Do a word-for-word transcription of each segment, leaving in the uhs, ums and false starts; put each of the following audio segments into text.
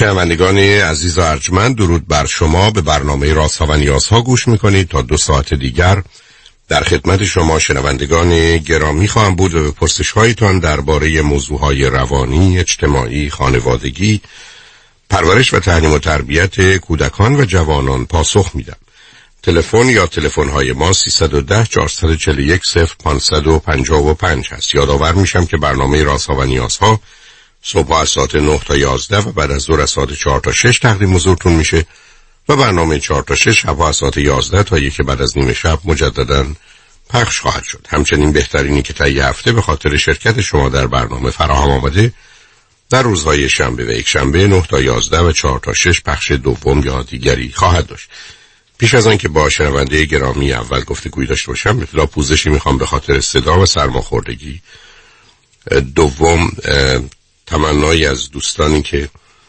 شنوندگان عزیز و ارجمند، درود بر شما. به برنامه رازها و نیازها گوش میکنید. تا دو ساعت دیگر در خدمت شما شنوندگان گرامی خواهم بود و به پرسش هایتان درباره موضوعهای روانی، اجتماعی، خانوادگی، پرورش و تعلیم و تربیت کودکان و جوانان پاسخ میدم. تلفن یا تلفن های ما سیصد و ده چهارصد و چهل و یک صفر پانصد و پنجاه و پنج هست. یادآور میشم که برنامه رازها و نیازها صبح از ساعت نه تا یازده و بعد از ظهر از ساعت چهار تا شش تقدیم حضورتون میشه و برنامه چهار تا شش شب از ساعت یازده تا یک بعد از نیم شب مجددا پخش خواهد شد. همچنین بهترینی که طی هفته به خاطر شرکت شما در برنامه فراهم آمده در روزهای شنبه و یک شنبه نه تا یازده و چهار تا شش پخش دوم یا دیگری خواهد داشت. پیش از آن که با شنونده گرامی اول گفتگویی داشته باشم، ابتدا پوزشی میخوام به خاطر صدا و سرماخوردگی. دوم تمنایی از دوستانی که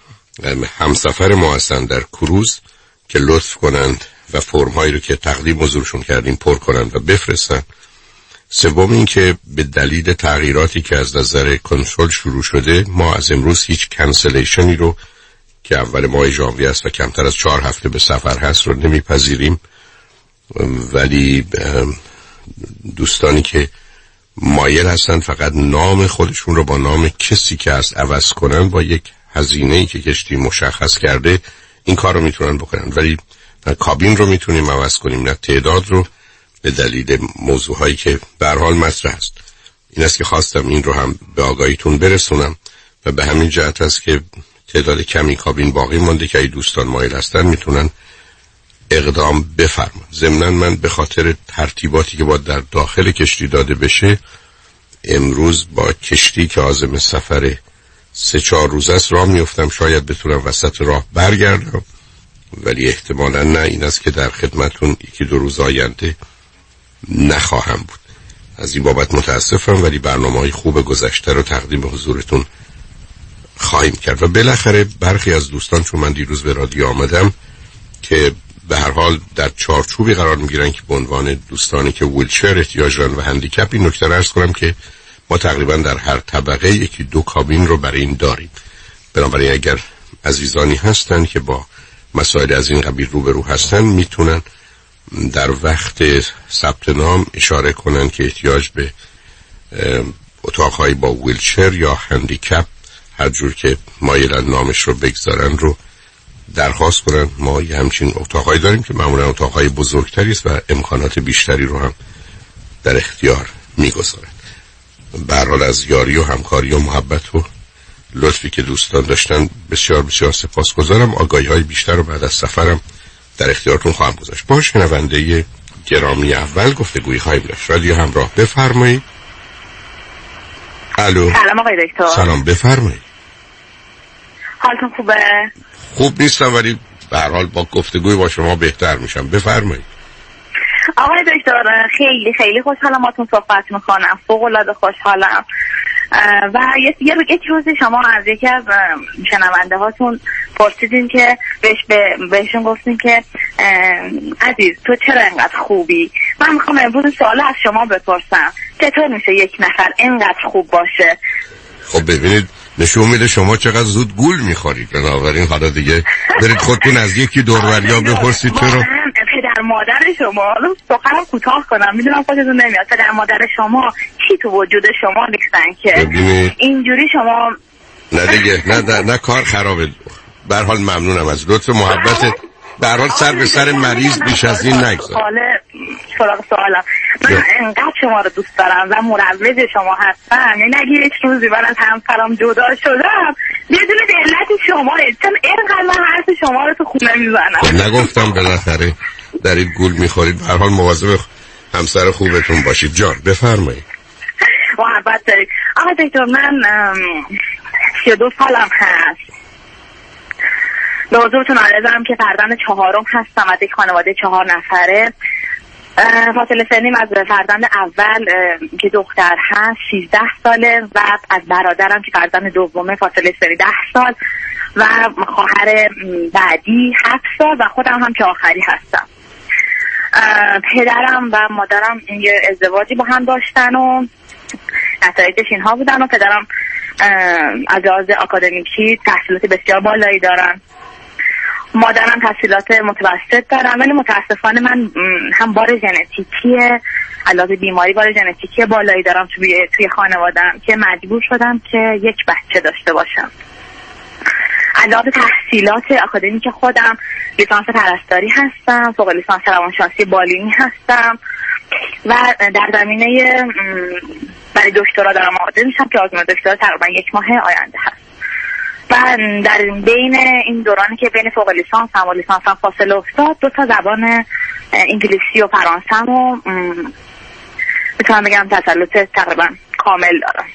همسفر ما هستند در کروز که لطف کنند و فرم‌هایی رو که تقدیم حضورشون کردیم پر کنند و بفرستن. سوم این که به دلیل تغییراتی که از نظر کنترل شروع شده، ما از امروز هیچ کنسلیشنی رو که اول ماه ژانویه است و کمتر از چهار هفته به سفر هست رو نمیپذیریم. ولی دوستانی که مایل هستن فقط نام خودشون رو با نام کسی که هست عوض کنن، با یک هزینه‌ای که کشتی مشخص کرده این کار رو میتونن بکنن، ولی نه کابین رو میتونیم عوض کنیم نه تعداد رو، به دلیل موضوعهایی که به هر حال مطرح است. این است که خواستم این رو هم به آگاهیتون برسونم و به همین جهت است که تعداد کمی کابین باقی مونده که ای دوستان مایل هستن میتونن اقدام بفرمایید. ضمناً من به خاطر ترتیباتی که باید در داخل کشتی داده بشه، امروز با کشتی که عازم سفر سه چهار روز است راه میافتم. شاید بتونم وسط راه برگردم، ولی احتمالاً نه. این است که در خدمتون یکی دو روز آینده نخواهم بود. از این بابت متاسفم، ولی برنامه‌های خوب گذشته رو تقدیم حضورتون خواهیم کرد. و بالاخره برخی از دوستان، چون من دیروز به رادیو آمدم، که به هر حال در چارچوبی قرار میگیرن که به عنوان دوستانی که ویلچر احتیاج دارن و هندیکپ، این نکته رو عرض کنم که ما تقریبا در هر طبقه یکی دو کابین رو برای این داریم. بنابراین اگر عزیزانی هستن که با مسائل از این قبیل روبرو هستن، میتونن در وقت ثبت نام اشاره کنن که احتیاج به اتاقهای با ویلچر یا هندیکپ، هر جور که مایلن نامش رو بگذارن، رو درخواست کنن. ما یه همچین اتاقهایی داریم که معمولا اتاقهای بزرگتری است و امکانات بیشتری رو هم در اختیار میگذارن. به هر حال از یاری و همکاری و محبت و لطفی که دوستان داشتن بسیار بسیار سپاسگزارم. آگاهی های بیشتر رو بعد از سفرم در اختیارتون خواهم گذاشت. با شنونده گرامی اول گفتگویی خواهیم داشت. رادیو همراه، بفرمایید. الو. سلام آقای دکتر. سلام، بفرمایید. حالتون خوبه؟ خوب نیستم، ولی به هر حال با گفتگوی با شما بهتر میشم. بفرمایید. آقای دکتر خیلی خیلی خوشحالم باهاتون صحبت میکنم. فوق العاده خوشحالم. و یه یه یک روزی شما از یکی از شنونده هاتون پرسیدین که بهش به بهشون گفتین که عزیز تو چرا اینقدر خوبی؟ من میخوام امروز سوال از شما بپرسم، چطور میشه یک نفر اینقدر خوب باشه؟ خب ببینید، نشون میده شما چقدر زود گول میخورید. بنابراین حالا دیگه برید خودتون از یکی دوروریا بپرسید چرا. پدر مادر شما، رو سخنم کوتاه کنم، میدونم خودتون نمیاد، پدر مادر شما چی تو وجود شما نیستن که ببینید اینجوری شما. نه دیگه، نه نه, نه کار خرابه. به هر حال ممنونم از لطف محبتت. به هر حال سر به سر مریض بیش از این نگذار. حالا سراغ سوالم، من انقدر شما رو دوست دارم و مروج شما هستم، یعنی اگه یک روزی من از همسرم جدا شدم، یه دونه به علت شماه، چون اینقدر من حرف شما رو تو خونه میزنم. خب نگفتم بالاخره در این گول میخورید. به هر حال مواظب همسر خوبتون باشید. جان بفرمایید. محبت دارید. آقا دکتر، من سی و دو سالم هست. به حضورتون عرضم که فرزند چهارم هستم از یک خانواده چهار نفره. فاصله سنیم از فرزند اول که دختر هست سیزده ساله و از برادرم که فرزند دومه فاصله سنی ده سال و خواهر بعدی هفت سال و خودم هم که آخری هستم. پدرم و مادرم یه ازدواجی با هم داشتن و نتایجش اینها بودن و پدرم از لحاظ آکادمیکی تحصیلات بسیار بالایی دارن. مادرم تحصیلات متوسط دارم، ولی متاسفانه من هم بار ژنتیکی علاوه بیماری بار ژنتیکی بالایی دارم توی توی خانواده‌ام که مجبور شدم که یک بچه داشته باشم. علاوه تحصیلات آکادمیک خودم لیسانس پرستاری هستم، فوق لیسانس روانشناسی بالینی هستم و در زمینه برای دکترا دارم آماده میشم که آزمون دکترا تقریبا یک ماه آینده هست. و در بین این دورانی که بین فوق لیسانس هم و لیسانس هم فاصله افتاد، دو تا زبان انگلیسی و فرانسه رو میتونم بگم تسلط تقریبا کامل دارم.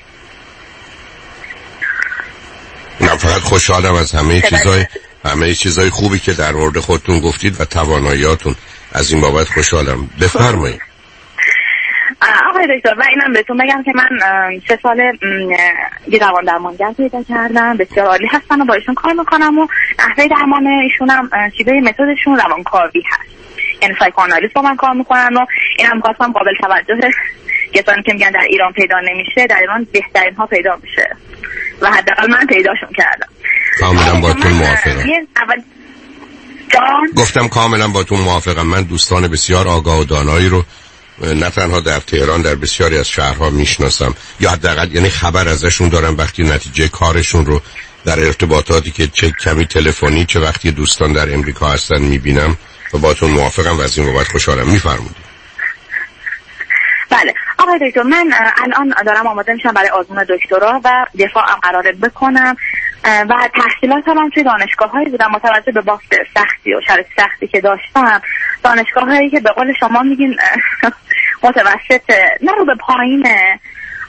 من فقط خوشحالم از همه چیزای همه چیزای خوبی که در مورد خودتون گفتید و تواناییاتون. از این بابت خوشحالم. بفرمایید. آقای دکتر، و اینم بهتون بگم که من سه سال یه روان درمانگر پیدا کردم، بسیار عالی هستن و با ایشون کار میکنم و نحوه درمان ایشون هم شیوه متدشون روانکاوی هست، یعنی سایکوآنالیز با من کار میکنن و اینم خواستم قابل توجه کسانی که میگن در ایران پیدا نمیشه، در ایران بهترین ها پیدا میشه و حداقل من پیداشون کردم. کاملا با تو موافقم. اول جان گفتم کاملا با تو موافقم. من دوستان بسیار آگاه و دانایی رو نه تنها در تهران در بسیاری از شهرها میشناسم، یا حداقل یعنی خبر ازشون دارم وقتی نتیجه کارشون رو در ارتباطاتی که چه کمی تلفنی چه وقتی دوستان در امریکا هستن میبینم و با تو موافقم و از این بابت خوشحالم. میفرمایید. بله آقای دکتر، من الان دارم آماده میشم برای آزمون دکترا و دفاعم قراره بکنم و تحصیلاتم هم توی دانشگاه هایی بودم. متوجه به بافت سختی و شرط سختی که داشتم، دانشگاه هایی که به قول شما میگین متوسط نه رو به پایینه،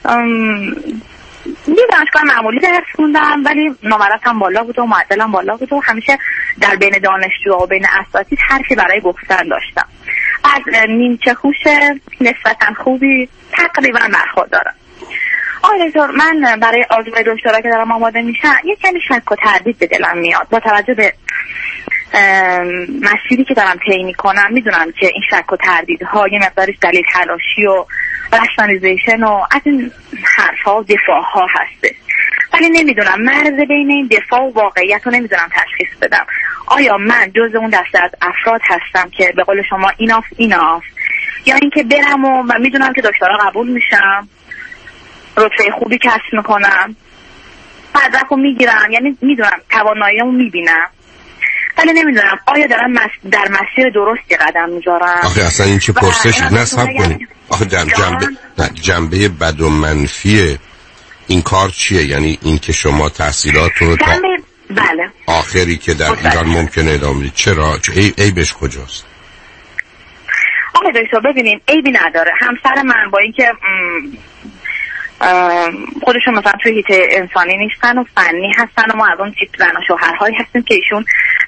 یه دانشگاه معمولی درس خوندم ولی نمرات هم بالا بود و معدلم بالا بود و همیشه در بین دانشجوها و بین اساتید حرفی برای گفتن داشتم. از نیمچه هوش نسبتا خوبی تقریبا برخوردارم. آقای دکتر، من برای آزمون دکترا که دارم آماده میشم یه کمی شک و تردید به دلم میاد با توجه به مسیری که دارم طی میکنم. میدونم که این شک و تردیدها یه مقداریش دلیل تلاشی و رشنالیزیشن و از این حرفها و دفاعها هسته، ولی نمیدونم مرز بین این دفاع و واقعیت رو نمیدونم تشخیص بدم. آیا من جز اون دسته از افراد هستم که به قول شما ایناف ایناف، یا اینکه برم و, و میدونم که دکترا قبول میشم، رتبه خوبی کسب میکنم، مدرک رو میگیرم، یعنی میدونم تواناییمو میبینم، ولی نمیدونم آیا دارم مس... در مسیر درستی قدم میذارم. آخه اصلا این چه پرسشی؟ نه صبر کنید. آخه جنبه نه جنبه بد و منفی این کار چیه؟ یعنی این که شما تحصیلاتتون رو تا بله آخری که در مطلع. ایران ممکنه ادامه بدید، چرا؟ ای عیبش کجاست؟ آقای دکتر ببینین، عیبی نداره. همسر من با اینکه خودشون مثلا توی حیطه انسانی نیستن و فنی هستن و ما از اون تیپ زن و شوهرهایی هستیم که ایشون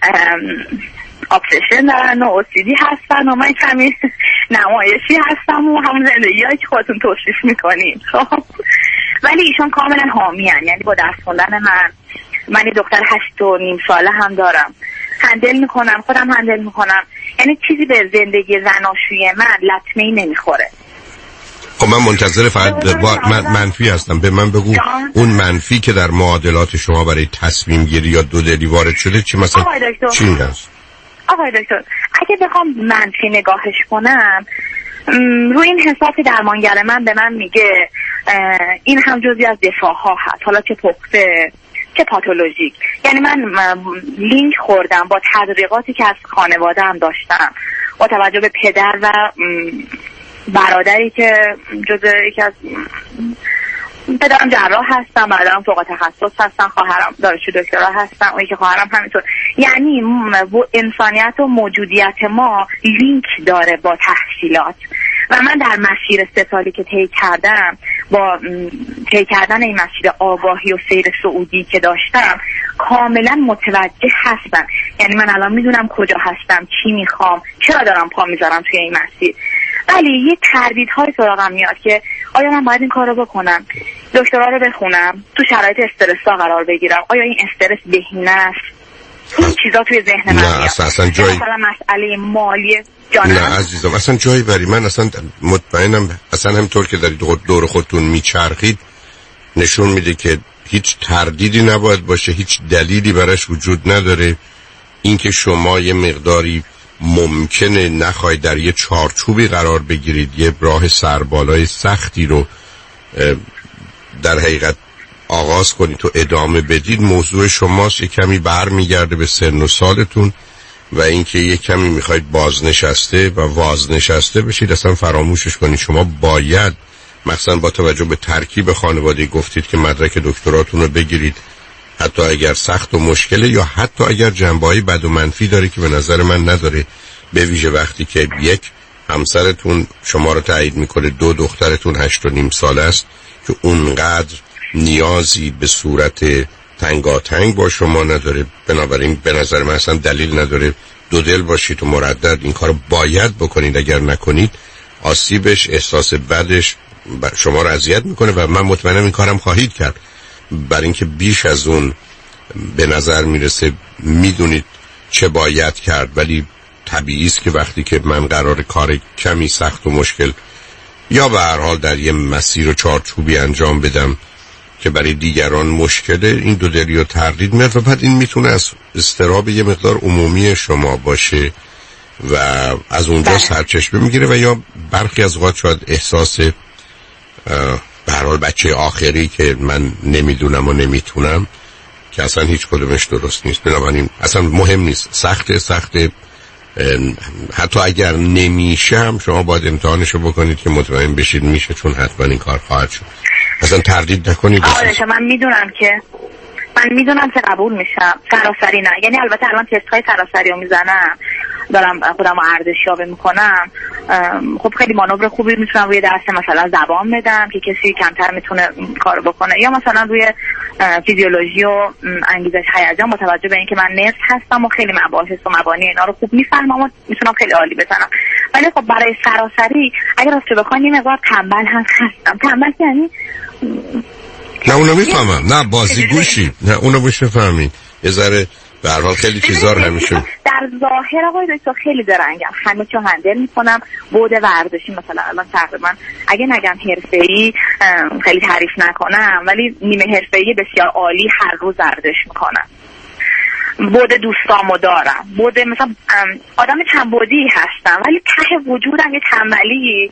ابسشن دارن و اوسیدی هستن و من کمی نمایشی هستم و همون زندگی هایی که خودتون توصیف میکنیم، خب ولی ایشون کاملا حامی هن. یعنی با درس خوندن من من یه دختر هشت و نیم ساله هم دارم، هندل میکنم، خودم هندل میکنم، یعنی چیزی به زندگی زناشویی من لطمه‌ای نمیخوره. خب من منتظر فقط من منفی هستم. به من بگو اون منفی که در معادلات شما برای تصمیم گیری یا دو دلی وارد شده چی مثلا چی هست؟ آقای دکتر، اگه بخوام منفی نگاهش کنم، روی این حساب درمانگر من به من میگه این هم جزئی از دفاع ها هست، حالا چه پخته چه پاتولوژیک. یعنی من لینک خوردم با تدریقاتی که از خانواده هم داشتم، با توجه به پدر و برادری که جزء یکی از پدرم جراح هستم، برادرم فوق تخصص هستن، خواهرم دانشجو دکترا هستن، اون که خواهرم همینطور. یعنی انسانیت و موجودیت ما لینک داره با تحصیلات و من در مسیر سه سالی که طی کردم، با طی کردن این مسیر آگاهی و سیر صعودی که داشتم، کاملا متوجه هستم. یعنی من الان میدونم کجا هستم، چی میخوام، چرا دارم پا میذارم توی این مسیر. ولی یه تردیدهای سراغم میاد که آیا من باید این کار رو بکنم، دکترا رو بخونم، تو شرایط استرس‌ها قرار بگیرم، آیا این استرس بهینه است؟ این چیزا توی ذهن من میاد. نه اصلا, اصلا جایی مثلا مسئله مالی جانم. نه عزیزم اصلا جایی بری. من اصلا مطمئنم اصلا همینطور که دارید دور خودتون میچرخید نشون میده که هیچ تردیدی نباید باشه، هیچ دلیلی براش وجود نداره. اینکه شما یه مقداری ممکنه نخواهید در یه چارچوبی قرار بگیرید، یه راه سربالای سختی رو در حقیقت آغاز کنید تو ادامه بدید، موضوع شماست. یه کمی برمیگرده به سن و سالتون و اینکه یه کمی میخواید بازنشسته و وازنشسته بشید اصلا فراموشش کنید. شما باید مثلا با توجه به ترکیب خانواده گفتید که مدرک دکتراتون رو بگیرید، حتی اگر سخت و مشکله یا حتی اگر جنبه‌های بد و منفی داره که به نظر من نداره، به ویژه وقتی که یک همسرتون شما رو تایید میکنه، دو دخترتون هشت و نیم ساله است که اونقدر نیازی به صورت تنگاتنگ با شما نداره. بنابراین به نظر من اصلا دلیل نداره دو دل باشید و مردد این کار باید بکنید. اگر نکنید آسیبش، احساس بدش شما رو اذیت میکنه و من مطمئنم این کارم خواهید کرد، برای اینکه بیش از اون به نظر میرسه میدونید چه باید کرد. ولی طبیعی است که وقتی که من قرار کار کمی سخت و مشکل یا به هر حال در یه مسیر و چارچوبی انجام بدم که برای دیگران مشکله، این دو دلی و تردید میاد و بعد این میتونه از اضطراب یه مقدار عمومی شما باشه و از اونجا سرچشمه میگیره و یا برخی از اوقات شاید احساس به هر حال بچه آخری که من نمیدونم و نمیتونم که اصلا هیچ کدومش درست نیست. بنابراین اصلا مهم نیست، سخته سخته حتی اگر نمیشه هم شما باید امتحانشو بکنید که مطمئن بشید میشه، چون حتما این کار خواهد شد. اصلا تردید نکنید. آره من میدونم که من میدونم که قبول میشم، سراسری نه. یعنی البته الان تست های سراسری رو میزنم، دارم خودم رو ارزشیابی میکنم. خب خیلی مانور خوبی میتونم روی درس مثلا زبان بدم که کسی کمتر میتونه کار بکنه، یا مثلا روی فیزیولوژی و انگیزش هیجان با توجه به اینکه من نرس هستم و خیلی مباحث و مبانی اینا رو خوب میفهمم و میتونم خیلی عالی بزنم. ولی خب برای سراسری اگر راستش بخواید یه مقدار تنبل هم هستم. تنبل یعنی نه اونو میفهمم، نه بازیگوشی، نه اونو بشه فهمید یه ذره به هر حال خیلی چیزا رو همیشه در ظاهر آقای دکتر خیلی درنگم، همه چیو هندل میکنم. بود ورزشی مثلا الان تقریبا اگه نگم حرفه‌ای خیلی تعریف نکنم، ولی نیمه حرفه‌ای بسیار عالی هر روز ورزش میکنم. بود دوستامو دارم، بود مثلا آدم چندبعدی هستم، ولی ته وجودم یه تنبلی.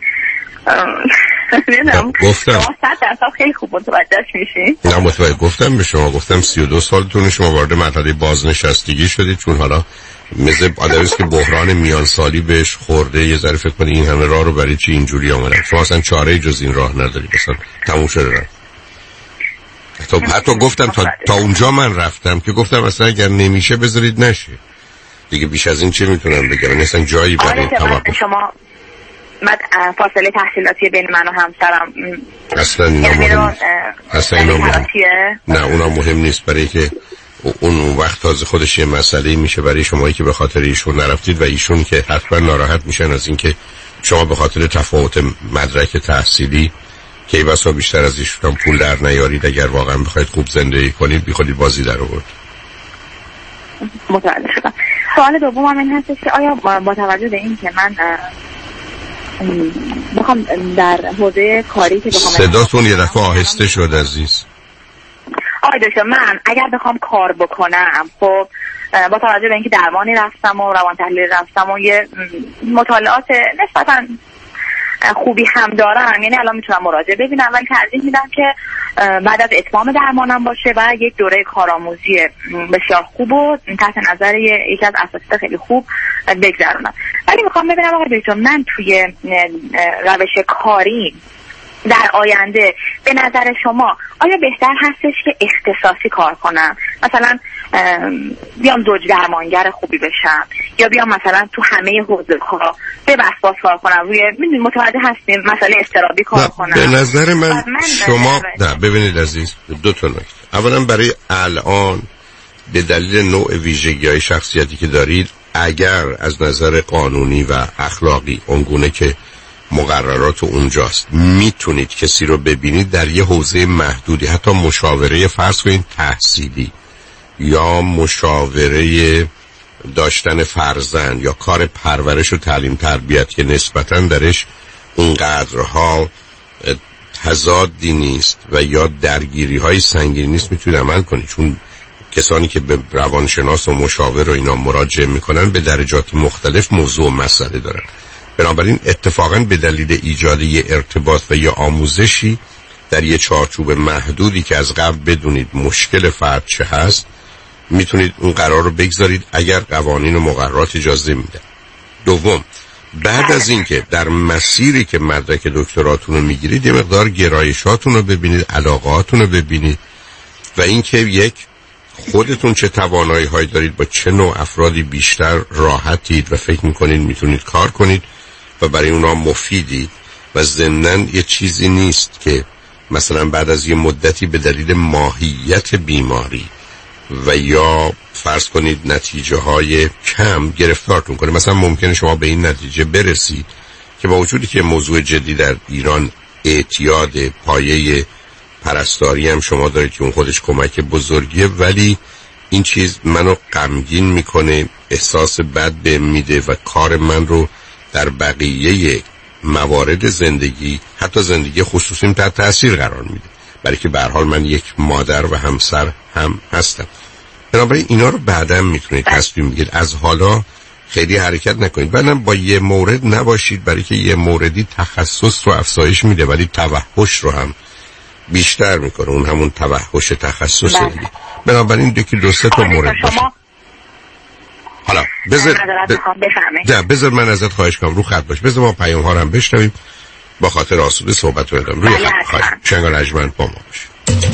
گفتم شما صد درصد خیلی خوب متوجهش میشین. نه متوجه گفتم به شما، گفتم سی و دو سالتون شما وارد مرحله بازنشستگی شدید، چون حالا مثل آدمی است که بحران میان سالی بهش خورده، یه ذره فکر کنید این همه راه رو برای چی اینجوری آمدن. شما اصلا چاره جز این راه ندارید، اصلا تموم شده. حتی, حتی گفتم تا, تا اونجا من رفتم که گفتم اصلا اگر نمیشه بذارید نشه دیگه. بیش از این چه میتونم بگم؟ اصلا جایی برای توقف شما بعد فاصله تحصیلاتی بین من و همسرم اصلا اینا مهم نیست. اصلا اینا مهم نه اونا مهم نیست، برای که اون وقت تازه خودش یه مسئله میشه برای شمایی که به خاطر ایشون نرفتید و ایشون که حتما ناراحت میشن از اینکه شما به خاطر تفاوت مدرک تحصیلی که ای بسا بیشتر از ایشون هم پول در نیارید. اگر واقعا بخواید خوب زندگی کنید بی خودی بازی در آورد. متوجه شدم. سوال دومم این هستش که آیا با توجه به این که من بخوام در حوزه کاری که بخوام صداتون یه دفعه آهسته شد عزیز. آقای دکتر من اگر بخوام کار بکنم، خب با توجه به اینکه درمانی رفتم و روان تحلیل رفتم و یه مطالعات نسبتاً خوبی هم دارم، یعنی الان میتونم مراجعه ببینم، ولی ترجیح میدم که بعد از اتمام درمانم باشه و یک دوره کارآموزی بسیار خوب و تحت نظر یکی از اساتید خیلی خوب بگذرونم. ولی میخوام ببینم آقای دکتر من توی روش کاری در آینده به نظر شما آیا بهتر هستش که اختصاصی کار کنم، مثلا بیام زوج درمانگر خوبی بشم، یا بیام مثلا تو همه حوزه ها به وسواس کار کنم، روی متوجه هستیم مسئله اضطرابی کار کنم؟ به نظر من, من شما نه ببینید عزیز، دو تا نکته. اولا برای الان به دلیل نوع ویژگی‌های شخصیتی که دارید، اگر از نظر قانونی و اخلاقی اونگونه که مقررات اونجاست میتونید کسی رو ببینید در یه حوزه محدودی، حتی مشاوره فرض کنید تحصیلی یا مشاوره داشتن فرزند یا کار پرورش و تعلیم تربیت که نسبتاً درش اونقدرها تضادی نیست و یا درگیری های سنگینی نیست میتونید عمل کنید، چون کسانی که به روانشناس و مشاور و اینا مراجعه میکنن به درجات مختلف موضوع و مسئله دارن. بنابراین اتفاقا به دلیل ایجاد یه ارتباط و یه آموزشی در یه چارچوب محدودی که از قبل بدونید مشکل فرد چه هست، میتونید اون قرار رو بگذارید اگر قوانین و مقررات اجازه میده. دوم، بعد از اینکه در مسیری که مدرک دکتراتون رو میگیرید یه مقدار گرایشاتون رو ببینید، علاقاتون رو ببینید و اینکه یک خودتون چه توانایی هایی دارید، با چه نوع افرادی بیشتر راحتید و فکر میکنید میتونید کار کنید و برای اونا مفیدید. و ضمناً یه چیزی نیست که مثلا بعد از یه مدتی به دلیل ماهیت بیماری و یا فرض کنید نتیجه های کم گرفتارتون کنه. مثلا ممکنه شما به این نتیجه برسید که با وجودی که موضوع جدی در ایران اعتیاد پایه پرستاری هم شما دارید که اون خودش کمک بزرگیه، ولی این چیز منو غمگین میکنه، احساس بد به میده و کار من رو در بقیه موارد زندگی، حتی زندگی خصوصیم، تحت تاثیر قرار میده، برای که به هر حال من یک مادر و همسر هم هستم. بنابراین اینا رو بعداً میتونید تصمیم بگیرید. از حالا خیلی حرکت نکنید. بعداً با یه مورد نباشید، برای که یه موردی تخصص رو افزایش میده ولی توحش رو هم بیشتر میکنه. اون همون توحش تخصص دیگه. بنابراین یکی دو سه تا مورد باشه. حالا بذار ب... بذار من ازت خواهش کنم رو خط باش. بذار ما پیام ها رو هم بشنویم با خاطر آسوده صحبت رو ادامه. روی خط خواهش شنگان رجمند با ما باش.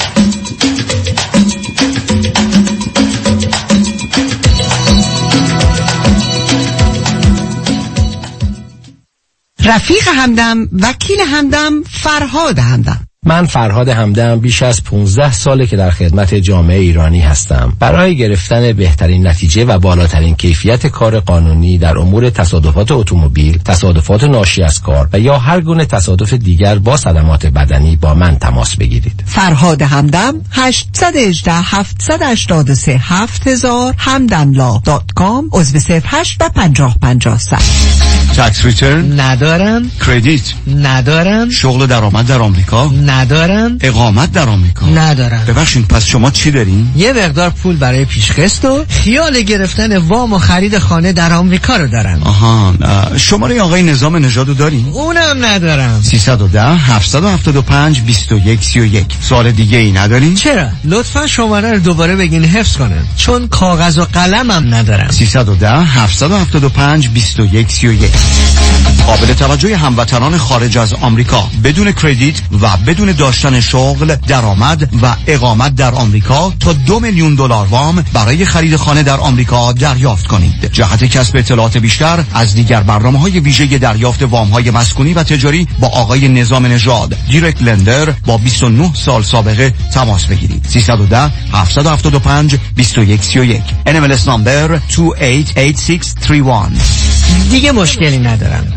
رفیق همدم، وکیل همدم، فرهاد همدم. من فرهاد همدم بیش از پانزده ساله که در خدمت جامعه ایرانی هستم. برای گرفتن بهترین نتیجه و بالاترین کیفیت کار قانونی در امور تصادفات اتومبیل، تصادفات ناشی از کار و یا هر گونه تصادف دیگر با صدمات بدنی با من تماس بگیرید. فرهاد همدم هشت یک هشت هفت هشت سه هفت هزار همدملا دات کام عضو صفر هشت و پنجاه پنجاه صد. تکس ریترن ندارم. کردیت ندارم. شغل درآمد در آمریکا ندارم. اقامت در آمریکا ندارم. ببخشید پس شما چی دارین؟ یه مقدار پول برای پیشخست و خیال گرفتن وام و خرید خانه در آمریکا رو دارم. آها، شماره آقای نظام نژاد رو دارین؟ اونم ندارم. سیصد و ده هفت هفت پنج بیست و یک سی و یک. سوال دیگه ای ندارین؟ چرا؟ لطفا شماره رو دوباره بگین حفظ کنم، چون کاغذ و قلمم ندارم. سیصد و ده هفت هفت پنج بیست و یک سی و یک. قابل توجه هموطنان خارج از آمریکا بدون کردیت و بدون داشتن شغل، درآمد و اقامت در آمریکا تا دو میلیون دلار وام برای خرید خانه در آمریکا دریافت کنید. جهت کسب اطلاعات بیشتر از دیگر برنامه‌های ویژه دریافت وام‌های مسکونی و تجاری با آقای نظام نژاد، دایرکت لندر با بیست و نه سال سابقه تماس بگیرید. سیصد و ده هفت هفت پنج بیست و یک سی و یک. ان ام ال اس نمبر دو هشت هشت شش سه یک. دیگه مشکلی ندارم.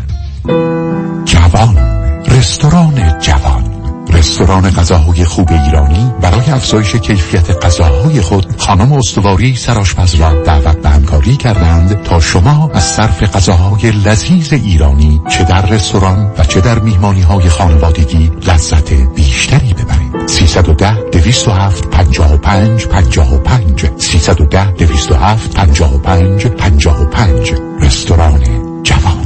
جوان، رستوران جوان، رستوران غذاهای خوب ایرانی برای افزایش کیفیت غذاهای خود خانم استواری سرآشپز را دعوت به همکاری کردند تا شما از صرف غذاهای لذیذ ایرانی چه در رستوران و چه در میهمانی‌های خانوادگی لذت بیشتری ببرید. سیصد و ده دویست و هفت پنجاه و پنج پنجاه و پنج سیصد و ده دویست و هفت پنجاه و پنج پنجاه و پنج. رستوران جوان.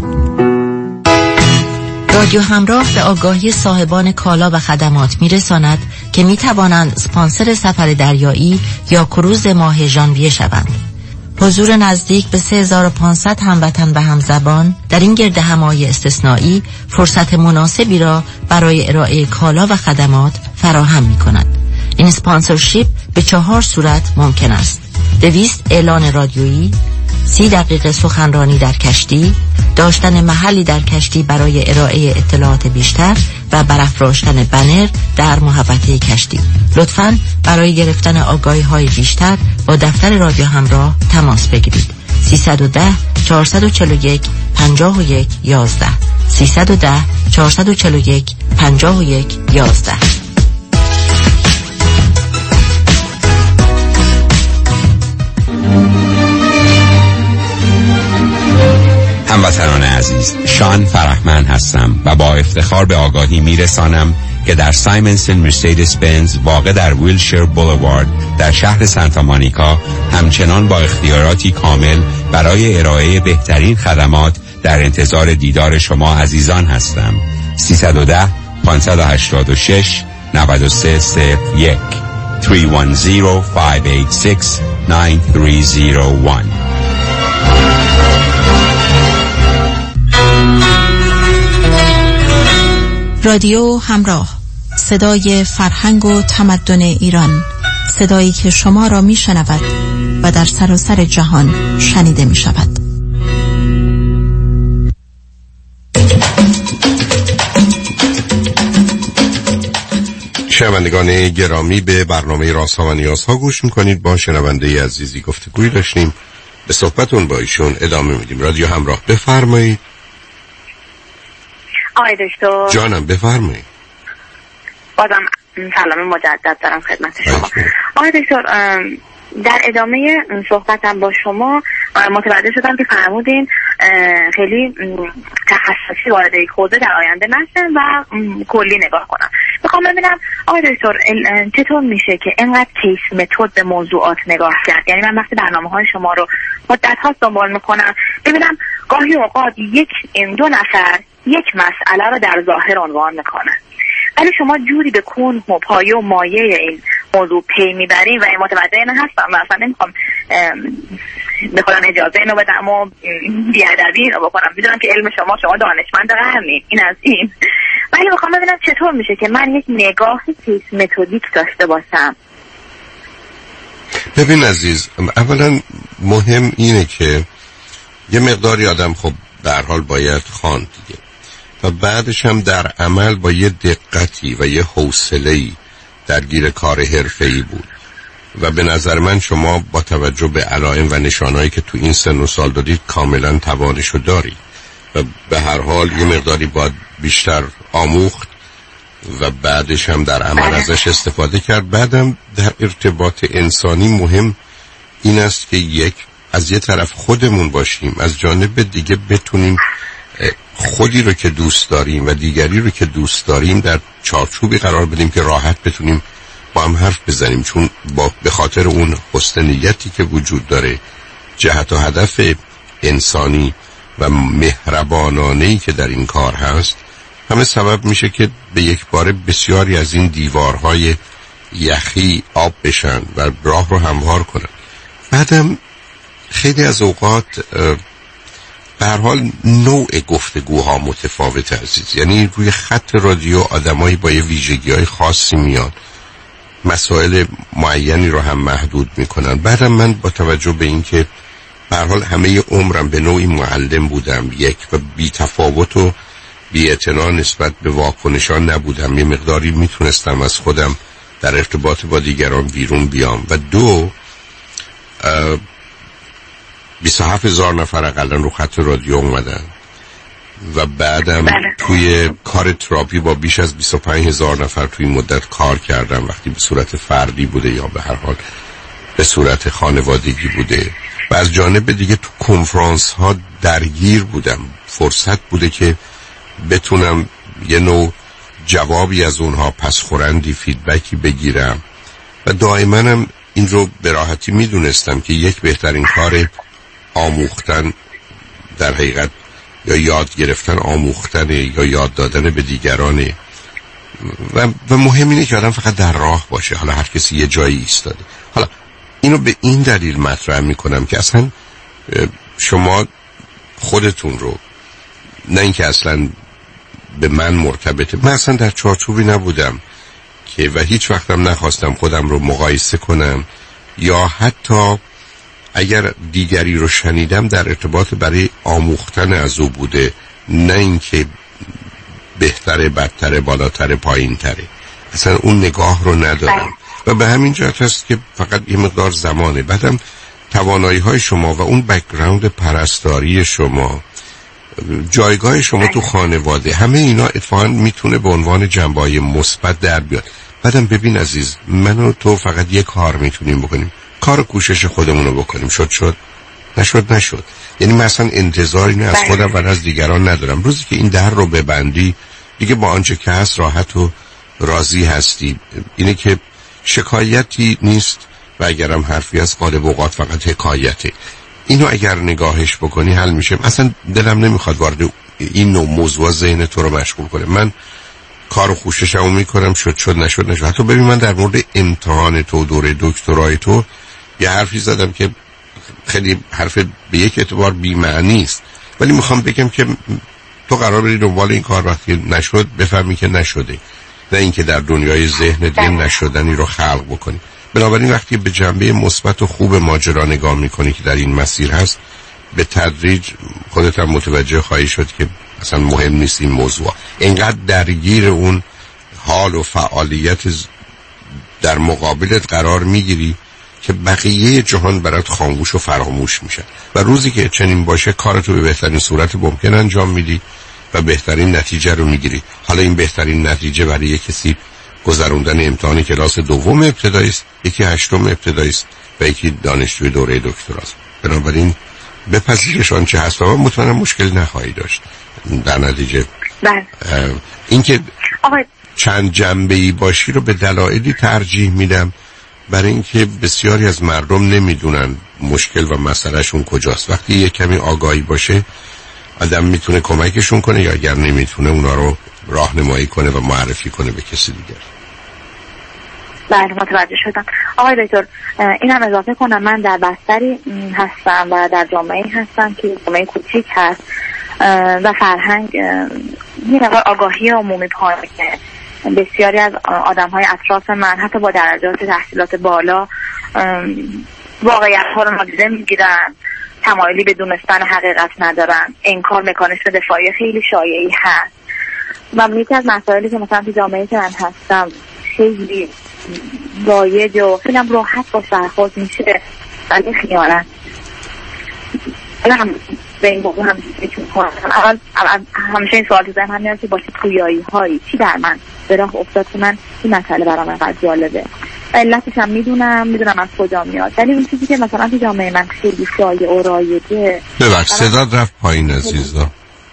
رادیو همراه به آگاهی صاحبان کالا و خدمات میرساند که می توانند اسپانسر سفر دریایی یا کروز ماه ژانویه شوند. حضور نزدیک به سه هزار و پانصد هموطن و همزبان در این گرد همایی استثنایی فرصت مناسبی را برای ارائه کالا و خدمات فراهم می کند. این اسپانسرشیپ به چهار صورت ممکن است: دویست اعلان رادیویی، سی دقیقه سخنرانی در کشتی، داشتن محلی در کشتی برای ارائه اطلاعات بیشتر و برافراشتن بنر در محوطه کشتی. لطفاً برای گرفتن آگاهی‌های بیشتر با دفتر رادیو همراه تماس بگیرید. سیصد و ده چهارصد و چهل و یک پنجاه و یک یازده سیصد و ده چهارصد و چهل و یک پنجاه و یک یازده. هموطنان عزیز، شان فرهمند هستم و با افتخار به آگاهی میرسانم که در سایمنسن مرسدس بنز واقع در ویلشیر بولوارد در شهر سانتا مونیکا همچنان با اختیاراتی کامل برای ارائه بهترین خدمات در انتظار دیدار شما عزیزان هستم. سیصد و ده پانصد و هشتاد و شش نود و سه صفر یک سه یک صفر پنج هشت شش نه سه صفر یک. رادیو همراه، صدای فرهنگ و تمدن ایران، صدایی که شما را می شنود و در سراسر جهان شنیده می شود. شنوندگان گرامی، به برنامه رازها و نیازها گوش میکنید. با شنونده عزیزی گفتگوی داشتیم، به صحبتون با ایشون ادامه میدیم. رادیو همراه، بفرمایید. آقای دکتر جانم بفرمایید. بازم سلام مجدد دارم خدمت شما. آقای دکتر، در ادامه صحبتم با شما متوجه شدم که فرمودین خیلی تخصصی وارد یک حوزه در آینده نشن و کلی نگاه کنم. میخوام ببینم آقای دکتر چطور میشه که اینقدر کیس متد به موضوعات نگاه کرد؟ یعنی من وقتی برنامه‌های شما رو مدت هاست دنبال میکنم، ببینم گاهی اوقات یک این دو نفر یک مسئله رو در ظاهر عنوان میکنن، ولی شما جوری به کون و پایه و مایه این موضوع پی میبرین و این متوجه اینو هستم و اصلا نمیخوام به خودم اجازه اینو بدم و بیادبی اینو بکنم. میدونم که علم شما شما دانشمند قرنید، این از این، ولی میخوام ببینم چطور میشه که من یک نگاه کیس متدیک داشته باشم. ببین عزیز، اولا مهم اینه که یه مقداری آدم خب به هر حال باید خواند دیگه و بعدش هم در عمل با یه دقتی و یه حوصله‌ای درگیر کار حرفه‌ای بود و به نظر من شما با توجه به علائم و نشانهایی که تو این سن و سال دادید کاملا توانشو دارید و به هر حال یه مقداری باید بیشتر آموخت و بعدش هم در عمل ازش استفاده کرد. بعدم در ارتباط انسانی مهم این است که یک، از یه طرف خودمون باشیم، از جانب دیگه بتونیم خودی رو که دوست داریم و دیگری رو که دوست داریم در چارچوبی قرار بدیم که راحت بتونیم با هم حرف بزنیم، چون با به خاطر اون حسن نیتی که وجود داره، جهت و هدف انسانی و مهربانانه‌ای که در این کار هست، همه سبب میشه که به یک باره بسیاری از این دیوارهای یخی آب بشن و راه رو هموار کنن. بعدم خیلی از اوقات به هر حال نوع گفتگوها متفاوته عزیز، یعنی روی خط رادیو آدمایی با یه ویژگی‌های خاصی میان، مسائل معینی رو هم محدود میکنن. بعدم من با توجه به اینکه به هر حال همه عمرم به نوعی معلم بودم، یک، و بی تفاوت و بی اعتنا نسبت به واکنشان نبودم، یه مقداری میتونستم از خودم در ارتباط با دیگران بیرون بیام، و دو، بیست و هفت هزار نفر اقلا رو خط رادیو اومدن و بعدم بله. توی کار تراپی با بیش از بیست و پنج هزار نفر توی مدت کار کردم، وقتی به صورت فردی بوده یا به هر حال به صورت خانوادگی بوده، و از جانب دیگه تو کنفرانس ها درگیر بودم. فرصت بوده که بتونم یه نوع جوابی از اونها، پسخورندی، فیدبکی بگیرم و دائما هم این رو به راحتی میدونستم که یک بهترین کار آموختن در حقیقت یا یاد گرفتن آموختن یا یاد دادن به دیگرانه و, و مهم اینه که آدم فقط در راه باشه، حالا هر کسی یه جایی ایستاده. حالا اینو به این دلیل مطرح میکنم که اصلا شما خودتون رو، نه اینکه اصلا به من مرتبطه، من اصلا در چارچوبی نبودم که و هیچ وقتم نخواستم خودم رو مقایسه کنم یا حتی اگر دیگری رو شنیدم در ارتباط برای آموختن از او بوده، نه اینکه بهتره، بدتره، بالاتره، پایینتره. اصلا اون نگاه رو ندارم و به همین جهت هست که فقط یه مقدار زمانه. بعدم توانایی های شما و اون بک‌گراند پرستاری شما، جایگاه شما تو خانواده، همه اینا اتفاقا میتونه به عنوان جنبه‌های مثبت در بیاد. بعدم ببین عزیز، من و تو فقط یه کار میتونیم بکنیم، کار و کوشش خودمون رو بکنیم. شد شد، نشد نشد. یعنی مثلا انتظاری نه از خودم و از دیگران ندارم. روزی که این در رو ببندی دیگه با آنچه که هست راحت و راضی هستی. اینه که شکایتی نیست و اگرم حرفی از غالب اوقات فقط حکایته. اینو اگر نگاهش بکنی حل میشه. اصلا دلم نمیخواد وارد این نوع موضوع ذهن تو رو مشغول کنه. من کار و خوششمو میکنم، شد شد نشد نشد. حتی ببین من در مورد امتحان تو دوره دکترای تو یه حرفی زدم که خیلی حرف به یک اعتبار بی‌معنی است، ولی میخوام بگم که تو قرار بری دنبال این کار، وقتی نشد بفهمی که نشده، نه اینکه در دنیای ذهن یه نشدنی رو خلق بکنی. بنابراین وقتی به جنبه مثبت و خوب ماجرا نگاه میکنی که در این مسیر هست، به تدریج خودت هم متوجه خواهی شد که اصلا مهم نیست این موضوع. اینقدر درگیر اون حال و فعالیت در مقابلت قرار میگیری که بقیه جهان برات خاموش و فراموش میشه و روزی که چنین باشه کارتو به بهترین صورت ممکن انجام میدی و بهترین نتیجه رو میگیری. حالا این بهترین نتیجه برای یک کسی گذروندن امتحان کلاس دوم ابتدایی است، یکی هشتم ابتدایی است و یکی دانشجوی دوره دکتراست. بنابراین بپذیرش آنچه هست و من مطمئنم مشکل نخواهی داشت. در نتیجه اینکه چند جنبه‌ای باشی رو به دلایلی ترجیح میدم، برای اینکه بسیاری از مردم نمیدونن مشکل و مسئلهشون کجاست. وقتی یه کمی آگاهی باشه آدم میتونه کمکشون کنه، یا اگر نمیتونه اونا رو راهنمایی کنه و معرفی کنه به کسی دیگر. بله متوجه شدم. آقای دکتر این هم اضافه کنم، من در بستری هستم و در جامعه هستم که جامعه کوچیک هست و فرهنگ یه نوع آگاهی عمومی پایینه. بسیاری از آدم های اطراف من حتی با درجات تحصیلات بالا واقعیت ها رو نادیده میگیرن، تمایلی به دونستن حقیقت ندارن، انکار مکانیسم دفاعی خیلی شایعی هست و یکی از مسائلی که مثلا تو جامعه که من هستم خیلی رایج و خیلی هم راحت با برخورد میشه ولی خیانت. هم به این موضوع هم فکر کنم. اول همیشه این سوال تو ذهنم میاد که با چه پویایی هایی چی در من به راه افتاد که من این مسئله برام انقدر جالبه و علتش هم میدونم میدونم از کجا میاد، ولی اون چیزی که مثلا تو جامعه من خیلی شایع و رایجه. ببخش صدات رفت پایین عزیزا،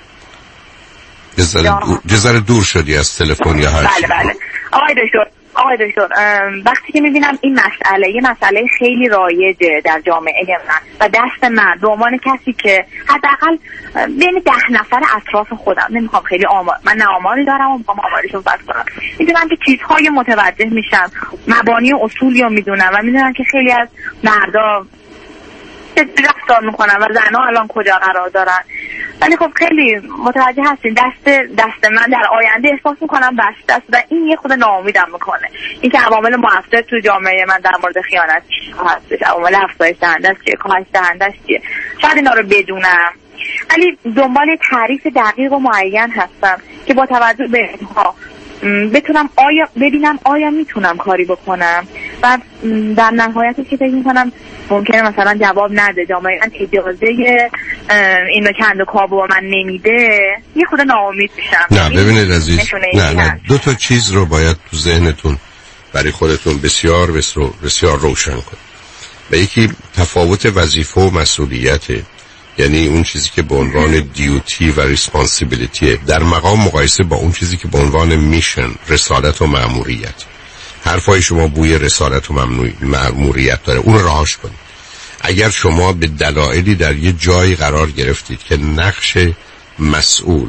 یه ذره دور شدی از تلفن یا هر چی. بله بله آقای دکتر آقای دکتر وقتی که میبینم این مسئله یه مسئله خیلی رایجه در جامعه من و دست من به عنوان کسی که حداقل بین ده نفر اطراف خودم، نمیخوام خیلی آمار، من نه آماری دارم و میخوام آماری صحبت کنم، میدونم که چیزهای متوجه میشم، مبانی و اصولی رو میدونم و میدونم که خیلی از مردا رفتار میکنن و زنها الان کجا قرار دارن، ولی خب خیلی متوجه هستین دست دست من در آینده احساس میکنم بسته است و این یه خود ناامیدم میکنه. این که عوامل مؤثر تو جامعه من در مورد خیانت هستش، عوامل افزایش دهنده است چیه، کاهش دهنده است چیه، شاید اینا رو بدونم ولی دنبال تعریف دقیق و معین هستم که با توجه به اینها بتونم آیا ببینم آیا میتونم کاری بکنم و در نهایتش که فکر میکنم ممکنه مثلا جواب نده، جامعه من اجازه اینو کند و کابو با من نمیده، یه خود ناامید میشم. نه ببینید عزیز، نه نه دو تا چیز رو باید تو ذهنتون برای خودتون بسیار بسیار, بسیار روشن کنید و یکی تفاوت وظیفه و مسئولیته، یعنی اون چیزی که به عنوان دیوتی و ریسپانسیبیلیتی در مقام مقایسه با اون چیزی که به عنوان میشن، رسالت و مأموریت. حرفای شما بوی رسالت و مأموریت داره، اون رو رهاش کنید. اگر شما به دلایلی در یه جایی قرار گرفتید که نقش مسئول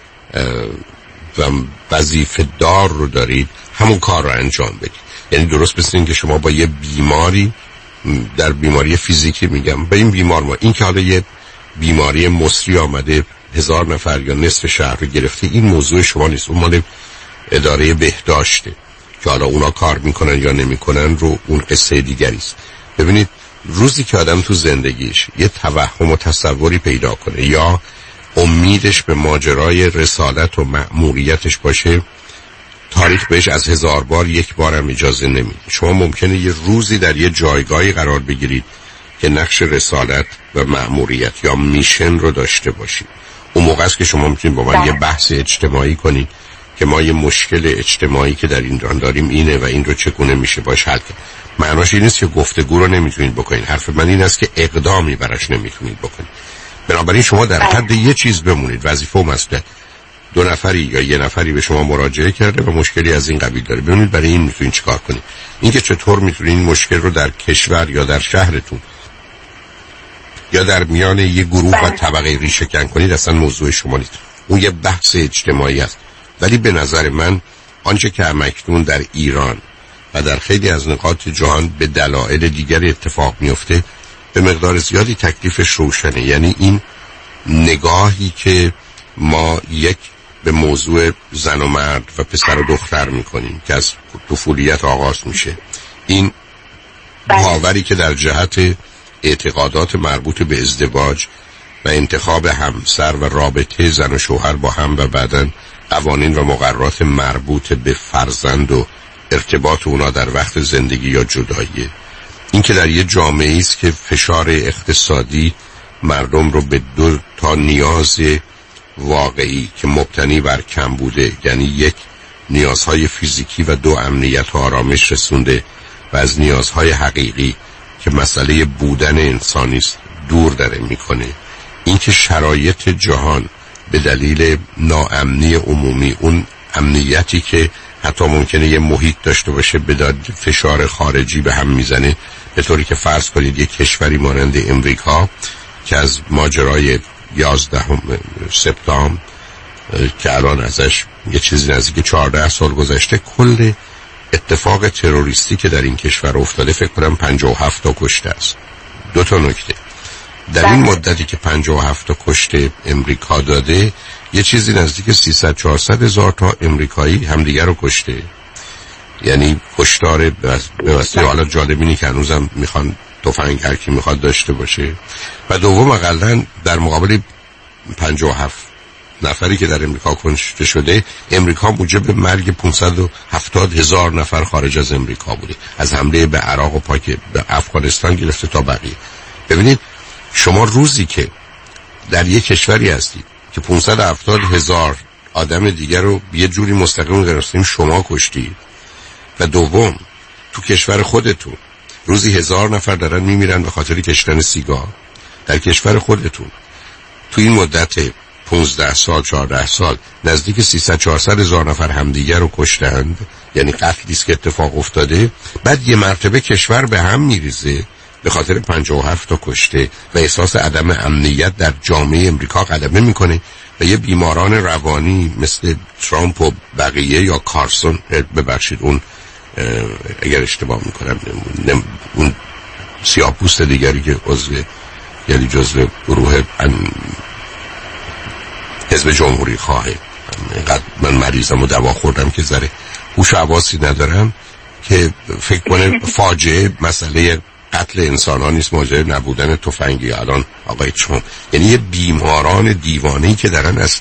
و وظیفه دار رو دارید، همون کار رو انجام بدید. یعنی درست مثل این که شما با یه بیماری، در بیماری فیزیکی میگم، به این بیمار ما این که حالا یه بیماری مصری آمده هزار نفر یا نصف شهر رو گرفته، این موضوع شما نیست، اون مال اداره بهداشته که حالا اونا کار میکنن یا نمیکنن رو اون قصه دیگری است. ببینید روزی که آدم تو زندگیش یه توهم و تصوری پیدا کنه یا امیدش به ماجرای رسالت و مأموریتش باشه، تاریخ بهش از هزار بار یک بارم اجازه نمیده. شما ممکنه یه روزی در یه جایگاهی قرار بگیرید که نقش رسالت و مأموریت یا میشن رو داشته باشید. اون موقع است که شما میتونید با من یه بحث اجتماعی کنید که ما یه مشکل اجتماعی که در این دارن داریم اینه و این رو چگونه میشه باش حل کرد. معناش این نیست که گفتگو رو نمیتونید بکنید. حرف من این است که اقدامی براش نمیتونید بکنید. بنابراین شما در حد یه چیز بمونید، وظیفه و مسئولیت. دو نفری یا یه نفری به شما مراجعه کرده و مشکلی از این قبیل داره. ببینید برای این میتونید چیکار کنید. اینکه چطور میتونید این مشکل رو در کشور یا در شهرتون یا در میان یه گروه و طبقه ریشه‌کن کنید اصلا موضوع شما نیست. اون یه بحث اجتماعی است. ولی به نظر من آنچه که همکنون در ایران و در خیلی از نقاط جهان به دلایل دیگری اتفاق میفته به مقدار زیادی تکلیفش روشنه. یعنی این نگاهی که ما یک به موضوع زن و مرد و پسر و دختر میکنیم که از طفولیت آغاز میشه، این باوری که در جهت اعتقادات مربوط به ازدواج و انتخاب همسر و رابطه زن و شوهر با هم و بعداً قوانین و مقررات مربوط به فرزند و ارتباط اونا در وقت زندگی یا جدایی، این که در یه جامعه است که فشار اقتصادی مردم رو به دو تا نیاز واقعی که مبتنی بر کم بوده، یعنی یک نیازهای فیزیکی و دو امنیت و آرامش رسونده و از نیازهای حقیقی که مسئله بودن انسانی است دور داره میکنه. این که شرایط جهان به دلیل ناامنی عمومی، اون امنیتی که حتی ممکنه یه محیط داشته باشه به دلیل فشار خارجی به هم میزنه، به طوری که فرض کنید یک کشوری مانند امریکا که از ماجرای یازدهم سپتامبر که الان ازش یه چیزی نزدیک چهارده سال گذشته، کل اتفاق تروریستی که در این کشور افتاده فکر کنم پنجاه و هفت تا کشته است. دو تا نکته در این مدتی که پنجاه و هفت تا کشته امریکا داده، یه چیزی نزدیک سیصد چهارصد هزار تا امریکایی همدیگر رو کشته. یعنی کشتار به واسطه، حالا جالب اینه که هنوزم میخوان تفنگ هر کی میخواد داشته باشه. و دوم اقلن در مقابل پنجاه و هفت نفری که در امریکا کشته شده، امریکا موجب مرگ پانصد و هفتاد هزار نفر خارج از امریکا بوده، از حمله به عراق و پاک به افغانستان گرفته تا بقیه. ببینید شما روزی که در یک کشوری هستید که پانصد و هفتاد هزار آدم دیگر رو یه جوری مستقیم گرفتیم شما کشتید، و دوم تو کشور خودتون روزی هزار نفر دارن میمیرن به خاطر کشتن سیگار، در کشور خودتون تو این مدت پانزده سال چهارده سال نزدیک سیصد چهارصد هزار نفر همدیگر رو کشتند، یعنی قتلی است که اتفاق افتاده. بعد یه مرتبه کشور به هم میریزه به خاطر پنجاه و هفت تا کشته و احساس عدم امنیت در جامعه امریکا غلبه میکنه و یه بیماران روانی مثل ترامپ و بقیه یا کارسون، ببخشید اون اگر اشتباه میکنم اون سیاه‌پوست دیگری که عضو یعنی جزو گروه حزب جمهوری خواهه، اینقدر من مریضم و دوا خوردم که ذره هوش و حواسی ندارم، که فکر کنه فاجعه مسئله قتل انسان ها نیست، ماجرای نبودن تفنگی الان آقای ترامپ. یعنی یه بیماران دیوانه‌ای که دارن از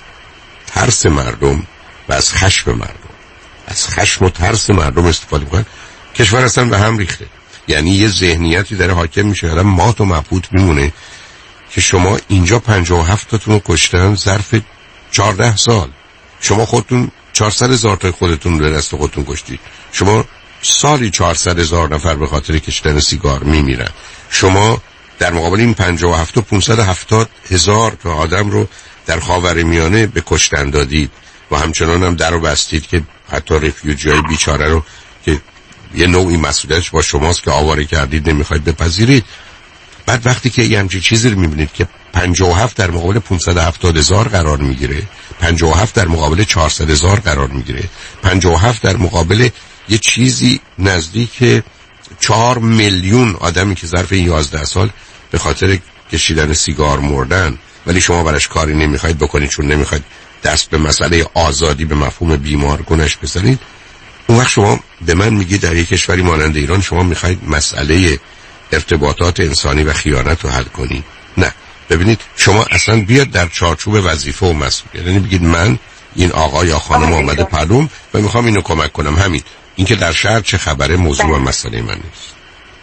ترس مردم و از خشم مردم از خشم و ترس مردم استفاده میکنن. کشور اصلا به هم ریخته. یعنی یه ذهنیتی داره حاکم میشه، الان مات و مبهوت میمونه که شما اینجا پنجاه و هفت تاتون رو کشتن ظرف چهارده سال. شما خودتون چهارصد هزار تا خودتون به دست خودتون کشتید. شما سالی چهارصد هزار نفر به خاطر کشتن سیگار میمیرن. شما در مقابل این پنجاه و هفت تا پانصد و هفتاد هزار تا آدم رو در خاورمیانه به کشتن دادید و همچنان هم در رو بستید که حتی رفیوجی های بیچاره رو که یه نوعی مسئولیتش با شماست که آواره کردید نمیخواید بپذیرید. بعد وقتی که یه همچین چیزی رو میبینید که پنجاه و هفت در مقابل پانصد و هفتاد هزار قرار میگیره، پنجاه و هفت در مقابل چهارصد هزار قرار میگیره، پنجاه و هفت در مقابل یه چیزی نزدیک چهار میلیون آدمی که ظرف این یازده سال به خاطر کشیدن سیگار مردن، ولی شما براش کاری نمیخواید بکنید چون نمیخواید دست به مسئله آزادی به مفهوم بیمارگونش بزنید. اون وقت شما به من میگید در یک کشوری مانند ایران شما میخواید مسئله ارتباطات انسانی و خیانت رو حل کنید؟ نه. ببینید شما اصلا بیاد در چارچوب وظیفه و مسئولیت، یعنی بگید من این آقا یا خانم آمده پلوم و میخوام اینو کمک کنم. همین. اینکه در شهر چه خبره موضوع و مسئله من نیست.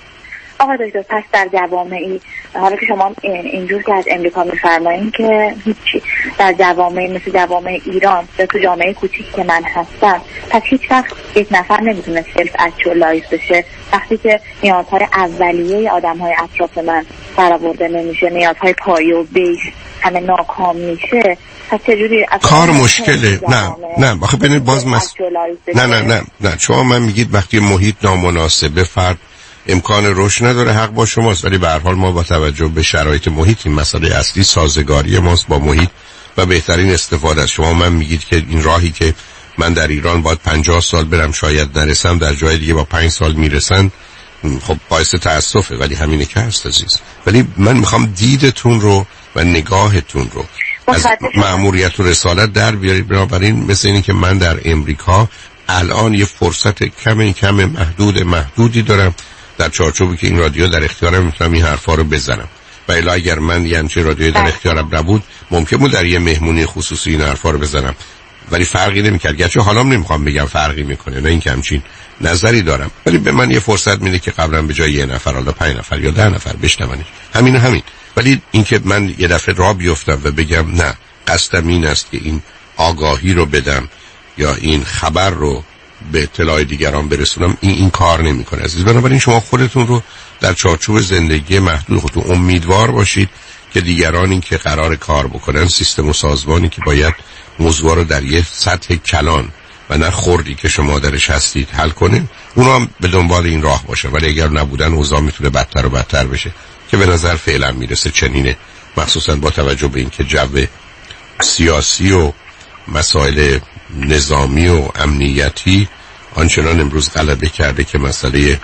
آقا دکتر، پس در جوامعی حالا که شما اینجور که از امریکا میفرمایین که هیچی در جوامعی مثل جوامع ایران یا تو جامعه کوچیک که من هستم، پس هیچ وقت یک نفر نمیتونه سلف اکچوالایز بشه وقتی که نیازهای اولیه آدمهای اطراف من برآورده نمیشه، نیازهای پایه و بیس همه ناکام میشه، پس چجوری کار مشکله؟ نه نه آخه ببینید باز مس... نه نه نه نه شما من میگید وقتی محیط نامناسبه فرد امکان رشد نداره، حق با شماست، ولی به هر حال ما با توجه به شرایط محیط این مسئله اصلی سازگاری ماست با محیط و بهترین استفاده از شما. من میگید که این راهی که من در ایران باید پنجاه سال برم شاید نرسم، در جای دیگه با پنج سال میرسن، خب باعث تأسفه، ولی همینه که هست عزیز. ولی من میخوام دیدتون رو و نگاهتون رو از مأموریت و رسالت در بیارید. بنابراین مثل اینی که من در امریکا الان یه فرصت کم کم محدود محدودی دارم در چارچوبی که این رادیو در اختیارم، میتونم این حرفا رو بزنم. و الا اگر من یه همچین رادیویی در اختیارم نبود ممکن بود در یه مهمونی خصوصی این حرفا رو بزنم، ولی فرقی نمی‌کرد. گرچه حالا نمیخوام بگم فرقی میکنه، نه اینکه همچین نظری دارم، ولی به من یه فرصت میده که قبلا به جای یه نفر حالا پنج نفر یا ده نفر بشنونید. همین همین. ولی اینکه من یه دفعه راه بیفتم و بگم نه قصدم این است که این آگاهی رو بدم یا این خبر رو به اطلاع دیگران برسونم، این این کار نمیکنه عزیز. بنابراین شما خودتون رو در چارچوب زندگی محدود خودتون امیدوار باشید که دیگرانی که قرار کار بکنن، سیستم و سازمانی که باید موضوع رو در یه سطح کلان و نه خوردی که شما درش هستید حل کنه، اونا هم به دنبال این راه باشه. ولی اگر نبودن اوضاع میتونه بدتر و بدتر بشه که به نظر فعلا میرسه چنینه، مخصوصا با توجه به اینکه جو سیاسی و مسائل نظامی و امنیتی آنچنان امروز غلبه کرده که مسئله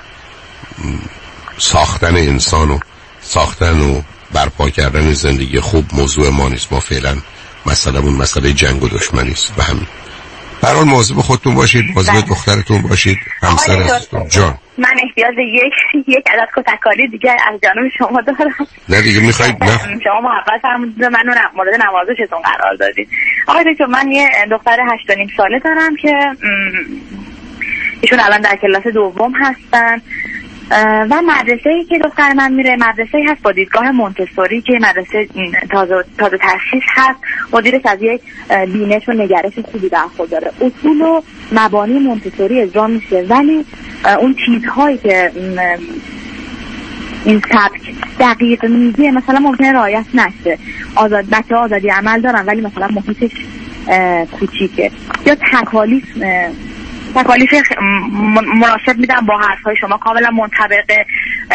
ساختن انسان و ساختن و برپا کردن زندگی خوب موضوع ما نیست. ما فعلا مسئله‌مون مسئله جنگ و دشمنی است. و همین هر حال مواظب خودتون باشید، مواظب دخترتون باشید، همسرتون. جان من احتیاج یک یک عدد کتککاری دیگه از جانب شما دارم. نه دیگه میخواید؟ نه شما محبت فرمودید منو مورد نوازشتون قرار دادید. آقای دکتر من یه دختر هشت و نیم ساله دارم که ایشون الان در کلاس دوم هستن و مدرسه‌ای که دختر من میره مدرسه‌ای هست با دیدگاه مونتسوری که مدرسه تازه تازه تأسیس هست. مدیرش از یک بینش و نگرش خوبی برخورداره. اصول و مبانی مونتسوری اجرا میشه، ولی اون چیزهایی که این سبک دقیق میگه مثلا ممکنه رعایت نشه. آزاد بچه آزادی عمل دارن ولی مثلا محیطش کوچیکه یا تکالیف تکالیف مناسب میدم با حرفهای شما کاملا منطبقه،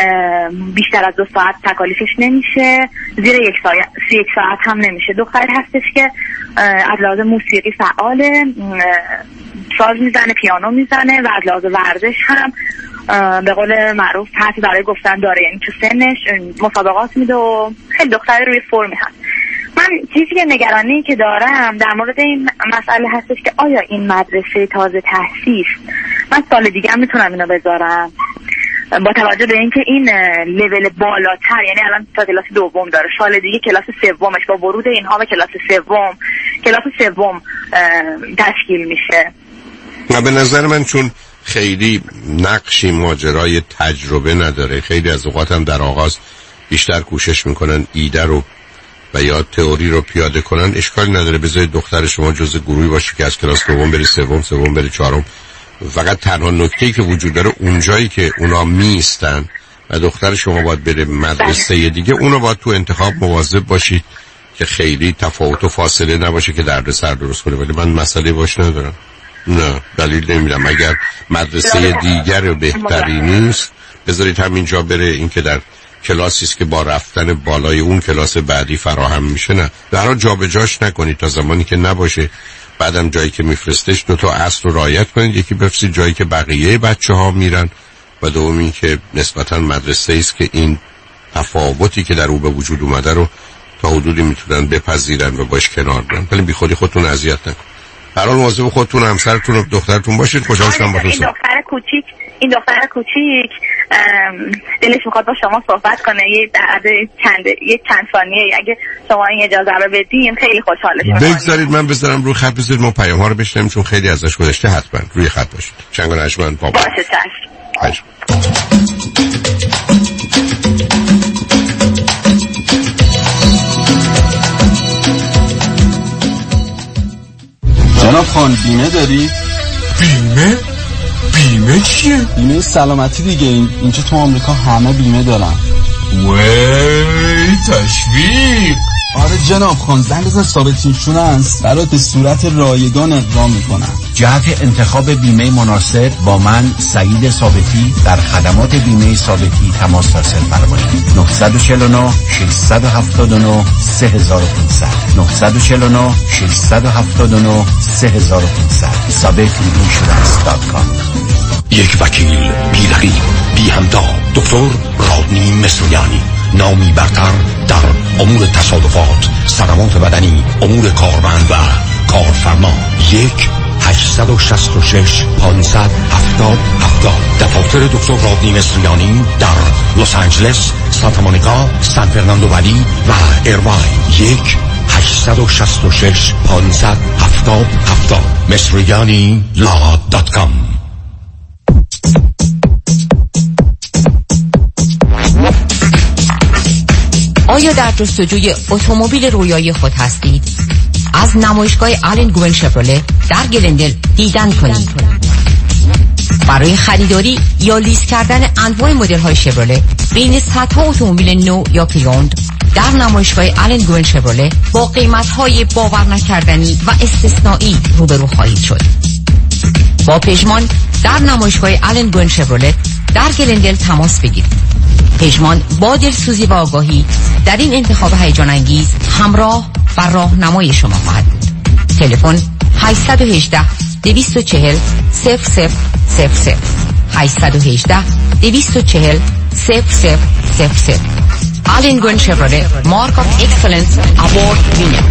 بیشتر از دو ساعت تکالیفش نمیشه، زیر یک ساعت یک ساعت هم نمیشه. دختری هستش که از لحاظ موسیقی فعاله، ساز میزنه، پیانو میزنه و از لحاظ ورزش هم به قول معروف حرفی برای گفتن داره، یعنی تو سنش مسابقات میده و خیلی دختری روی فرمی هست. من چیزی که نگرانی که دارم در مورد این مسئله هستش که آیا این مدرسه تازه تأسیس من سال دیگه هم میتونم اینو بذارم با توجه به اینکه این لول بالاتر، یعنی الان تا کلاس دوم داره، سال دیگه کلاس سومش با ورود اینها به کلاس سوم کلاس سوم تشکیل میشه. نه به نظر من چون خیلی نقشی ماجرای تجربه نداره، خیلی از اوقات هم در آغاز بیشتر کوشش میکنن ایده رو و یا تئوری رو پیاده کنن، اشکالی نداره. بذارید دختر شما جزء گروهی باشه که از کلاس دوم بری سوم، سوم بری چهارم. فقط تنها نکته‌ای که وجود داره اونجایی که اونا میستن و دختر شما باید بره مدرسه دیگه، اونو باید تو انتخاب مواظب باشید که خیلی تفاوت و فاصله نباشه که دردسر درست کنه. ولی من مسئله باش ندارم، نه دلیل نمیدم. اگر مدرسه دیگر بهتری نیست بذارید همینجا بره، این که در کلاسی است که با رفتن بالای اون کلاس بعدی فراهم میشه، نه در حال جابجاش نکنید تا زمانی که نباشه. بعدم جایی که میفرستش دو تا اصل رو رعایت کنید، یکی بفرستید جایی که بقیه بچه ها میرن و دوم این که نسبتا مدرسه است که این تفاوتی که در او به وجود اومده رو تا حدودی میتونن بپذیرن و باش کنار بیان. ولی بی خودی خودتون اذیت نکنید. هر حال مواظب خودتون، همسرتون و دخترتون باشید. خوشحال شدم باهاتون. این دختر کوچیک این دختر کوچیک دلش میخواد با شما صحبت کنه یه بعد چند یه چند ثانیه، اگه شما این اجازه رو بدین خیلی خوشحالش می‌شم. بگذارید من بذارم روی خط، بذارید ما پیام ها رو بشنویم چون خیلی ازش گذشته. حتما روی خط باشید. چنگ و نجمن بابا باشه چشم. جناب خان بیمه داری؟ بیمه؟ بیمه چیه؟ بیمه سلامتی دیگه. این اینجا تو آمریکا همه بیمه دارن. وی تشویق. آره جناب خان، زنگ بزن ثابت اینشورنس برات به صورت رایگان اقدام میکنم. جهت انتخاب بیمه مناسب با من سعید ثابتی در خدمات بیمه ثابتی تماس حاصل فرمایید. نه چهار نه شش هفت نه سه پانصد نه چهار نه شش هفت نه سه پانصد ثابتی اینشورنس دات کام. یک وکیل بی رقیب بی همتا، دکتر رادنی مصریانی، نامی برتر در امور تصادفات، صدمات بدنی، امور کارمند و کارفرما. یک هشت شش شش پانصد هفتاد هفتاد. دفاتر دکتر رادنی مصریانی در لس آنجلس، سانتا مونیکا، سان فرناندو ولی و ایرواین. یک هشت شش شش پانصد هفتاد هفتاد. مصریانی لا دات کام. آیا در جستجوی اتومبیل رویایی خود هستید؟ از نمایشگاه آلن گوین شفرله در گلندل دیدن کنید. برای خریداری یا لیز کردن انواع مدل‌های شفرله بین صدها اتومبیل نو یا پریوند در نمایشگاه آلن گوین شفرله با قیمت‌های باور نکردنی و استثنایی روبرو خواهید شد. با پژمان در نمایشگاه آلن گوین شفرله در گلندل تماس بگیرید. پژمان با دلسوزی و آگاهی در این انتخاب هیجان انگیز همراه و راهنمای شما خواهد بود. تلفن هشت یک هشت دو چهار صفر صفر صفر صفر هشت یک هشت دو چهار صفر صفر صفر صفر. آلن گوین شفرله مارک آف اکسلنس اوارد وینر.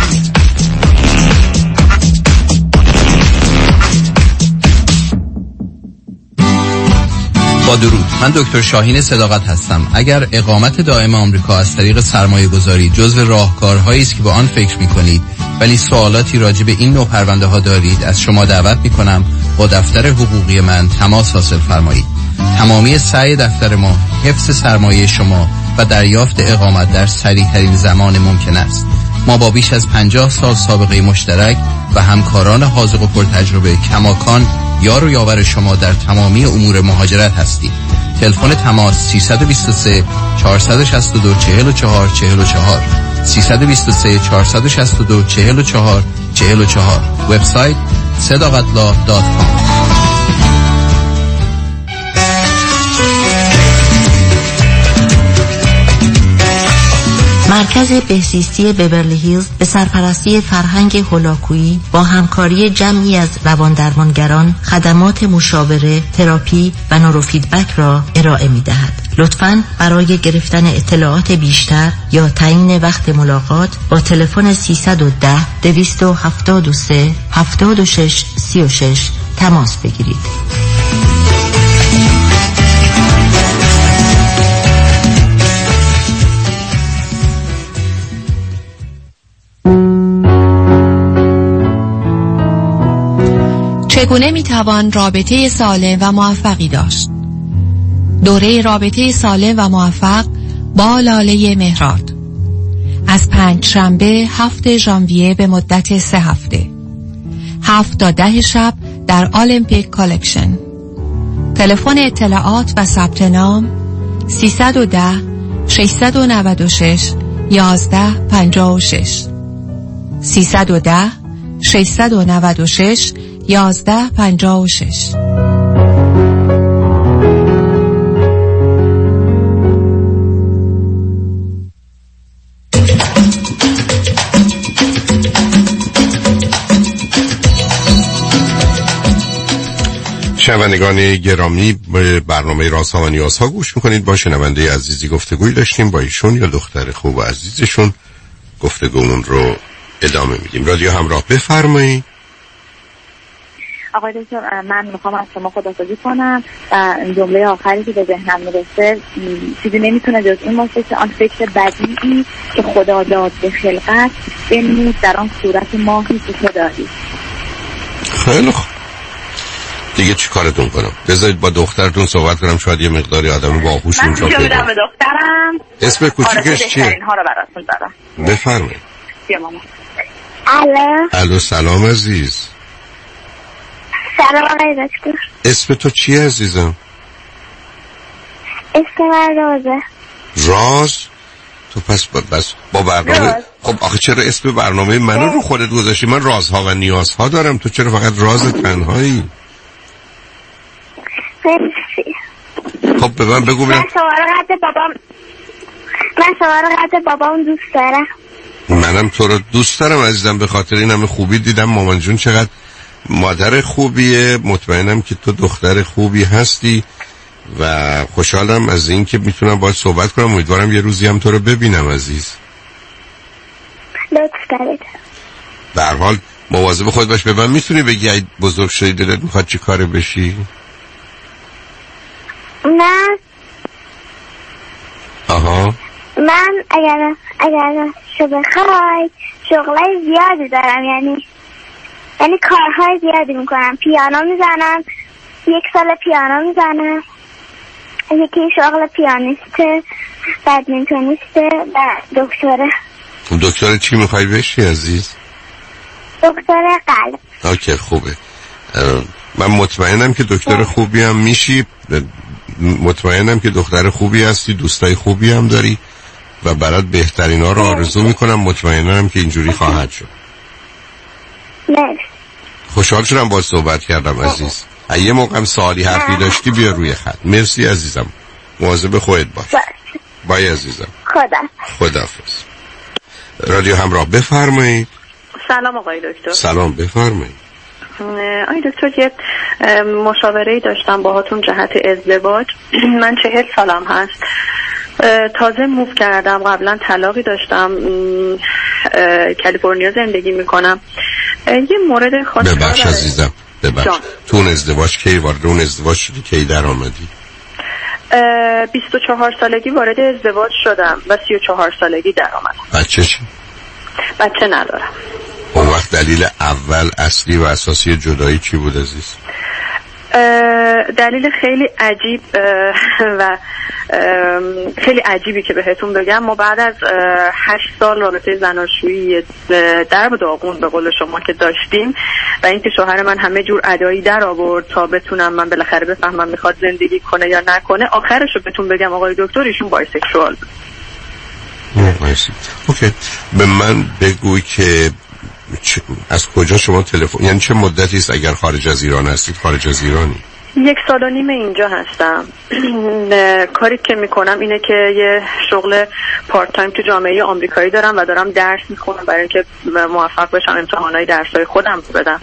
با درود، من دکتر شاهین صداقت هستم. اگر اقامت دائم آمریکا از طریق سرمایه گذاری جزو راهکارهایی است که با آن فکر می کنید ولی سوالاتی راجع به این نوع پرونده ها دارید، از شما دعوت می کنم با دفتر حقوقی من تماس حاصل فرمایید. تمامی سعی دفتر ما حفظ سرمایه شما و دریافت اقامت در سریع ترین زمان ممکن است. ما با بیش از پنجاه سال سابقه مشترک و همکاران حاذق و پرتجربه کماکان یار و یاور شما در تمامی امور مهاجرت هستیم. تلفن تماس سیصد و بیست و سه چهارصد و شصت و دو چهل و چهار چهل و چهار سیصد و بیست و سه چهارصد و شصت و دو چهل و چهار چهل و چهار. وبسایت صداقتلا دات کام. مرکز بهزیستی بورلی هیلز به سرپرستی فرهنگ هولاکویی با همکاری جمعی از رواندرمانگران خدمات مشاوره، تراپی و نوروفیدبک را ارائه می دهد. لطفاً برای گرفتن اطلاعات بیشتر یا تعیین وقت ملاقات با تلفن سیصد و ده دویست و هفتاد و سه هفتاد و شش سی و شش تماس بگیرید. چگونه میتوان رابطه سالم و موفقی داشت؟ دوره رابطه سالم و موفق با لاله مهراد از پنج شنبه هفت ژانویه به مدت سه هفته، هفت تا ده شب در المپیک کالکشن. تلفن اطلاعات و ثبت نام سیصد و ده ششصد و نود و شش یازده پنجاه و شش سیصد و ده ششصد و نود و شش یازده پنجاه و شش. شنوندگان گرامی، به برنامه رازها و نیازها گوش میکنید. با شنونده عزیزی گفتگوی داشتیم با ایشون یا دختر خوب و عزیزشون. گفتگومون رو ادامه میدیم. رادیو همراه، بفرمایید. آقای دکتر، من میخوام از شما خداحافظی کنم و جمله آخری که به ذهنم میرسه چیزی نمیتونه جز این باشه که آن فکر بدیعی که خدا داد به خلقت بنمود در آن صورت ماهی که تو داری. خیلی خوب، دیگه چی کارتون کنم؟ بذارید با دخترتون صحبت کنم، شاید یه مقداری آدم باهوش اونجا پیدا. من میدم به دخترم. اسم کوچیکش چیه؟ اینها رو براتون دارم. بفرمایید. بیا ماما. الو. الو، سلام عزیز. سلام آقای دکتر. اسم تو چیه عزیزم؟ اسم من رازه. راز؟ تو پس با بس با برنامه راز. خب آخه چرا اسم برنامه منو رو خودت گذاشتی؟ من رازها و نیازها دارم، تو چرا فقط راز تنهایی؟ خب به من بگو. من شما رو قد بابام من شما رو قد بابام دوست دارم. منم تو رو دوست دارم عزیزم، به خاطر این همه خوبی دیدم مامان جون چقدر مادر خوبیه. مطمئنم که تو دختر خوبی هستی و خوشحالم از این که میتونم باهات صحبت کنم. امیدوارم یه روزی هم تو رو ببینم عزیز. لطف دارید. به هر حال مواظب خود باش. به من میتونی بگی اگه بزرگ شدی دلت میخواد چی کاره بشی؟ من آها من اگر اگر شو بخوای شغلای زیادی دارم، یعنی یعنی کارهای زیادی میکنم. پیانو میزنم، یک سال پیانو میزنم، یکی شغل پیانیسته، بدمینتونیسته و دکتره. دکتر چی میخوای بشی عزیز؟ دکتر قلب. اوکی خوبه. من مطمئنم که دکتر خوبی هم میشی، مطمئنم که دختر خوبی هستی، دوستای خوبی هم داری و برات بهترین ها رو آرزو میکنم. مطمئنم که اینجوری خواهد شد. مرسی. خوشحال شدم باهات صحبت کردم عزیز. اگه موقعم سوالی حرفی داشتی بیا روی خط. مرسی عزیزم، مواظب خودت باش. بای عزیزم. خدا خداحافظ. رادیو همراه بفرمایید. سلام آقای دکتر. سلام بفرمایید. آقای دکتر یه مشاوره‌ای داشتم باهاتون جهت ازدواج. من چهل سالم هست، تازه موو کردم، قبلا طلاقی داشتم، کالیفرنیا زندگی میکنم. یه مورد خاص ببخش عزیزم ببخش تو اون ازدواج کی وارد اون ازدواج شدی؟ کی در آمدی؟ بیست و چهار سالگی وارد ازدواج شدم و سی و چهار سالگی در آمدم. بچه چی؟ بچه ندارم. اون وقت دلیل اول اصلی و اساسی جدایی چی بود عزیز؟ دلیل خیلی عجیب و خیلی عجیبی که بهتون بگم، ما بعد از هشت سال رابطه زناشویی درب داغون به قول شما که داشتیم و اینکه شوهر من همه جور ادایی در آورد تا بتونم من بالاخره بفهمم میخواد زندگی کنه یا نکنه، آخرش رو بهتون بگم آقای دکتر ایشون بایسکشوال بود. اوکی. به من بگوی که از کجا شما تلفن، یعنی چه مدتی است اگر خارج از ایران هستید؟ خارج از ایرانی؟ یک سال و نیم اینجا هستم. کاری که میکنم اینه که یه شغل پارت تایم تو جامعه آمریکایی دارم و دارم درس میخونم برای اینکه موفق بشم امتحانای درسای خودم رو بدم.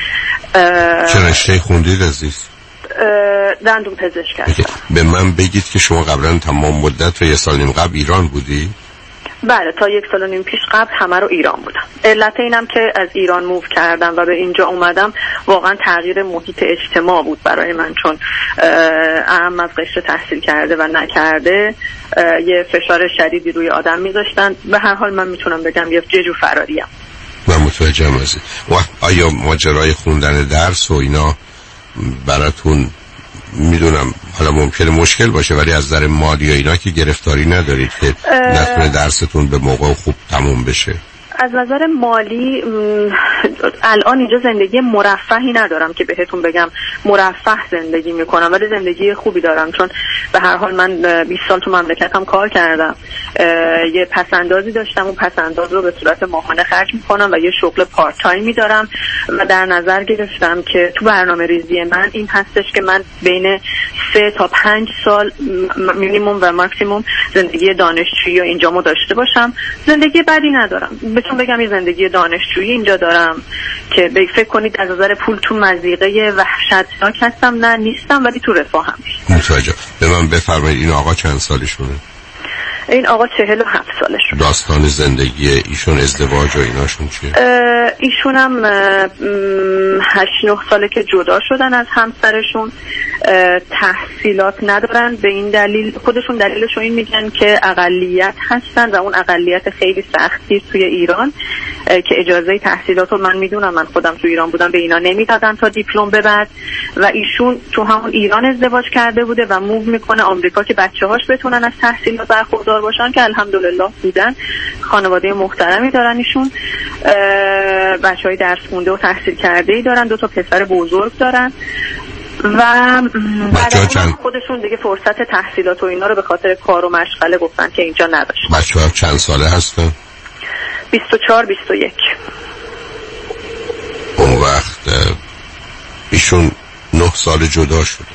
چه رشته خوندید عزیز؟ دندون پزشک هستم. به من بگید که شما قبلا تمام مدت رو یه سال نیم قبل ایران بودی؟ بله، تا یک سال و نیم پیش قبل همه رو ایران بودم. علت اینم که از ایران موو کردم و به اینجا اومدم واقعا تغییر محیط اجتماع بود برای من، چون اهم از قشر تحصیل کرده و نکرده یه فشار شدیدی روی آدم میذاشتن. به هر حال من میتونم بگم یه ججو فراریم. من متوجهم هستم. آیا ماجرای خوندن درس و اینا براتون میدونم حالا ممکنه مشکل باشه ولی از نظر مالی و اینا که گرفتاری ندارید که نتونه درستون به موقع خوب تموم بشه؟ از نظر مالی الان اینجا زندگی مرفهی ندارم که بهتون بگم مرفه زندگی میکنم، ولی زندگی خوبی دارم چون به هر حال من بیست سال تو مملکتم کار کردم. یه پسندازی داشتم، اون پسنداز رو به صورت ماهانه خرج میکنم و یه شغل پارت تایمی دارم و در نظر گرفتم که تو برنامه ریزی من این هستش که من بین سه تا پنج سال مینیموم و ماکسیموم زندگی دانشجویی اینجامو داشته باشم. زندگی بدی ندارم، بهتون بگم یه زندگی دانشجویی اینجا دارم که فکر کنید از نظر پول تو مضیقه وحشتناک هستم، نه نیستم، ولی تو رفاه هم متوجه. به من بفرمایید این آقا چند سالشونه؟ این آقا چهل و هفت سالشون. داستان زندگی ایشون، ازدواج و ایناشون چیه؟ ایشون هم هشت نه ساله که جدا شدن از همسرشون، تحصیلات ندارن. به این دلیل خودشون دلیلشون این میگن که اقلیت هستن و اون اقلیت خیلی سختی توی ایران که اجازه تحصیلات رو من میدونم، من خودم تو ایران بودم، به اینا نمیدادن تا دیپلم ببرد و ایشون تو همون ایران ازدواج کرده بوده و موو میکنه آمریکا که بچه‌هاش بتونن از تحصیلات برخوردار باشن که الحمدلله بودن. خانواده محترمی دارن ایشون، بچهای درس خونده و تحصیل کرده ای دارن، دو تا پسر بزرگ دارن و بعد چند... خودشون دیگه فرصت تحصیلات و اینا رو به خاطر کار و مشغله گفتن که اینجا نداشت. بچه ها چند ساله هستن؟ بیست و چهار بیست و یک. اون وقت ایشون نه سال جدا شدن.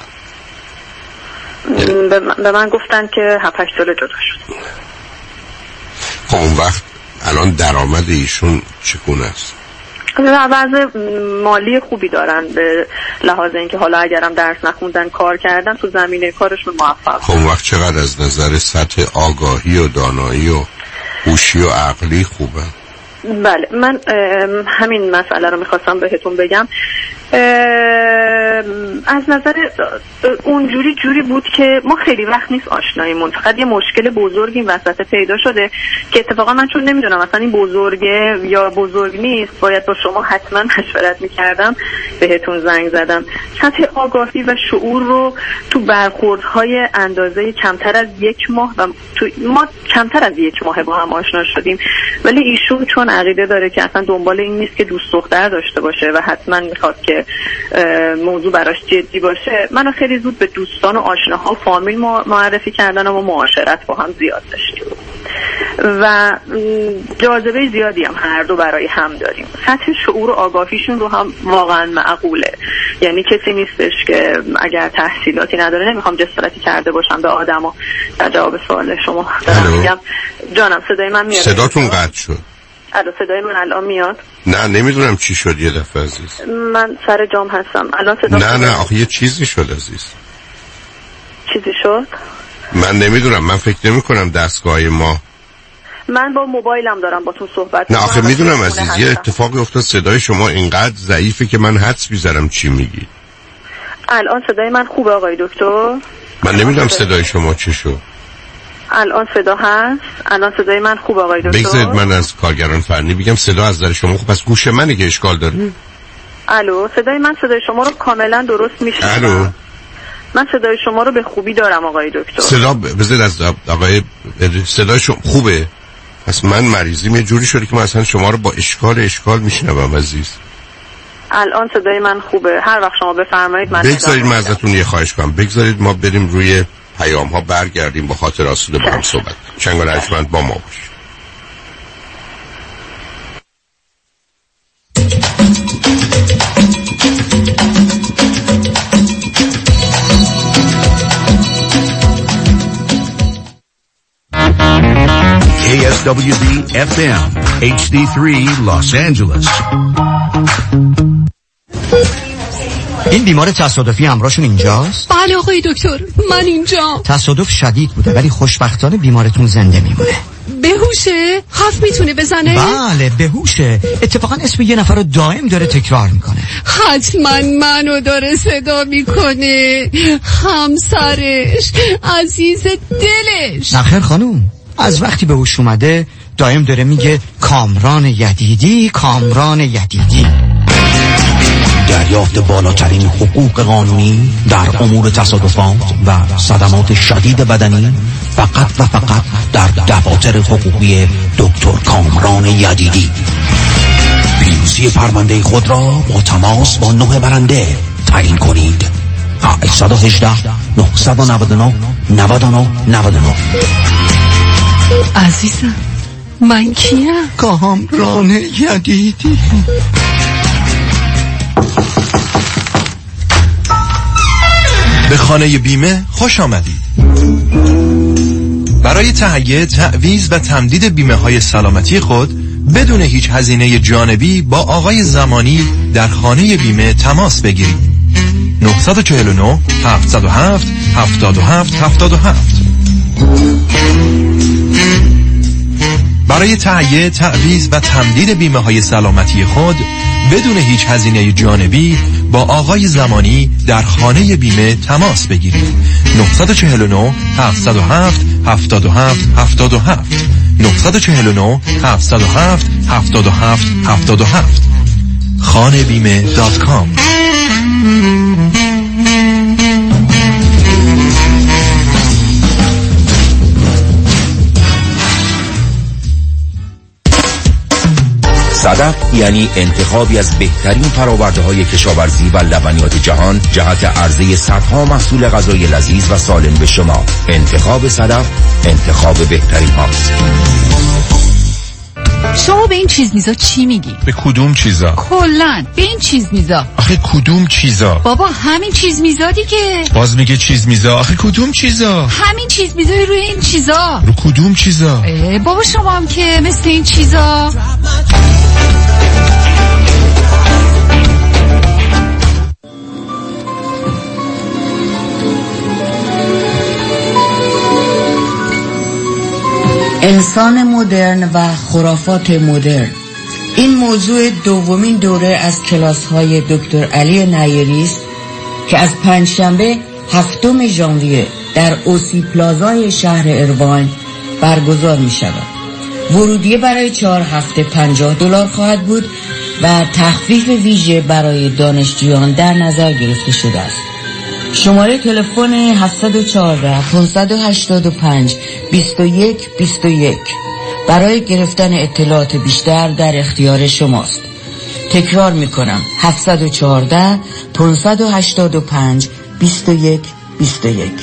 به من, به من گفتن که هفت هشت سال جدا شد. خب اون وقت الان درآمد ایشون چگونه است؟ وضع مالی خوبی دارن به لحاظ اینکه حالا اگرم درس نخوندن کار کردن تو زمینه کارشون موفق. خب اون وقت چقدر از نظر سطح آگاهی و دانایی و هوشی و عقلی خوبه؟ بله من همین مسئله رو میخواستم بهتون بگم. از نظر اونجوری جوری بود که ما خیلی وقت نیست آشناییمون، فقط یه مشکل بزرگی این وسط پیدا شده که اتفاقا من چون نمیدونم اصلا این بزرگه یا بزرگ نیست باید با شما حتما مشورت میکردم بهتون زنگ زدم. سطح آگاهی و شعور رو تو برخوردهای اندازه کمتر از یک ماه و تو ما کمتر از یک ماه با هم آشنا شدیم، ولی ایشون چون عقیده داره که اصلا دنبال این نیست که دوست دختر داشته باشه و حتما میخواد که موضوع براش جدی باشه، منو خیلی زود به دوستان و آشناها و فامیل معرفی کردن و معاشرت با هم زیاد داشتیم و جاذبه زیادی هم هر دو برای هم داریم. سطح شعور و آگاهیشون رو هم واقعا معقوله، یعنی کسی نیستش که اگر تحصیلاتی نداره، نمیخوام جسارتی کرده باشم به آدمو در جواب سوال شما دارم میگم. جانم صدای من میاد؟ صداتون قطع شد. الو صدای من الان میاد؟ نه نمیدونم چی شد یه دفعه عزیز. من سر جام هستم الان صدا. نه نه آخه یه چیزی شد عزیز. چیزی شد؟ من نمیدونم، من فکر نمی کنم دستگاه ما. من با موبایلم دارم با تو صحبت. نه آخه میدونم عزیز یه اتفاقی افتاد، صدای شما اینقدر ضعیفه که من حدس میزنم چی میگی. الان صدای من خوبه آقای دکتر؟ من نمیدونم صدای شما چی شد. الان صدا هست؟ الان صدای من خوب آقای دکتر؟ بگذارید من از کارگران فنی بگم صدا از در شما خوب، پس گوش منه که اشکال داره. الو صدای من صدای شما رو کاملا درست میشنوم. الو من صدای شما رو به خوبی دارم آقای دکتر. صدا بذارید از آقای صدای شما خوبه. پس من مریضیم یه جوری شده که من اصلا شما رو با اشکال اشکال میشنوم عزیز. الان صدای من خوبه، هر وقت شما بفرمایید من بگذارید من ازتون یه خواهش کنم، بگذارید ما بریم روی پیام ها برگردیم با خاطر آسوده با هم صحبت. چنگ و رجمند با ما باش. K S W B F M H D three Los Angeles. این بیمار تصادفی همراهشون اینجاست؟ بله آقای دکتر من اینجا. تصادف شدید بوده ولی خوشبختانه بیمارتون زنده میمونه. بهوشه؟ حرف میتونه بزنه؟ بله بهوشه. اتفاقا اسم یه نفر رو دائم داره تکرار میکنه. حتما منو داره صدا میکنه، همسرش، عزیز دلش. نخیر خانوم، از وقتی به هوش اومده دائم داره میگه کامران یدیدی کامران یدیدی. دریافت بالاترین حقوق قانونی در امور تصادفات و صدمات شدید بدنی فقط و فقط در دفاتر حقوقی دکتر کامران یدیدی. پیروزی پرونده خود را با تماس با نه برنده تعیین کنید. هشت یک هشت نه نه نه نه نه نه نه. عزیزم من کیم؟ کامران یدیدی. به خانه بیمه خوش آمدید. برای تهیه تعویض و تمدید بیمه های سلامتی خود بدون هیچ هزینه جانبی با آقای زمانی در خانه بیمه تماس بگیرید. نه چهار نه هفت صفر هفت هفت هفت هفت هفت. برای تهیه تعویض و تمدید بیمه های سلامتی خود بدون هیچ هزینه جانبی با آقای زمانی در خانه بیمه تماس بگیرید. نه چهار نه هفت صفر هفت هفت هفت هفت هفت نه چهار نه هفت صفر هفت هفت هفت هفت هفت خانه بیمه دات کام. صدف یعنی انتخابی از بهترین فرآورده‌های کشاورزی و لبنیات جهان جهت عرضه صدها محصول غذایی لذیذ و سالم به شما. انتخاب صدف انتخاب بهترین هاست. شما به این چیز میزا چی میگی؟ به کدوم چیزا؟ کلن به این چیز میزا. آخه کدوم چیزا؟ بابا همین چیز میزا دیگه. باز میگه چیز میزا. آخه کدوم چیزا؟ همین چیز میزای روی این چیزا. رو کدوم چیزا؟ بابا شما هم که مثل این چیزا. انسان مدرن و خرافات مدرن، این موضوع دومین دوره از کلاس های دکتر علی نیری است که از پنجشنبه هفتم ژانویه در اوسی پلازای شهر اروین برگزار می شود. ورودیه برای چهار هفته پنجاه دلار خواهد بود و تخفیف ویژه برای دانشجویان در نظر گرفته شده است. شماره تلفن هفت یک چهار پنج هشت پنج بیست و یک بیست و یک برای گرفتن اطلاعات بیشتر در اختیار شماست. تکرار میکنم هفت یک چهار پنج هشت پنج بیست و یک بیست و یک.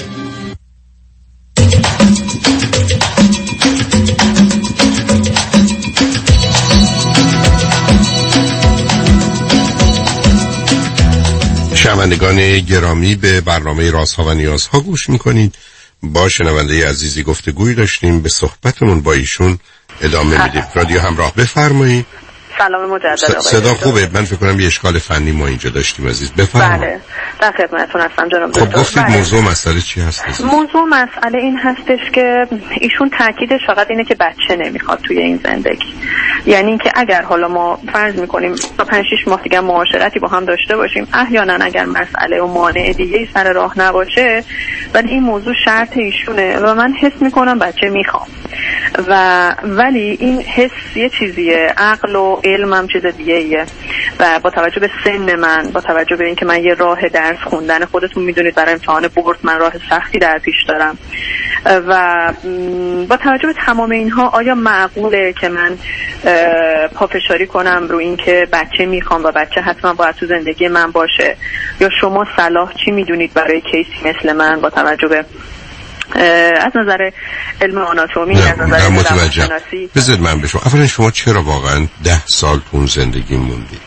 شنوندگان گرامی، به برنامه رازها و نیازها گوش میکنید. با شنونده عزیزی گفتگوی داشتیم، به صحبتمون با ایشون ادامه میدیم. رادیو همراه، بفرمایید. سلام مجدد. صدا خوبه؟ من فکر کنم یه اشکال فنی ما اینجا داشتیم عزیز. بفرمایید. بله در خدمتتون هستم جناب دکتر. خب گفتید موضوع مسئله چی هست عزیز؟ موضوع مسئله این هستش که ایشون تاکیدش فقط اینه که بچه نمیخواد توی این زندگی. یعنی اینکه اگر حالا ما فرض میکنیم تا پنج شش ماه دیگه معاشرتی با هم داشته باشیم، احیانا اگر مسئله و مانع دیگه‌ای سر راه نباشه، ولی این موضوع شرط ایشونه و من حس میکنم بچه میخوام. و ولی این حس یه چیزیه، عقل و علم هم چیز دیگه ایه. و با توجه به سن من، با توجه به اینکه من یه راه درس خوندن، خودتون میدونید برای امتحان بورس من راه سختی در پیش دارم، و با توجه به تمام اینها آیا معقوله که من پافشاری کنم رو این که بچه میخوام و بچه حتما باید تو زندگی من باشه؟ یا شما صلاح چی میدونید برای کیسی مثل من با توجه به از نظر علم آناتومی، از نظر روانشناسی؟ بذارید من بشم، اولا شما چرا واقعا ده سال تون زندگی موندی؟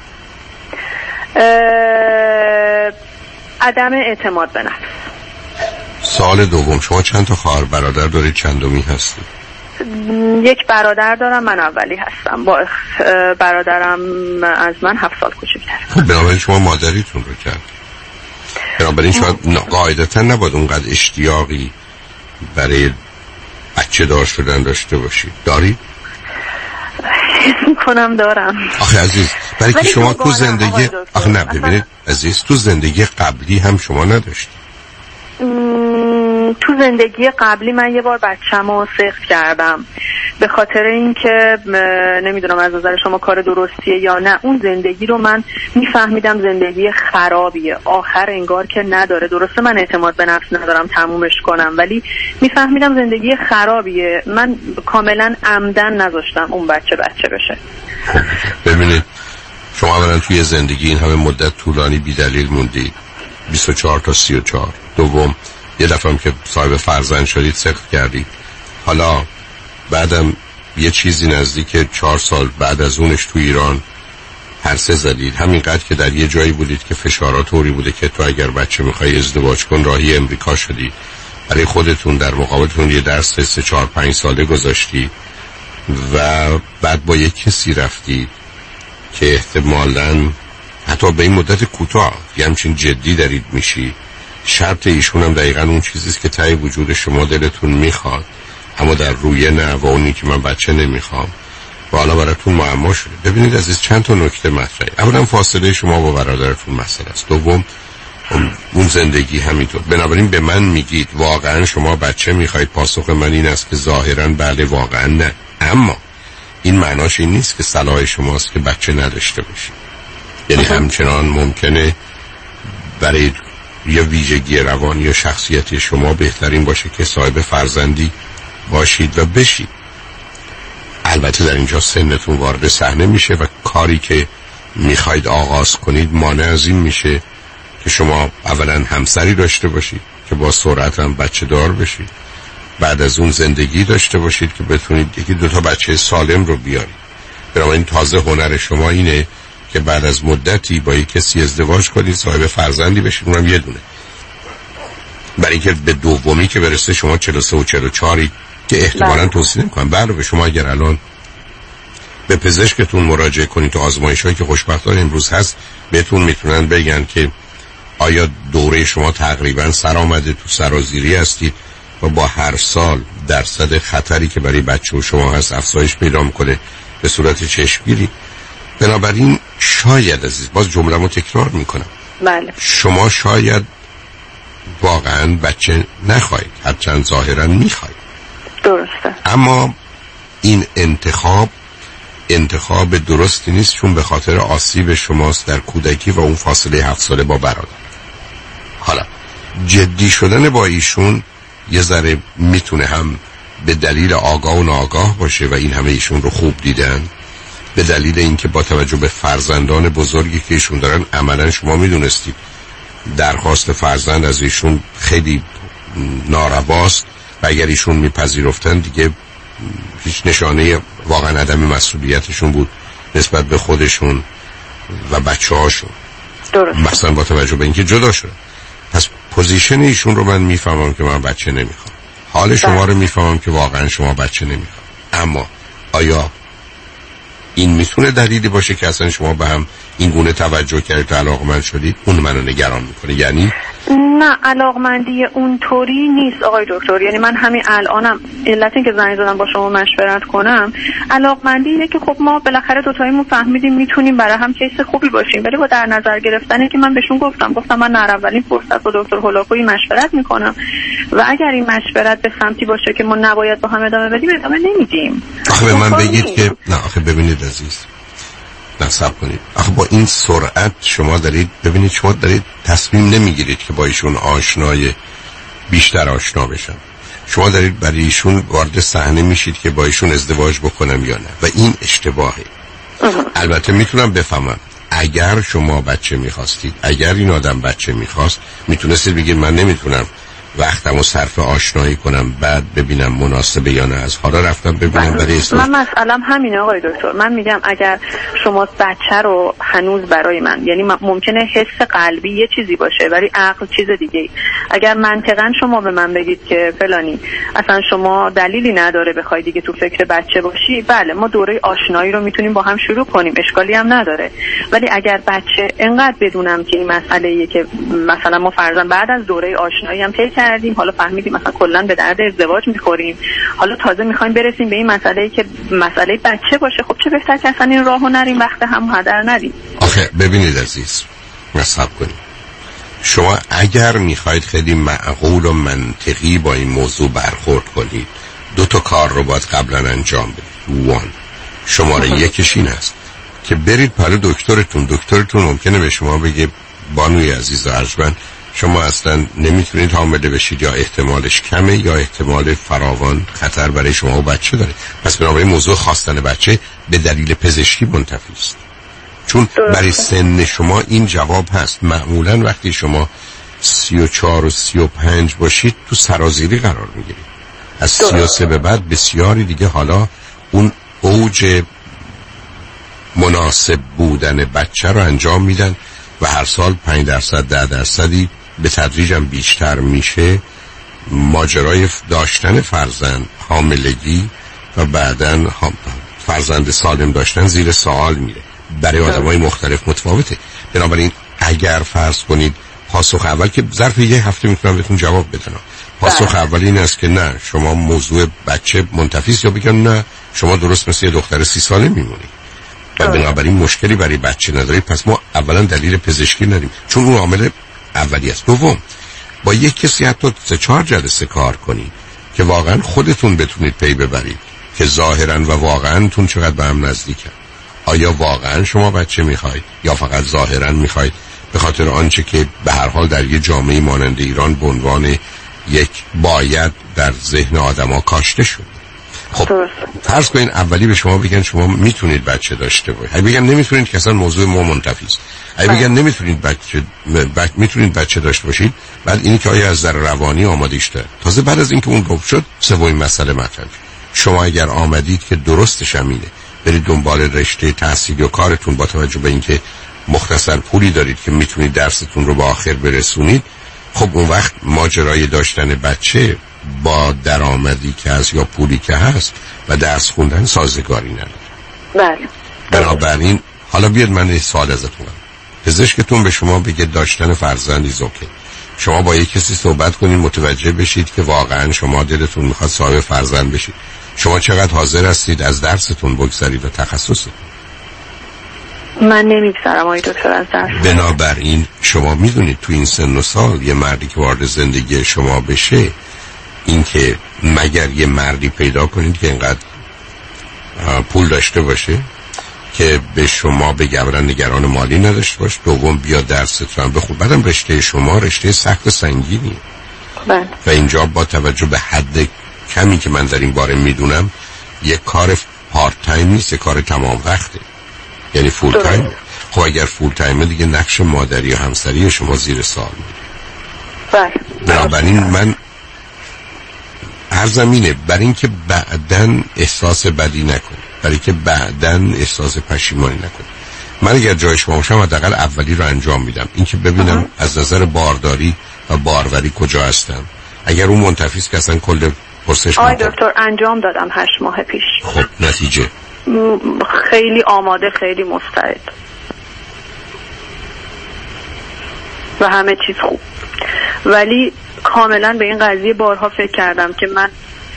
عدم اعتماد به نفس. سال دوم، شما چند تا خواهر برادر دارید؟ چندمی هستی؟ یک برادر دارم، من اولی هستم. با برادرم از من هفت سال کوچکتره. خب بنابراین شما مادریتون رو کرد. بنابراین شما قاعدتا نباید اونقدر اشتیاقی برای بچه دار شدن داشته باشید. داری؟ حس میکنم دارم. آخه عزیز، برای که شما تو زندگی آخه نه ببینید عزیز، تو زندگی قبلی هم شما نداشتی. تو زندگی قبلی من یه بار بچه‌مو سخت کردم به خاطر اینکه نمیدونم از نظر شما کار درستیه یا نه. اون زندگی رو من میفهمیدم زندگی خرابیه، آخر انگار که نداره. درسته من اعتماد به نفس ندارم تمومش کنم، ولی میفهمیدم زندگی خرابیه. من کاملا عمدن نذاشتم اون بچه بچه بشه. ببینید شما اولا توی زندگی این همه مدت طولانی بی دلیل موندید، بیست و چهار تا سی و چهار. دوم یه دفعه هم که صاحب فرزند شدید سخت کردید. حالا بعدم یه چیزی نزدیک چهار سال بعد از اونش تو ایران پرسه زدید، همینقدر که در یه جایی بودید که فشارات طوری بوده که تو اگر بچه میخوای ازدواج کن راهی امریکا شدی. برای خودتون در مقابلتون یه درس سه چهار پنج ساله گذاشتی و بعد با یه کسی رفتی که احتمالاً حتی به این مدت کوتاه یه همچین جدی دارید میشی. شرط ایشون هم دقیقاً اون چیزیست که تای وجود شما دلتون میخواد، اما در روی نه و اونی که من بچه نمیخوام و حالا براتون معما شده. ببینید عزیز، چند تا نکته مطرحه. اولا فاصله شما با برادرتون مسئله است. دوم اون زندگی همینطور. بنابراین به من میگید واقعا شما بچه میخواید، پاسخ من این است که ظاهرا بله واقعا نه، اما این معناش این نیست که صلاح شماست که بچه نداشته باشید. یعنی همچنان ممکنه برای یا ویژگی روانی یا شخصیتی شما بهترین باشه که صاحب فرزندی باشید و بشید. البته در اینجا سنتون وارد صحنه میشه و کاری که میخواید آغاز کنید مانع از این میشه که شما اولا همسری داشته باشید که با سرعت هم بچه دار بشید، بعد از اون زندگی داشته باشید که بتونید یکی دو تا بچه سالم رو بیارید. بنابراین تازه هنر شما اینه که بعد از مدتی با یک کسی ازدواج کنید، صاحب فرزندی بشید، اونم یه دونه. برای اینکه به دومی که برسه شما چهل و سه و چهل و چهار که احتمالاً توصیه نمی‌کنم. بله به شما اگر الان به پزشکتون مراجعه کنید تو آزمایش‌هایی که خوشبختانه امروز هست بهتون میتونن بگن که آیا دوره شما تقریباً سر آمده، تو سرازیری هستید و با هر سال درصد خطری که برای بچه و شما هست افزایش پیدا میکنه به صورت چشمگیری. بنابراین شاید عزیز، باز جمله‌مو تکرار میکنم، بله شما شاید واقعاً بچه نخواهید، هرچند ظاهراً میخواهید. درسته. اما این انتخاب انتخاب درستی نیست، چون به خاطر آسیب شماست در کودکی و اون فاصله هفت ساله با برادر. حالا جدی شدن با ایشون یه ذره میتونه هم به دلیل آگاه و ناآگاه باشه و این همه ایشون رو خوب دیدن، به دلیل اینکه با توجه به فرزندان بزرگی که ایشون دارن عملا شما میدونستید درخواست فرزند از ایشون خیلی نارواست و اگر ایشون میپذیرفتن دیگه هیچ نشانه واقعا عدم مسئولیتشون بود نسبت به خودشون و بچه هاشون. درست. مثلا با توجه به اینکه جدا شدن. پس پوزیشن ایشون رو من میفهمم که من بچه نمیخوام، حال شما رو میفهمم که واقعا شما بچه نمیخوام، اما آیا این میتونه دلیلی باشه که اصلا شما به هم این گونه توجه کردید تا علاقمند شدید؟ اون منو نگران میکنه. یعنی نه علاقمندی اونطوری نیست آقای دکتر، یعنی من همین الانم علت این که زنگ زدم با شما مشورت کنم علاقمندی اینه که خب ما بالاخره دو تایمون فهمیدیم میتونیم برای هم کیس خوبی باشیم، ولی با در نظر گرفتنه که من بهشون گفتم گفتم من در اولین فرصت با دکتر هولاکویی مشورت میکنم و اگر این مشورت به سمتی باشه که ما نباید با هم ادامه بدیم ادامه نمیدیم. آخه به من بگید که نه، آخه ببینید عزیز، نصب کنید، آخه با این سرعت شما دارید، ببینید شما دارید تصمیم نمیگیرید که با ایشون آشنای بیشتر آشنا بشن، شما دارید برای ایشون وارد صحنه میشید که با ایشون ازدواج بکنم یا نه و این اشتباهه. البته میتونم بفهمم اگر شما بچه میخواستید، اگر این آدم بچه میخواست میتونستید بگید من نمیتونم وقتمو صرف آشنایی کنم بعد ببینم مناسبه یا نه، از حالا رفتم ببینم برای اسم. من مسئله‌ام همینه آقای دکتر، من میگم اگر شما بچه رو هنوز برای من، یعنی ممکنه حس قلبی یه چیزی باشه ولی عقل چیز دیگه، اگر منطقاً شما به من بگید که فلانی اصلا شما دلیلی نداره بخوای دیگه تو فکر بچه باشی، بله ما دوره آشنایی رو میتونیم با هم شروع کنیم، اشکالی هم نداره، ولی اگر بچه انقدر بدونم که این مسئله‌ایه که مثلا ما فرضاً بعد از دوره آشنایی هم کردیم، حالا فهمیدیم مثلا کلا به درد ازدواج میخوریم، حالا تازه میخوایم برسیم به این مسئله که مسئله بچه باشه، خب چه بهتر که اصلا این راهو نریم، وقت هم هدر ندیم. آخه ببینید عزیز، نصب کنید، شما اگر میخواید خیلی معقول و منطقی با این موضوع برخورد کنید دو تا کار رو باید قبلا انجام بدید. وان شماره یکش این است که برید پلو دکترتون. دکترتون ممکنه به شما بگه بانوی عزیز و ارجمند شما اصلا نمیتونید حامله بشید، یا احتمالش کمه یا احتمال فراوان خطر برای شما و بچه داره. پس بنابراین موضوع خواستن بچه به دلیل پزشکی منتفی است، چون برای سن شما این جواب هست. معمولا وقتی شما سی و چهار و سی و پنج باشید تو سرازیری قرار میگیرید، از سی و سه به بعد بسیاری دیگه حالا اون اوج مناسب بودن بچه رو انجام میدن و هر سال پنج درصد ده درصدی به تدریج هم بیشتر میشه. ماجرای داشتن فرزند، حاملگی و بعدن فرزند سالم داشتن زیر سوال میره، برای آدمای مختلف متفاوته. بنابراین اگر فرض کنید پاسخ اول که ظرف یه هفته میتونم بهتون جواب بدم، پاسخ اول این است که نه شما موضوع بچه منتفی است، یا بگم نه شما درست مثل یه دختر سی ساله میمونید و بنابراین مشکلی برای بچه ندارید، پس ما اولا دلیل پزشکی نداریم چون اون عامل اولی است. دوم، با یک کسی حتی سه چهار جلسه کار کنید که واقعا خودتون بتونید پی ببرید که ظاهرا و واقعا تون چقدر به هم نزدیکن. آیا واقعا شما بچه میخواید یا فقط ظاهرا میخواید به خاطر آنچه که به هر حال در یه جامعه مانند ایران به عنوان یک باید در ذهن آدما کاشته شد؟ خب فرض کنین اولی به شما بگن شما میتونید بچه داشته باشید، اگه بگن نمیتونید که اصلا موضوع ما منتفی است. اگه بگن نمیتونید بچه بچ... میتونید بچه داشته باشید، بعد اینی که آیا از نظر روانی آماده‌اش داره. تازه بعد از اینکه اون گفت شد سومین مسئله مطرح. شما اگر آمدید که درستش همینه برید دنبال رشته تحصیلی و کارتون با توجه به اینکه مختصر پولی دارید که میتونید درستون رو به آخر برسونید، خب اون وقت ماجرای داشتن بچه با درآمدی که هست یا پولی که هست و درس خوندن سازگاری نداره. بله. بنابراین حالا بیاد من یه سوال ازتون کنم. پزشکتون به شما بگه داشتن فرزندی زوکه، شما با یک کسی صحبت کنید متوجه بشید که واقعا شما دلتون میخواد صاحب فرزند بشید، شما چقدر حاضر هستید از درستون بگذارید و تخصصتون؟ من نمیگذارم آقای دکتر از درس. بنابراین شما میدونید تو این سن و سال یه مردی که وارد زندگی شما بشه، این که مگر یه مردی پیدا کنید که اینقدر پول داشته باشه که به شما بگه اولا نگران مالی نداشته باشه، دوم بیا درستون هم بخون، بعدم رشته شما رشته سخت سنگینی بله. و اینجا با توجه به حد کمی که من در این باره میدونم یک کار پارت تایم نیست، کار تمام وقته، یعنی فول تایم. خب اگر فول تایمه دیگه نقش مادری و همسری شما زیر سوال میره. بله. بنابراین من هر زمینه برای اینکه بعدن احساس بدی نکنی، برای که بعدن احساس پشیمانی نکنی، من اگر جای شما باشم حداقل اولی رو انجام میدم، اینکه ببینم آه. از نظر بارداری و باروری کجا هستم. اگر اون منتفی است که اصلا کل پرسش آی دکتر انجام دادم هشت ماه پیش. خب نتیجه خیلی آماده، خیلی مستعد و همه چیز خوب، ولی کاملا به این قضیه بارها فکر کردم که من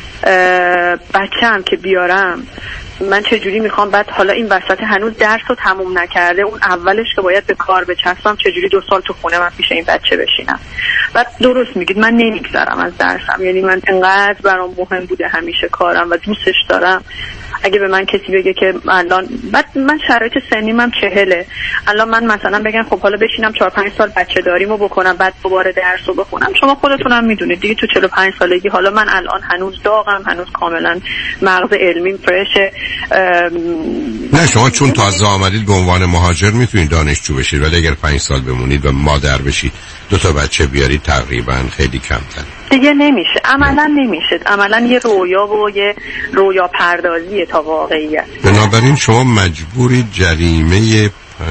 بچه‌ام که بیارم من چجوری میخوام، بعد حالا این وسط هنوز درس رو تموم نکرده، اون اولش که باید به کار بچسبم چجوری دو سال تو خونه من پیش این بچه بشینم. بعد درست میگید من نمیگذرم از درسم، یعنی من انقدر برام مهم بوده همیشه کارم و دوستش دارم. اگه به من کسی بگه که الان بعد من شرایط سنیم هم چهله، الان من مثلا بگم خب حالا بشینم چهار پنج سال بچه داریمو بکنم بعد دوباره درس رو بخونم، شما خودتونم میدونید دیگه تو چهل و پنج سالگی، حالا من الان هنوز داغم، هنوز کاملا مغز علمیم فرشه. نه شما چون تازه آمدید به عنوان مهاجر میتونید دانشجو بشید، ولی اگر پنج سال بمونید و مادر بشید دو تا بچه بیارید تقریبا خیلی کمتر دیگه نمیشه، عملا نمیشه، عملا یه رویا و یه رویا پردازیه تا واقعیت. بنابراین شما مجبورید جریمه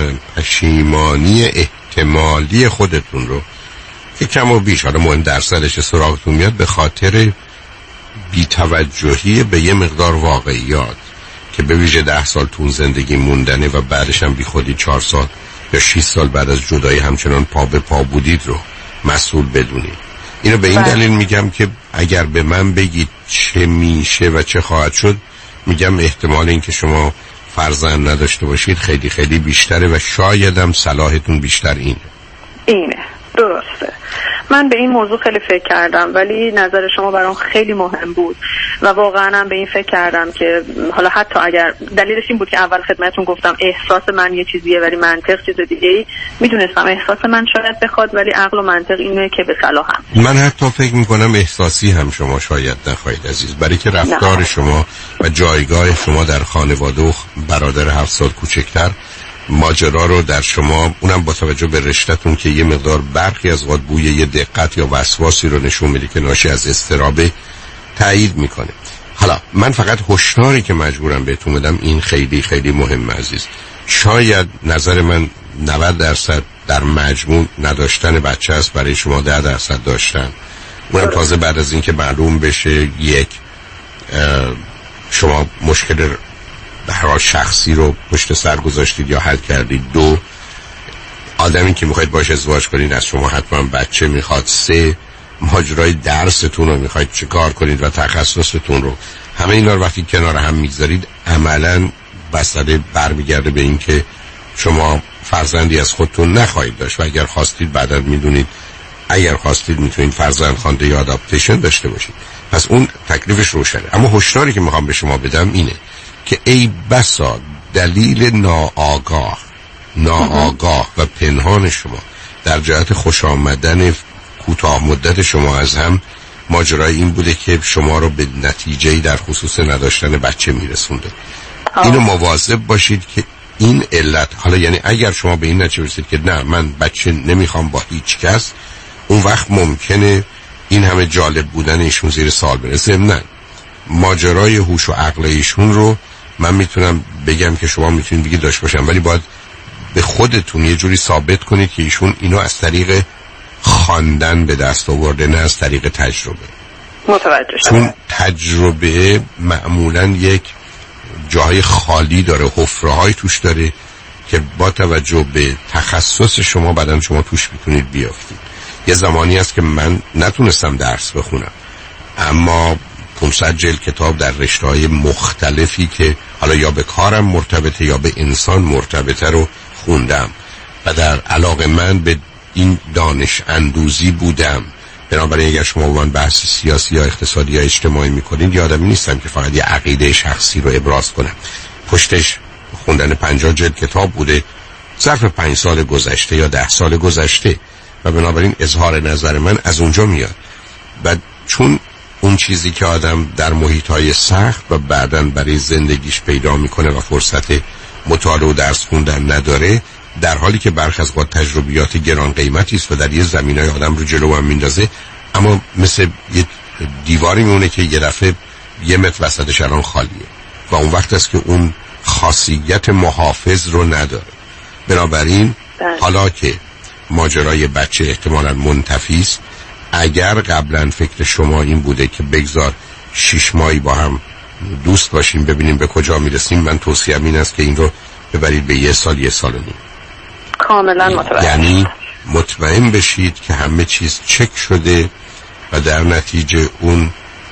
پشیمانی احتمالی خودتون رو که کم و بیش حالا مهم درصدش سراغتون میاد به خاطر بی‌توجهی به یه مقدار واقعیات که به ویژه ده سال تون زندگی موندنه و بعدش هم بی خودی چهار سال یا شش سال بعد از جدایی همچنان پا به پا بودید رو مسئول بدونید. اینو به این بله. دلیل میگم که اگر به من بگید چه میشه و چه خواهد شد، میگم احتمال این که شما فرزند نداشته باشید خیلی خیلی بیشتره و شاید هم صلاحتون بیشتر اینه. اینه درسته. من به این موضوع خیلی فکر کردم ولی نظر شما برام خیلی مهم بود و واقعا هم به این فکر کردم که حالا حتی اگر دلیلش این بود که اول خدمتتون گفتم احساس من یه چیزیه ولی منطق چیز دیگه ای، میدونستم احساس من شاید بخواد ولی عقل و منطق اینه که به صلاحم. من حتی فکر میکنم احساسی هم شما شاید نخواهید عزیز، برای که رفتار نه. شما و جایگاه شما در خانواده و برادر هفت سال کوچکتر ماجرا رو در شما، اونم با توجه به رشته‌تون که یه مقدار برخی از وقت بوی یه دقت یا وسواسی رو نشون میده که ناشی از اضطرابه تایید میکنه. حالا من فقط هشداری که مجبورم بهتون بدم این خیلی خیلی مهمه عزیز. شاید نظر من نود درصد در مجموع نداشتن بچه است برای شما ده درصد داشتن، اونم تازه بعد از اینکه معلوم بشه یک شما مشکل به هر حال شخصی رو پشت سر گذاشتید یا حل کردید، دو آدمی که میخواید باش ازدواج کنید از شما حتما بچه میخواد، سه ماجرای درستون رو میخواید چه کار کنید و تخصصتون رو، همه اینا رو وقتی کنار هم میگذارید عملا مسئله برمیگرده به این که شما فرزندی از خودتون نخواهید داشت و اگر خواستید بعدا میدونید اگر خواستید میتونید فرزند خوانده یا آداپتیشن داشته باشید، پس اون تکلیفش روشنه. اما هشداری که میخوام به شما بدم اینه که ای بسا دلیل ناآگاه ناآگاه و پنهان شما در جهت خوش آمدن کوتاه مدت شما از هم ماجرای این بوده که شما رو به نتیجه‌ای در خصوص نداشتن بچه میرسونده. اینو مواظب باشید که این علت، حالا یعنی اگر شما به این نتیجه رسید که نه من بچه نمیخوام با هیچ کس، اون وقت ممکنه این همه جالب بودن ایشون زیر سوال بره. ضمناً ماجرای هوش و عقل ایشون رو من میتونم بگم که شما میتونید بگید داشت باشم، ولی باید به خودتون یه جوری ثابت کنید که ایشون اینو از طریق خواندن به دست آورده، نه از طریق تجربه. متوجه شدم. چون تجربه معمولاً یک جای خالی داره، حفره‌های توش داره که با توجه به تخصص شما بعداً شما توش میتونید بیافتید. یه زمانی هست که من نتونستم درس بخونم، اما پانصد جلد کتاب در رشته‌های مختلفی که حالا یا به کارم مرتبطه یا به انسان مرتبطه رو خوندم و در علاقه من به این دانش اندوزی بودم. بنابراین اگر شما با من بحث سیاسی یا اقتصادی یا اجتماعی میکنید، یادم نیستم که فقط یه عقیده شخصی رو ابراز کنم. پشتش خوندن پنجاه جلد کتاب بوده ظرف پنج سال گذشته یا ده سال گذشته و بنابراین اظهار نظر من از اونجا میاد. و چون اون چیزی که آدم در محیط‌های سخت و بعداً برای زندگیش پیدا میکنه و فرصت مطالعه و درس خوندن نداره، در حالی که برخی از وقت تجربیات گران قیمتی است و در یه زمینای آدم رو جلو هم میندازه، اما مثل یه دیواری میمونه که یه دفعه یه متر وسطش الان خالیه و اون وقت است که اون خاصیت محافظ رو نداره. بنابراین حالا که ماجرای بچه احتمالاً منتفی است، اگر قبلا فکر شما این بوده که بگذار شش ماهی با هم دوست باشیم ببینیم به کجا میرسیم، من توصیه‌ام این است که این رو ببرید به یه سال، یه سال و نیم. کاملا متوجه. یعنی مطمئن بشید که همه چیز چک شده و در نتیجه اون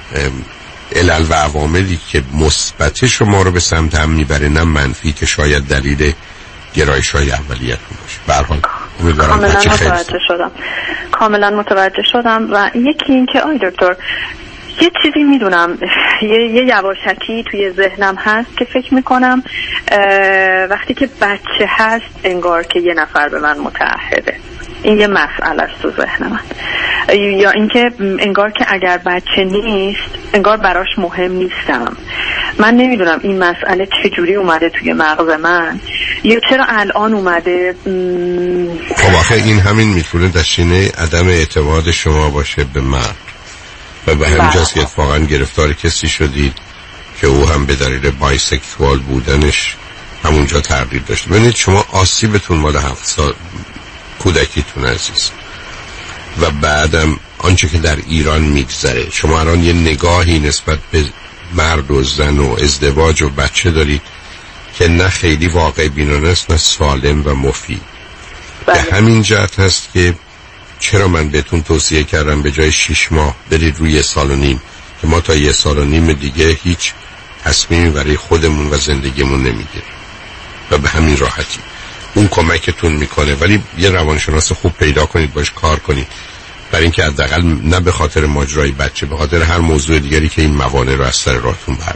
علل و عواملی که مثبت شما رو به سمت هم میبره نه منفی که شاید دلیل گرایش‌های اولیت باشه. به هر حال کاملا متوجه شدم. کاملا متوجه شدم. و یکی این که آی دکتر یه چیزی میدونم، یه, یه یواشکی توی ذهنم هست که فکر میکنم وقتی که بچه هست انگار که یه نفر به من متعهده. این یه مسئله است تو ذهن من. یا اینکه انگار که اگر بچه نیست انگار براش مهم نیستم. من نمیدونم این مسئله چجوری اومده توی مغز من یا چرا الان اومده. خب آخه این همین میتونه داشتینه عدم اعتماد شما باشه به مرد و به همینجاست که اتفاقا گرفتار کسی شدید که او هم به دلیل بایسکسوال بودنش همونجا تردید داشت. ببینید شما آسیبتون مال هفت سال کودکیتون عزیز و بعدم آنچه که در ایران میگذره، شما الان یه نگاهی نسبت به مرد و زن و ازدواج و بچه دارید که نه خیلی واقع بینانه است نه سالم و مفید. به همین جهت هست که چرا من بهتون توصیه کردم به جای شش ماه برید روی یه سال و نیم که ما تا یه سال و نیم دیگه هیچ تصمیمی برای خودمون و زندگیمون نمیگیریم و به همین راحتی اون کمکتون میکنه. ولی یه روانشناس خوب پیدا کنید باش کار کنید برای اینکه حداقل نه به خاطر ماجرای بچه، به خاطر هر موضوع دیگری که این موانع رو از سر راهتون برداره.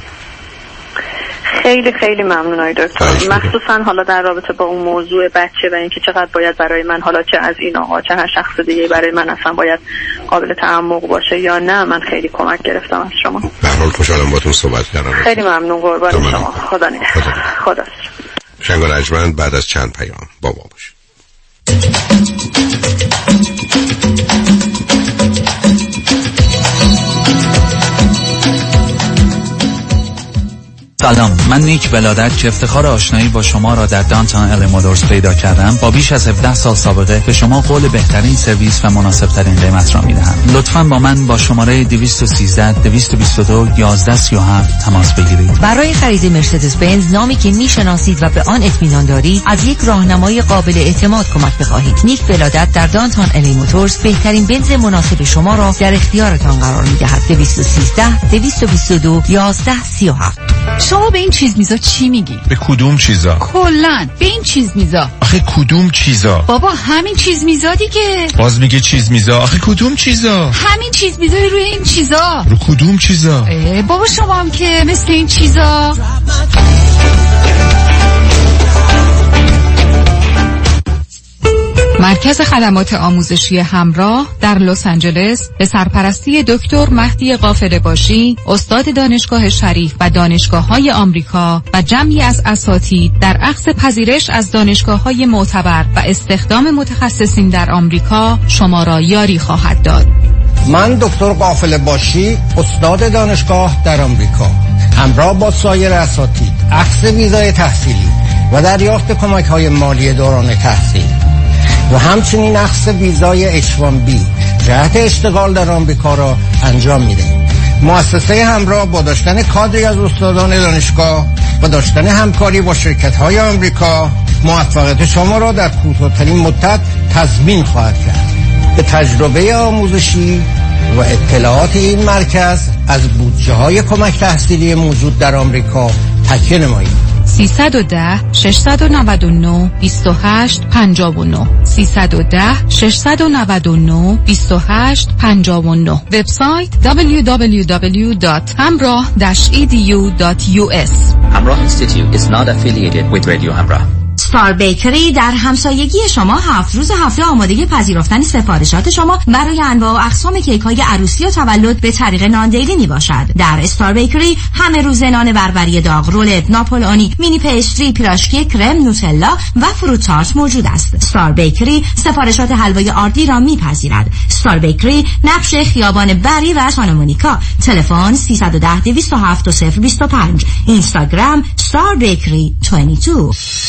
خیلی خیلی ممنونم دکتر، مخصوصا حالا در رابطه با اون موضوع بچه و اینکه چقدر باید برای من، حالا چه از این آقا چه هر شخص دیگه برای من اصلا باید قابل تعمق باشه یا نه، من خیلی کمک گرفتم از شما. به هر حال خوشحالم باهاتون صحبت کردم. خیلی ممنون، قربان شما. خدا نگهدار. خدا. شنگان اجمند بعد از چند پیام با ما باشید. سلام، من نیک ولادت که افتخار آشنایی با شما را در دانتون ال مودرز پیدا کردم. با بیش از هفده سال سابقه به شما قول بهترین سرویس و مناسب ترین قیمت را میدهم. لطفاً با من با شماره دویست و سیزده دویست و بیست و دو یازده سی و هفت تماس بگیرید. برای خرید مرسدس بنز نامی که میشناسید و به آن اطمینان دارید، از یک راهنمای قابل اعتماد کمک بخواهید. نیک ولادت در دانتون ال مودرز بهترین بنز مناسب شما را در اختیارتان قرار میدهد. دویست و سیزده دویست و بیست و دو یازده سی و هفت. شما به این چیز میزا چی میگی؟ به کدوم چیزا؟ کلن به این چیز میزا. آخه کدوم چیزا؟ بابا همین چیز میزا دیگه. باز میگه چیز میزا. آخه کدوم چیزا؟ همین چیز میزای روی این چیزا. رو کدوم چیزا؟ بابا شما هم که مثل این چیزا. مرکز خدمات آموزشی همراه در لس آنجلس به سرپرستی دکتر مهدی غافرباشی، استاد دانشگاه شریف و دانشگاه‌های آمریکا و جمعی از اساتید در اخذ پذیرش از دانشگاه‌های معتبر و استخدام متخصصین در آمریکا شما را یاری خواهد داد. من دکتر غافرباشی، استاد دانشگاه در آمریکا، همراه با سایر اساتید اخذ ویزای تحصیلی و دریافت کمک‌های مالی دوران تحصیل و همچنین اخذ ویزای اچ وان بی جهت اشتغال در آمریکا را انجام می‌دهیم. مؤسسه همراه با داشتن کادری از استادان دانشگاه و داشتن همکاری با شرکت‌های آمریکا موفقیت شما را در کوتاه‌ترین مدت تضمین خواهد کرد. به تجربه آموزشی و اطلاعات این مرکز از بودجه‌های کمک تحصیلی موجود در آمریکا تکیه نمایید. سیصد و ده ششصد و نود و نه بیست و هشت پنجاه و نه سیصد و ده ششصد و نود و نه بیست و هشت پنجاه و نه. وبسایت دبلیو دبلیو دبلیو دات همراه داش ای دی یو دات یو اس. همراه Institute is not affiliated with Radio همراه. ستار بیکری در همسایگی شما هفت روز هفته آماده پذیرفتن سفارشات شما برای انواع و اقسام کیک های عروسی و تولد به طریق ناندیلی می باشد. در ستار بیکری همه روز نان بربری داغ، رولت، ناپولئونی، مینی پیستری، پیراشکی، کرم، نوتلا و فروت تارت موجود است. ستار بیکری سفارشات حلوای آردی را می پذیرد. ستار بیکری نقش خیابان بری و سانتا تلفن سیصد و ده دویست و هفت صفر بیست و پنج. اینستاگرام ستار بیکری بیست و دو.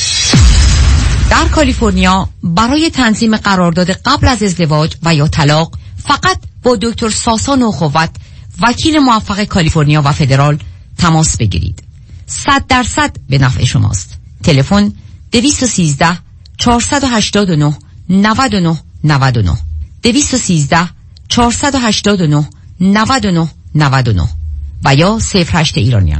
در کالیفرنیا برای تنظیم قرارداد قبل از ازدواج و یا طلاق فقط با دکتر ساسان اخوت، وکیل موفق کالیفرنیا و فدرال تماس بگیرید. صد درصد به نفع شماست. تلفن دویست و سیزده چهارصد و هشتاد و نه نود و نه نود و نه دویست و سیزده چهارصد و هشتاد و نه نود و نه نود و نه و یا صفر هشت ایرانیان.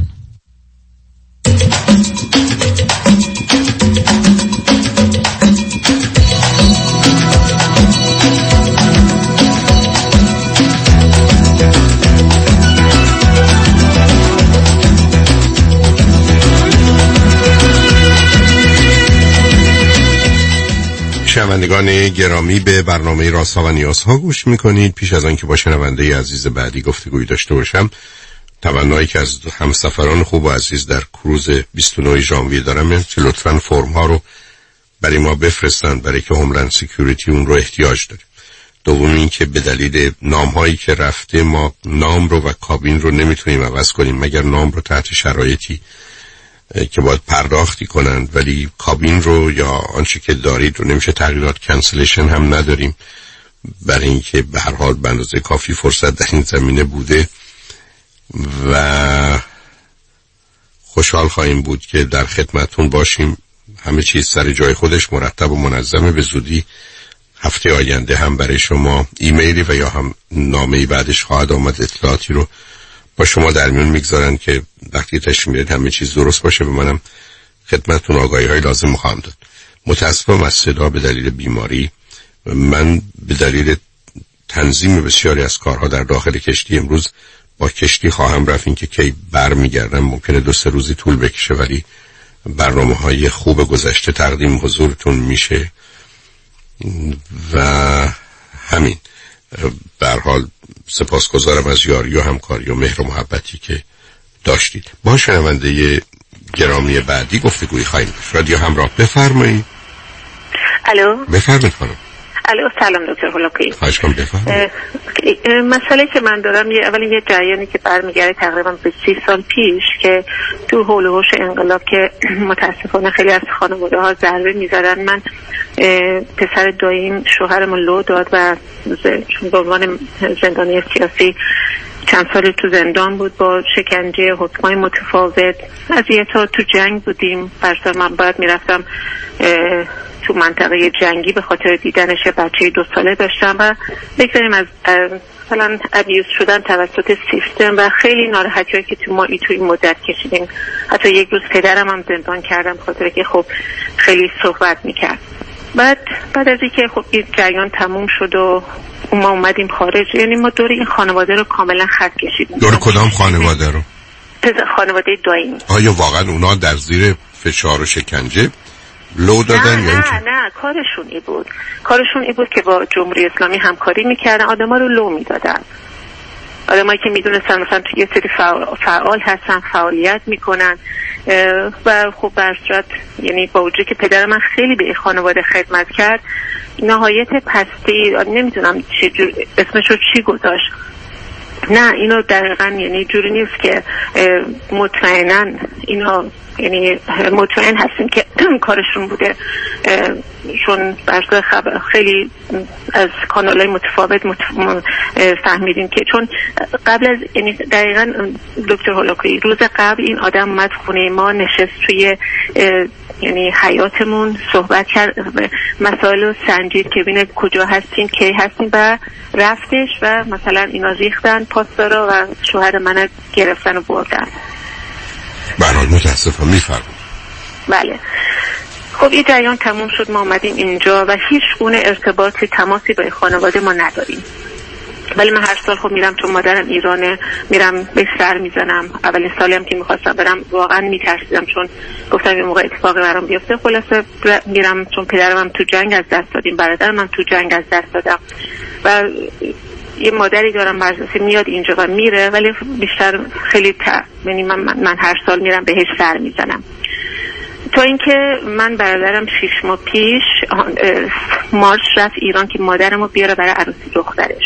شنوندگان گرامی، به برنامه رازها و نیازها گوش میکنید. پیش از آن که با شنونده عزیز بعدی گفتگوی داشته باشم، تمنایی که از همسفران خوب و عزیز در کروز بیست و نه ژانویه دارم که لطفاً فرم ها رو برای ما بفرستن، برای که هوملند سکیوریتی اون رو احتیاج داره. دوم این که به دلیل نام هایی که رفته ما نام رو و کابین رو نمیتونیم عوض کنیم مگر نام رو تحت شرایطی که باید پرداختی کنند، ولی کابین رو یا آنچه که دارید رو نمیشه تغییرات، کنسلیشن هم نداریم، برای اینکه به هر حال به اندازه کافی فرصت در این زمینه بوده و خوشحال خواهیم بود که در خدمتون باشیم. همه چیز سر جای خودش مرتب و منظمه. به زودی هفته آینده هم برای شما ایمیلی و یا هم نامه‌ای بعدش خواهد آمد، اطلاعاتی رو با شما در میون میگذارن که وقتی تشریف میارید همه چیز درست باشه. به منم خدمتتون آگاهی های لازم خواهم داد. متاسفم از صدا به دلیل بیماری، من به دلیل تنظیم بسیاری از کارها در داخل کشتی امروز با کشتی خواهم رفت. این که کی بر میگردم ممکنه دو سه روزی طول بکشه، ولی برنامه های خوب گذشته تقدیم حضورتون میشه و همین. به هر حال سپاسگزارم از یاری و همکاری و مهر و محبتی که داشتید. با شنونده گرامی بعدی گفتگوی خواهیم داشت. رادیو همراه، بفرمایید. الو، بفرمایید خانم. الو، سلام دکتر هولاکویی. خواهش کنم بفرمایید. مسئله که من دارم یه اولی یه جریانی که برمیگرده تقریبا به سی سال پیش که تو حول و حوش انقلاب که متاسفانه خیلی از خانواده ها ضربه می‌زدن. من پسر داییم شوهرمو لو داد و چون به عنوان زندانی سیاسی چند سال تو زندان بود با شکنجه، حکمای متفاوت، اذیت‌ها. تو جنگ بودیم، برسا من باید میرفتم تو منطقه جنگی به خاطر دیدنش. بچه دو ساله داشتم و بگذاریم از مثلا ابیوز شدن توسط سیستم و خیلی ناراحتی‌هایی که تو ما ای تو این مدت کشیدیم. حتی یک روز پدرم هم زندان کردم خاطر که خب خیلی صحبت میکرد. بعد بعد از اینکه خب این جریان تموم شد و ما اومدیم خارج، یعنی ما دور این خانواده رو کاملا خط کشیدیم. دور کدام خانواده رو؟ خانواده داییم. آیا واقعا اونا در زیر فشار و شکنجه لو دادن نه یا نه نه کارشون ای بود کارشون ای بود که با جمهوری اسلامی همکاری میکردن، آدما رو لو میدادن، آدمایی که میدونستن مثلا توی یه سری فعال هستن، فعالیت میکنن و خب بر صورت، یعنی با وجود که پدر من خیلی به خانواده خدمت کرد، نهایت پستی نمیدونم چه جور اسمشو چی گذاشت، نه اینو دقیقاً یعنی جوری نیست که مطمئناً اینا، یعنی مطمئن هستیم که کارشون بوده، چون برای خبر خیلی از کانال‌های متفاوت متف... فهمیدیم که چون قبل از، یعنی دقیقاً دکتر هولاکویی روز قبل این آدم اومد خونه ما، نشست توی یعنی حیاتمون، صحبت کرد، مسائل رو سنجید که ببینه کجا هستیم، کی هستیم، و رفتش و مثلا اینا ریختن پاسدارا و شوهر من گرفتن و بردن. برای متاسفم میفرمایید. بله. خب این جریان تموم شد، ما آمدیم اینجا و هیچ گونه ارتباطی، تماسی با خانواده ما نداریم. ولی من هر سال خب میرم، چون مادرم ایرانه، میرم به سر میزنم. اولین سالی هم که میخواستم برم واقعا میترسیدم، چون گفتم یه موقع اتفاقی برام بیفته. خلاصه میرم، چون پدرم هم تو جنگ از دست دادیم، برادرم هم تو جنگ از دست دادم و یه مادری دارم مرزسی، میاد اینجا و میره، ولی بیشتر خیلی تا یعنی من, من, من هر سال میرم بهش سر میزنم. تا اینکه من برادرم شیش ماه پیش مارچ رفت ایران که مادرمو بیاره برای عروسی دخترش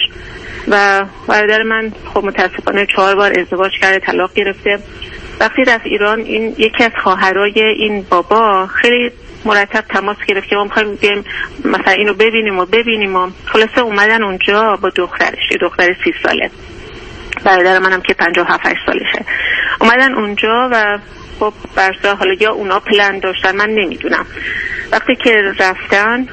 و برادر من خب متاسفانه چهار بار ازدواج کرده، طلاق گرفته. وقتی رفت ایران، این یکی از خواهرای این بابا خیلی مرتب تماس گرفت که ما می‌خوایم بیایم مثلا اینو ببینیم و ببینیم و خلاصه اومدن اونجا با دخترش، یه دختر سی ساله، برادر منم که پنجاه و هفت سالشه، اومدن اونجا و خب برسا حالا یا اونا پلن داشتن، من نمیدونم. وقتی که رفتن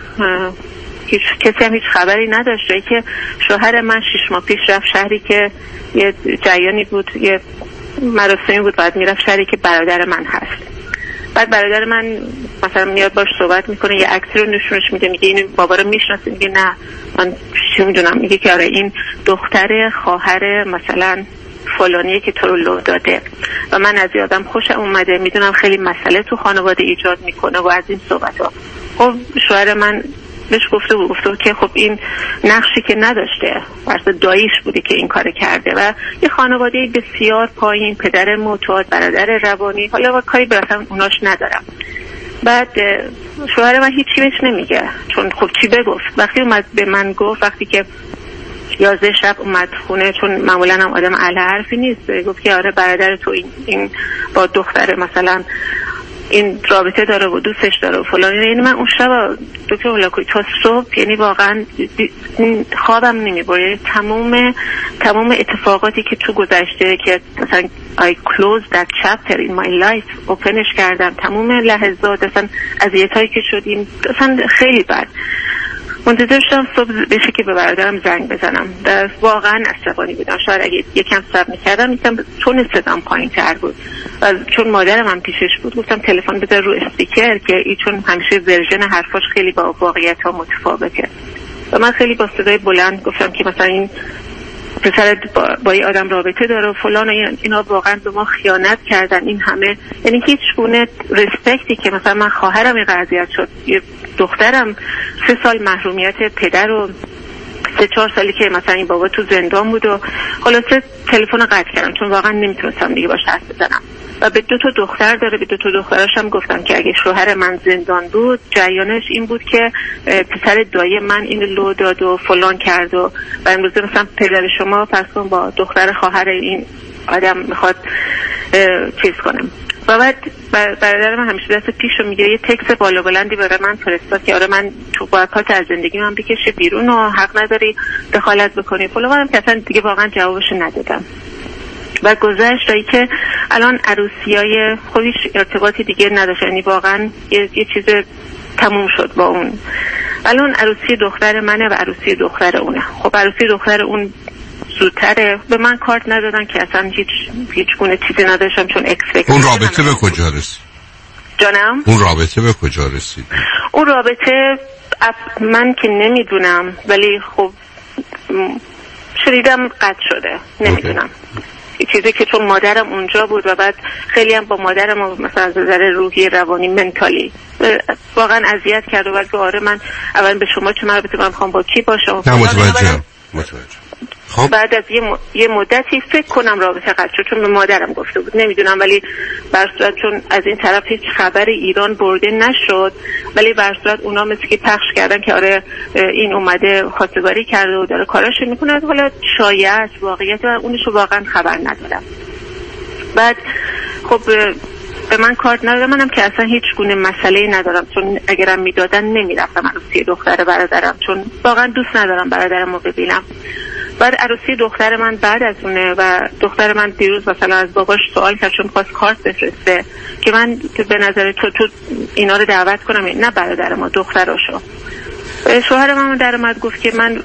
هیچ کسی هم هیچ خبری نداشته که شوهر من شش ماه پیش رفت شهری که یه جریانی بود، یه مراسمی بود، بعد میرفت شهری که برادر من هست. بعد برادر من مثلا میاد باش صحبت میکنه، یه عکسی رو نشونش میده، میگه این بابا رو میشناسی؟ میگه نه من چی میدونم. میگه که آره این دختر خواهر مثلا فلانیه که تو رو لو داده و من از یادم خوش اومده، میدونم خیلی مسئله تو خانواده ایجاد میکنه و از این صحبت ها. خب شوهر من بهش گفته بود گفته بود که خب این نقشی که نداشته، واسه داییش بوده که این کار کرده و یه خانواده بسیار پایین، پدر معتاد، برادر روانی، حالا با کاری برسم اوناش ندارم. بعد شوهر من هیچی بهش نمیگه، چون خب چی بگفت. وقتی اومد به من گفت، وقتی که یازده شب اومد خونه، چون معمولا هم آدم اهل حرفی نیست، گفت که آره برادر تو این, این با دختر مثلا این رابطه داره و دوستش داره و فلان. یعنی من اون شب دکتر هولاکویی تا صبح، یعنی واقعا خوابم نمیبره. تمام تمام اتفاقاتی که تو گذشته که مثلا I closed that chapter in my life، اوپنش کردم، تمام لحظات اصلا اذیتایی که شدیم اصلا خیلی بد. منتظر شدم صبح بشه که به برادرم زنگ بزنم. در واقعا عصبانی بودم. شاید اگه یکم صبر می‌کردم یکم چون صدام پایین‌تر بود و چون مادرم هم پیشش بود گفتم تلفن بذار رو اسپیکر که ای، چون همیشه ورژن حرفاش خیلی با واقعیت‌ها متفاوته و من خیلی با صدای بلند گفتم که مثلا این پسر با, با یه آدم رابطه داره و فلان و اینا واقعا به ما خیانت کردن. این همه، یعنی هیچ گونه ریسپکتی که مثلا من خواهرم این قضیه شد، یه دخترم سه سال محرومیت پدر و سه چهار سالی که مثلا این بابا تو زندان بود و خلاصه تلفن رو قطع کردم چون واقعا نمیتونستم دیگه باش حرف بزنم و به دو تا دختر داره. به دو تا دخترش هم گفتم که اگه شوهر من زندان بود جریانش این بود که پسر دایی من این لو داد و فلان کرد و و امروزه مثلا پدر شما پس کن با دختر خواهر این آدم میخواد چیز کنم. و بعد برادر من همیشه دست پیشو میگیره، یه تکست بالا بلندی برای من فرستاد که آره من تو باید کات از زندگی من بکشه بیرون و حق نداری دخالت بکنی. فلان منم که اصلا دیگه واقعا جوابشو ندادم. و گذشت رایی که الان عروسیای خودش ارتباطی دیگه نداشت، یعنی واقعا یه, یه چیز تموم شد با اون. الان عروسی دختر منه و عروسی دختر اونه. خب عروسی دختر اون زودتره. به من کارت ندادن که اصلا هیچ هیچ گونه چیزی نداشتم چون اکسپکت. اون رابطه به کجا رسید؟ جانم؟ اون رابطه به کجا رسید؟ اون رابطه من که نمیدونم ولی خب شدیدم قطع شده، نمیدونم. یه چیزی که چون مادرم اونجا بود و بعد خیلی هم با مادرم مثلا از نظر روحی روانی منتالی واقعا اذیت کرد و بعد آره من اول به شما چه مربوطه، من میخوام با کی باشم. نه متوجهم متوجهم. خب بعد از یه, م... یه مدتی فکر کنم رابطه قطع شد، چون به مادرم گفته بود، نمیدونم، ولی بر صورت چون از این طرف هیچ خبر ایران برده نشد، ولی بر صورت اونا مثل که پخش کردن که آره این اومده خواستگاری کرده و داره کاراشو میکنه. حالا شایعه واقعیت من اونشو واقعا خبر ندارم. بعد خب به من کارت ندادم، منم که اصلا هیچ گونه مسئله‌ای ندارم، چون اگرم میدادن نمیرفتم عروسی دختر برادرم، چون واقعا دوست ندارم برادرمو ببینم. بعد عروسی دختر من بعد از اونه و دختر من دیروز مثلا از باباش سوال کرد چون خواست کارت بفرسته که من به نظر تو تو اینا رو دعوت کنم، نه برادر ما دختراشو. شوهر من در اومد گفت که من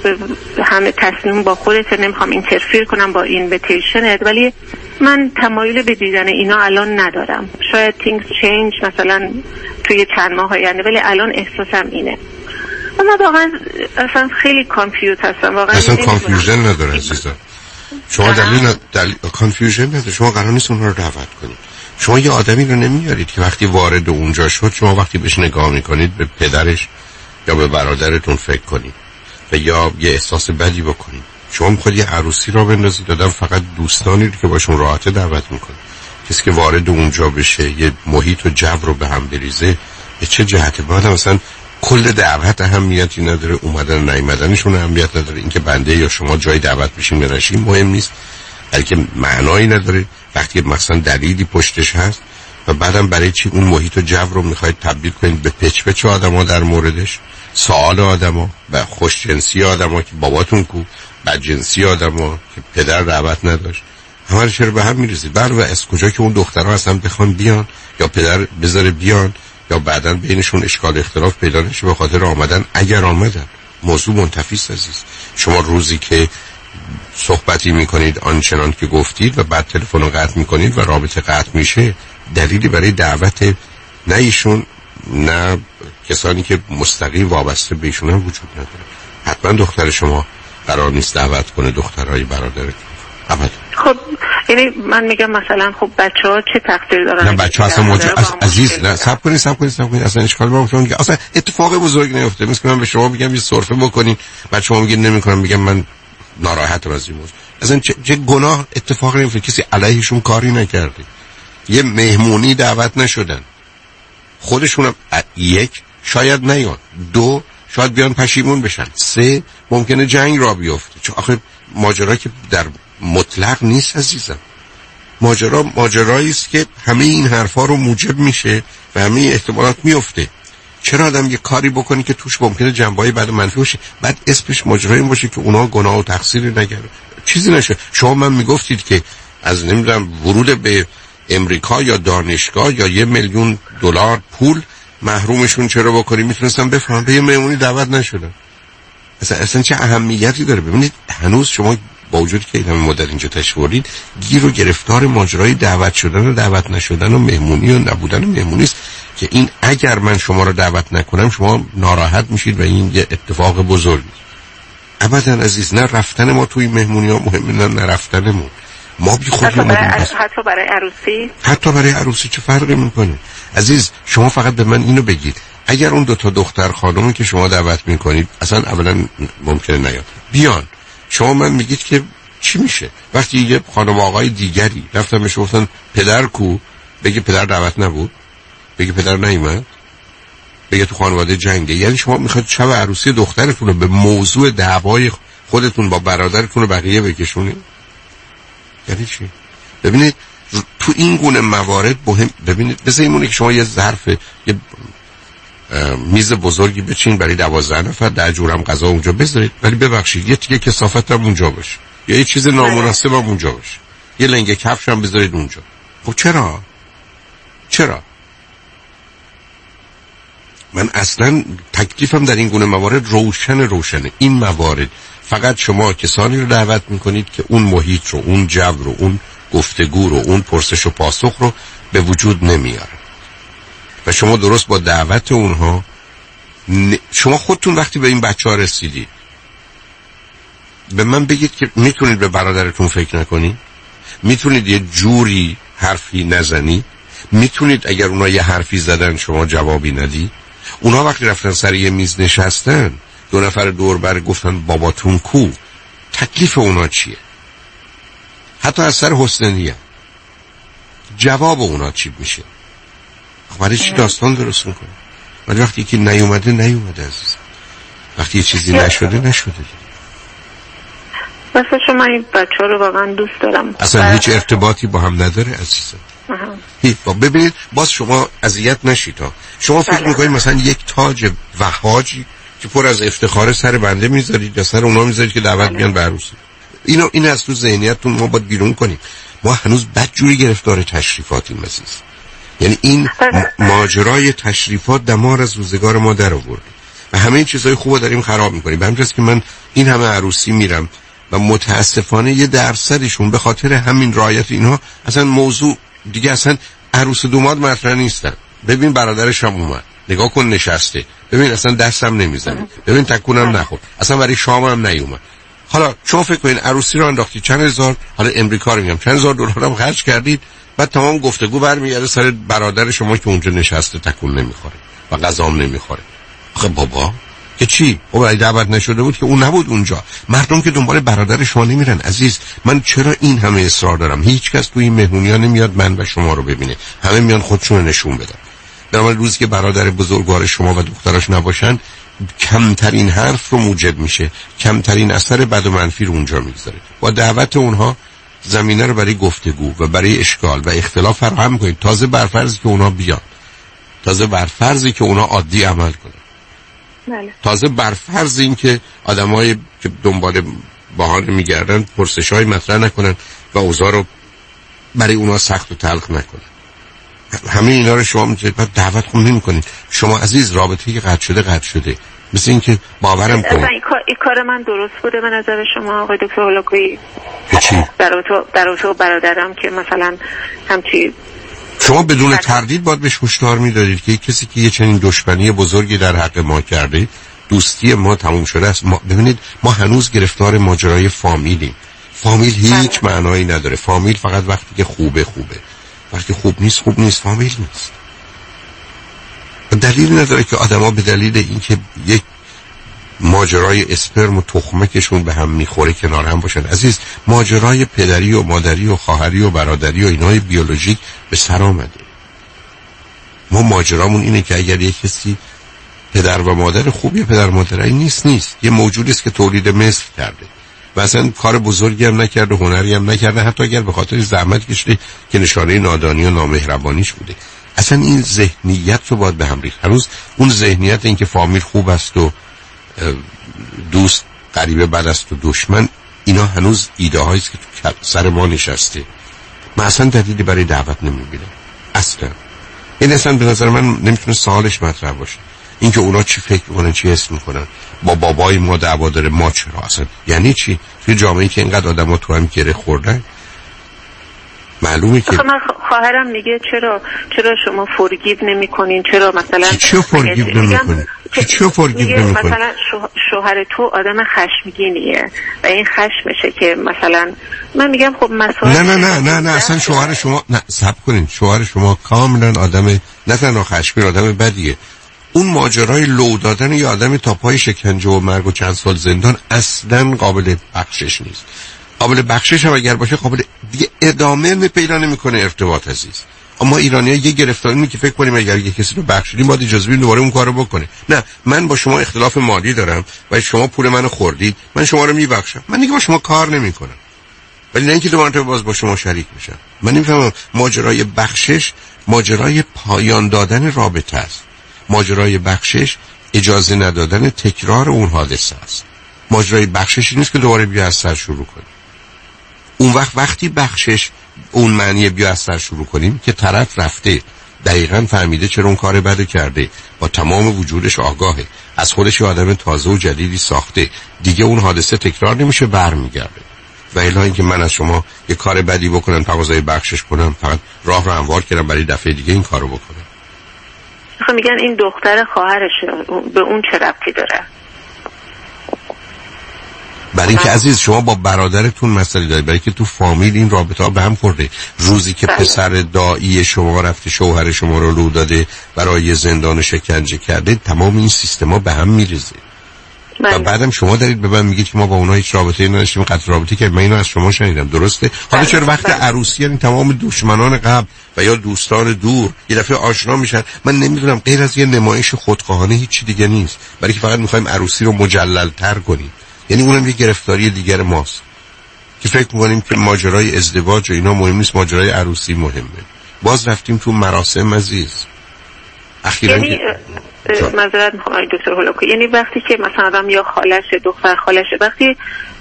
همه تصمیم با خودت، نمیخوام اینترفیر کنم با اینویتیشنت، ولی من تمایل به دیدن اینا الان ندارم. شاید things change مثلا توی چند ماه آینده، ولی الان احساسم اینه. من واقعا اصلا خیلی کانفیوز هستم واقعا. اصلا کانفیوژن نداره عزیزم. شما دلیل دلیل کانفیوژن نداره. شما قرار نیست اونها رو دعوت کنید. شما یه آدمی رو نمیارید که وقتی وارد اونجا شد شما وقتی بهش نگاه میکنید به پدرش یا به برادرتون فکر کنید و یا یه احساس بدی بکنید. شما میخواید یه عروسی را بندازید، دادم فقط دوستانی که باشون راحت دعوت میکنید. کسی که وارد اونجا بشه یه محیط و جو رو به هم بریزه، به چه جهته؟ بعد مثلا کل دعوت اهمیتی نداره، اومدن و نیومدنشون اهمیت نداره، اینکه بنده یا شما جای دعوت بشین یا نشین مهم نیست، بلکه معنایی نداره وقتی مثلا دلیلی پشتش هست. و بعدم برای چی اون محیط و جو رو میخواید تبدیل کنید به پچ پچ آدما در موردش، سوال آدما و خوش جنسی آدما که باباتون کو، بد جنسی آدما که پدر دعوت نداشت، همه چرا به هم میریزید؟ بر و از کجا که اون دخترها اصلا بخوان بیان یا پدر بذاره بیان یا بعداً بینشون اشکال اختلاف پیدا نشه به خاطر آمدن. اگر آمدن موضوع منتفی است عزیز. شما روزی که صحبتی میکنید آنچنان که گفتید و بعد تلفن رو قطع میکنید و رابطه قطع میشه، دلیلی برای دعوت نه ایشون نه کسانی که مستقیم وابسته به ایشون هم وجود نداره. حتما دختر شما قرار نیست دعوت کنه دخترای برادرتون. ابدا. خب یعنی من میگم مثلا خب بچه‌ها چه تقصیر دارن؟ نه بچه‌ها اصلا موجود از عزیز نه صبر کنید صبر کنید صبر کنید اصلا اشکال با شما اصلا اتفاق بزرگ نیفته. مثل من به شما میگم یه سرفه بکنین بعد شما میگین نمی‌کنم، میگم من ناراحتم از این موضوع. اصلا چه, چه گناه اتفاقی نمیفته، کسی علیهشون کاری نکرده، یه مهمونی دعوت نشدن، خودشون هم یک شاید نیان، دو شاید بیان پشیمون بشن، سه ممکنه جنگ را بیفته. چون آخه ماجرا که در مطلق نیست عزیزم. ماجرا ماجرایی است که همه این حرفا رو موجب میشه و همه احتمالات میفته. چرا آدم یه کاری بکنی که توش ممکنه جنبه‌های بعد منفی باشه، بعد اسمش ماجرایی باشه که اونا گناه و تقصیری نکردن، چیزی نشه. شما من میگفتید که از نمیدونم ورود به امریکا یا دانشگاه یا یه میلیون دلار پول محرومشون چرا بکنی، میتونستم بفهمم به یه مهمونی دعوت نشدن. اصلا اصلا چه اهمیتی داره؟ ببینید هنوز شما با وجودی که این همه مدت اینجا تشوردید گیر و گرفتار ماجرای دعوت شدن و دعوت نشدن و مهمونی و نبودن مهمونی است که این اگر من شما رو دعوت نکنم شما ناراحت میشید و این یه اتفاق بزرگی. ابدا عزیز، نه رفتن ما توی مهمونی ها مهمه نه نرفتنمون. ما بی خودی حتی برای, حتی برای عروسی حتی برای عروسی چه فرقی میکنه عزیز؟ شما فقط به من اینو بگید اگر اون دو تا دختر خانومی که شما دعوت میکنید اصلا اولا ممکنه نیاد بیان، شما من میگید که چی میشه وقتی یه خانم آقای دیگری رفتن بهش گفتن پدر کو، بگه پدر دعوت نبود، بگه پدر نیومد، بگه تو خانواده جنگه. یعنی شما میخواید شب عروسی دخترتون رو به موضوع دعوای خودتون با برادرتون و بقیه بکشونید؟ یعنی چی؟ ببینید تو این گونه موارد مهم، ببینید مثل اینونه که شما یه ظرف یه میز بزرگی بچین برای دوازده نفر، در جورم غذا اونجا بذارید، ولی ببخشید یه تیکه کثافت هم اونجا باشه یا یه چیز نامناسب هم اونجا باشه، یه لنگه کفش هم بذارید اونجا. خب چرا؟ چرا؟ من اصلا تکلیفم در این گونه موارد روشن روشنه. این موارد فقط شما کسانی رو دعوت میکنید که اون محیط رو، اون جو رو، اون گفتگو رو، اون پرسش و پاسخ رو به وجود نمیاره و شما درست با دعوت اونها ن... شما خودتون وقتی به این بچه ها رسیدید به من بگید که میتونید به برادرتون فکر نکنید، میتونید یه جوری حرفی نزنی، میتونید اگر اونا یه حرفی زدن شما جوابی ندی، اونا وقتی رفتن سر یه میز نشستن، دو نفر دور بر گفتن باباتون کو، تکلیف اونا چیه؟ حتی از سر حسن نیت جواب اونا چی میشه؟ برای چی داستان درست میکنه؟ ولی وقتی که نیومده نیومده عزیزم، وقتی یه چیزی نشده نشده. مثلا شما این بچه ها رو واقعا دوست دارم، اصلا هیچ ارتباطی با هم نداره عزیزم. هیچ. ببینید باز شما اذیت نشید ها. شما فکر میکنید مثلا یک تاج وهاجی که پر از افتخار سر بنده میذارید یا سر اونا میذارید که دعوت بیان به عروسی. اینو این از تو ذهنیتتون ما باید بیرون کنیم. ما هنوز بدجوری گرفتار تشریفاتیم عزیز. یعنی این ماجرای تشریفات دمار از روزگار ما در آورد و همه این چیزای خوبو داریم خراب میکنیم. به همین جاست که من این همه عروسی میرم و متاسفانه یه درصدشون به خاطر همین رعایت اینها اصلا موضوع دیگه اصلا عروس دوماد مطرح نیستن. ببین برادرش هم اومد، نگاه کن نشسته، ببین اصلا دستم نمیزنه، ببین تکونم نخور، اصلا برای شام هم نیومد. حالا شما فکر کنین عروسی رو انداختی چند هزار، حالا امریکا رو میگم چند هزار دلار هم خرج کردید، بعد تمام گفتگو برمیگرده سر برادر شما که اونجا نشسته تکون نمیخوره و غذام نمیخوره. آخه بابا که چی؟ او برای دعوت نشده بود که اون نبود اونجا. مردم که دنبال برادر شما نمیرن عزیز. من چرا این همه اصرار دارم؟ هیچ کس توی این مهمونی‌ها نمیاد من و شما رو ببینه، همه میان خودشون رو نشون بدن. در روزی که برادر بزرگوار شما و دختراش نباشن، کمترین حرف رو موجب میشه، کمترین اثر بد و منفی رو اونجا میگذاره. با دعوت اونها زمینه رو برای گفتگو و برای اشکال و اختلاف فراهم کنید. تازه بر فرضی که اونا بیان، تازه بر فرضی که اونا عادی عمل کنن، بله. تازه بر فرض این که آدمای که دنبال بهانه میگردن پرسش‌های مطرح نکنن و اوضاع رو برای اونا سخت و تلخ نکنن. همه اینا رو شما میتونید بعد دعوت خون نمی‌کنید. شما عزیز رابطه‌ای که قطع شده قطع شده. مثل این که باورم کنید این کار این کار من درست بوده به نظر شما آقای دکتر هولاکویی؟ چی؟ در تو در تو برادرم که مثلا همچی شما بدون تردید باید بهش هشدار میدادید که کسی که یه چنین دشمنی بزرگی در حق ما کرده، دوستی ما تموم شده است. ما ببینید ما هنوز گرفتار ماجرای فامیلیم. فامیل هیچ معنایی نداره. فامیل فقط وقتی که خوبه خوبه، وقتی خوب نیست خوب نیست، فامیل نیست. دلیل نداره که آدما به دلیل اینکه یک ماجرای اسپرم و تخمکشون به هم میخوره کنار هم باشن. عزیز ماجرای پدری و مادری و خواهری و برادری و اینهای بیولوژیک به سر آمده. ما ماجرامون اینه که اگر یک کسی پدر و مادر خوبی، پدر مادرایی نیست نیست یه موجودی است که تولید مثل کرده و اصلا کار بزرگی هم نکرده، هنری هم نکرده، حتی اگر به خاطر زحمت کشیده که نشانه نادانی و نامهربانیش بوده. اصلا این ذهنیت رو باید به هم ریخت. هنوز اون ذهنیت این که فامیل خوب است و دوست غریبه بد است و دشمن، اینا هنوز ایده هایی است که تو سر ما نشسته. من اصلا دلیلی برای دعوت نمیبینم اصلا. این اصلا به نظر من نمیتونه سوالش مطرح باشه. اینکه اونا چی فکر میکنن، چی حس میکنن، با بابای ما دعوا داره، ما چرا اصلا؟ یعنی چی؟ توی جامعه‌ای که اینقدر آدما تو هم گره خوردن، معلومه که من خواهرم میگه چرا چرا شما فورگیو نمیکنین، چرا مثلا چی فورگیو نمیکنین؟ چی فورگیو نمیکنین؟ مثلا شوهر تو آدم خشمگینیه و این خشمشه که مثلا من میگم خب مسائل نه نه نه نه نه اصلا شوهر شما نه صبر کنین، شوهر شما کاملا آدم نه تنها خشمگین، آدم بدیه. اون ماجرای لو دادن یه آدم تا پای شکنجه و مرگ و چند سال زندان اصلا قابل بخشش نیست. قابل بخشش هم اگر باشه قابل دیگه ادامه پیدا نمیکنه ارتباط عزیز. اما ایرانی‌ها یه گرفتاری که فکر کنیم اگر یه کسی رو بخشیدیم باید اجازه بدیم دوباره اون کارو بکنه. نه، من با شما اختلاف مالی دارم و شما پول منو خوردید، من شما رو میبخشم، من دیگه با شما کار نمیکنم. ولی نه اینکه دوباره باز با شما شریک میشم. من نمیفهمم ماجرای بخشش ماجرای پایان دادن رابطه است. ماجرای بخشش اجازه ندادن تکرار اون حادثه است. ماجرای بخشش نیست که دوباره بیا از سر شروع کنیم. اون وقت وقتی بخشش اون معنی بیا از سر شروع کنیم که طرف رفته دقیقاً فهمیده چرا اون کار بد کرده، با تمام وجودش آگاهه، از خودش آدم تازه و جدیدی ساخته، دیگه اون حادثه تکرار نمیشه، برمیگرده. و الا اینکه من از شما یه کار بدی بکنم تقاضای بخشش کنم، فقط راه رو هموار کردم برای دفعه دیگه این کارو بکنم. خب میگن این دختر خواهرشه، به اون چه ربطی داره؟ برای اینکه عزیز شما با برادرتون مسئله دارید، برای که تو فامیل این رابطه ها به هم خورده. روزی که پسر دایی شما رفته شوهر شما رو لو داده برای زندان شکنجه کرده، تمام این سیستما به هم میریزه. و بعدم شما دارید به من میگید که ما با اونها هیچ رابطه‌ای نداشتیم، قطع رابطه‌ای که من اینو از شما شنیدم، درسته؟ حالا چرا وقت عروسی این تمام دشمنان قبل و یا دوستان دور یه دفعه آشنا میشن؟ من نمیدونم غیر از یه نمایش خودخواهانه هیچ دیگه نیست، برای که فقط میخوایم عروسی رو مجلل‌تر کنیم. یعنی اونم یه گرفتاری دیگر ماست که فکر میکنیم که ماجرای ازدواج و اینا مهم نیست، ماجرای عروسی مهمه. باز رفتیم تو مراسم عزیز. اخیراً یعنی معذرت میخوام آقای دکتر هولاکو، یعنی وقتی که مثلا آدم یا خالشه دختر خالشه وقتی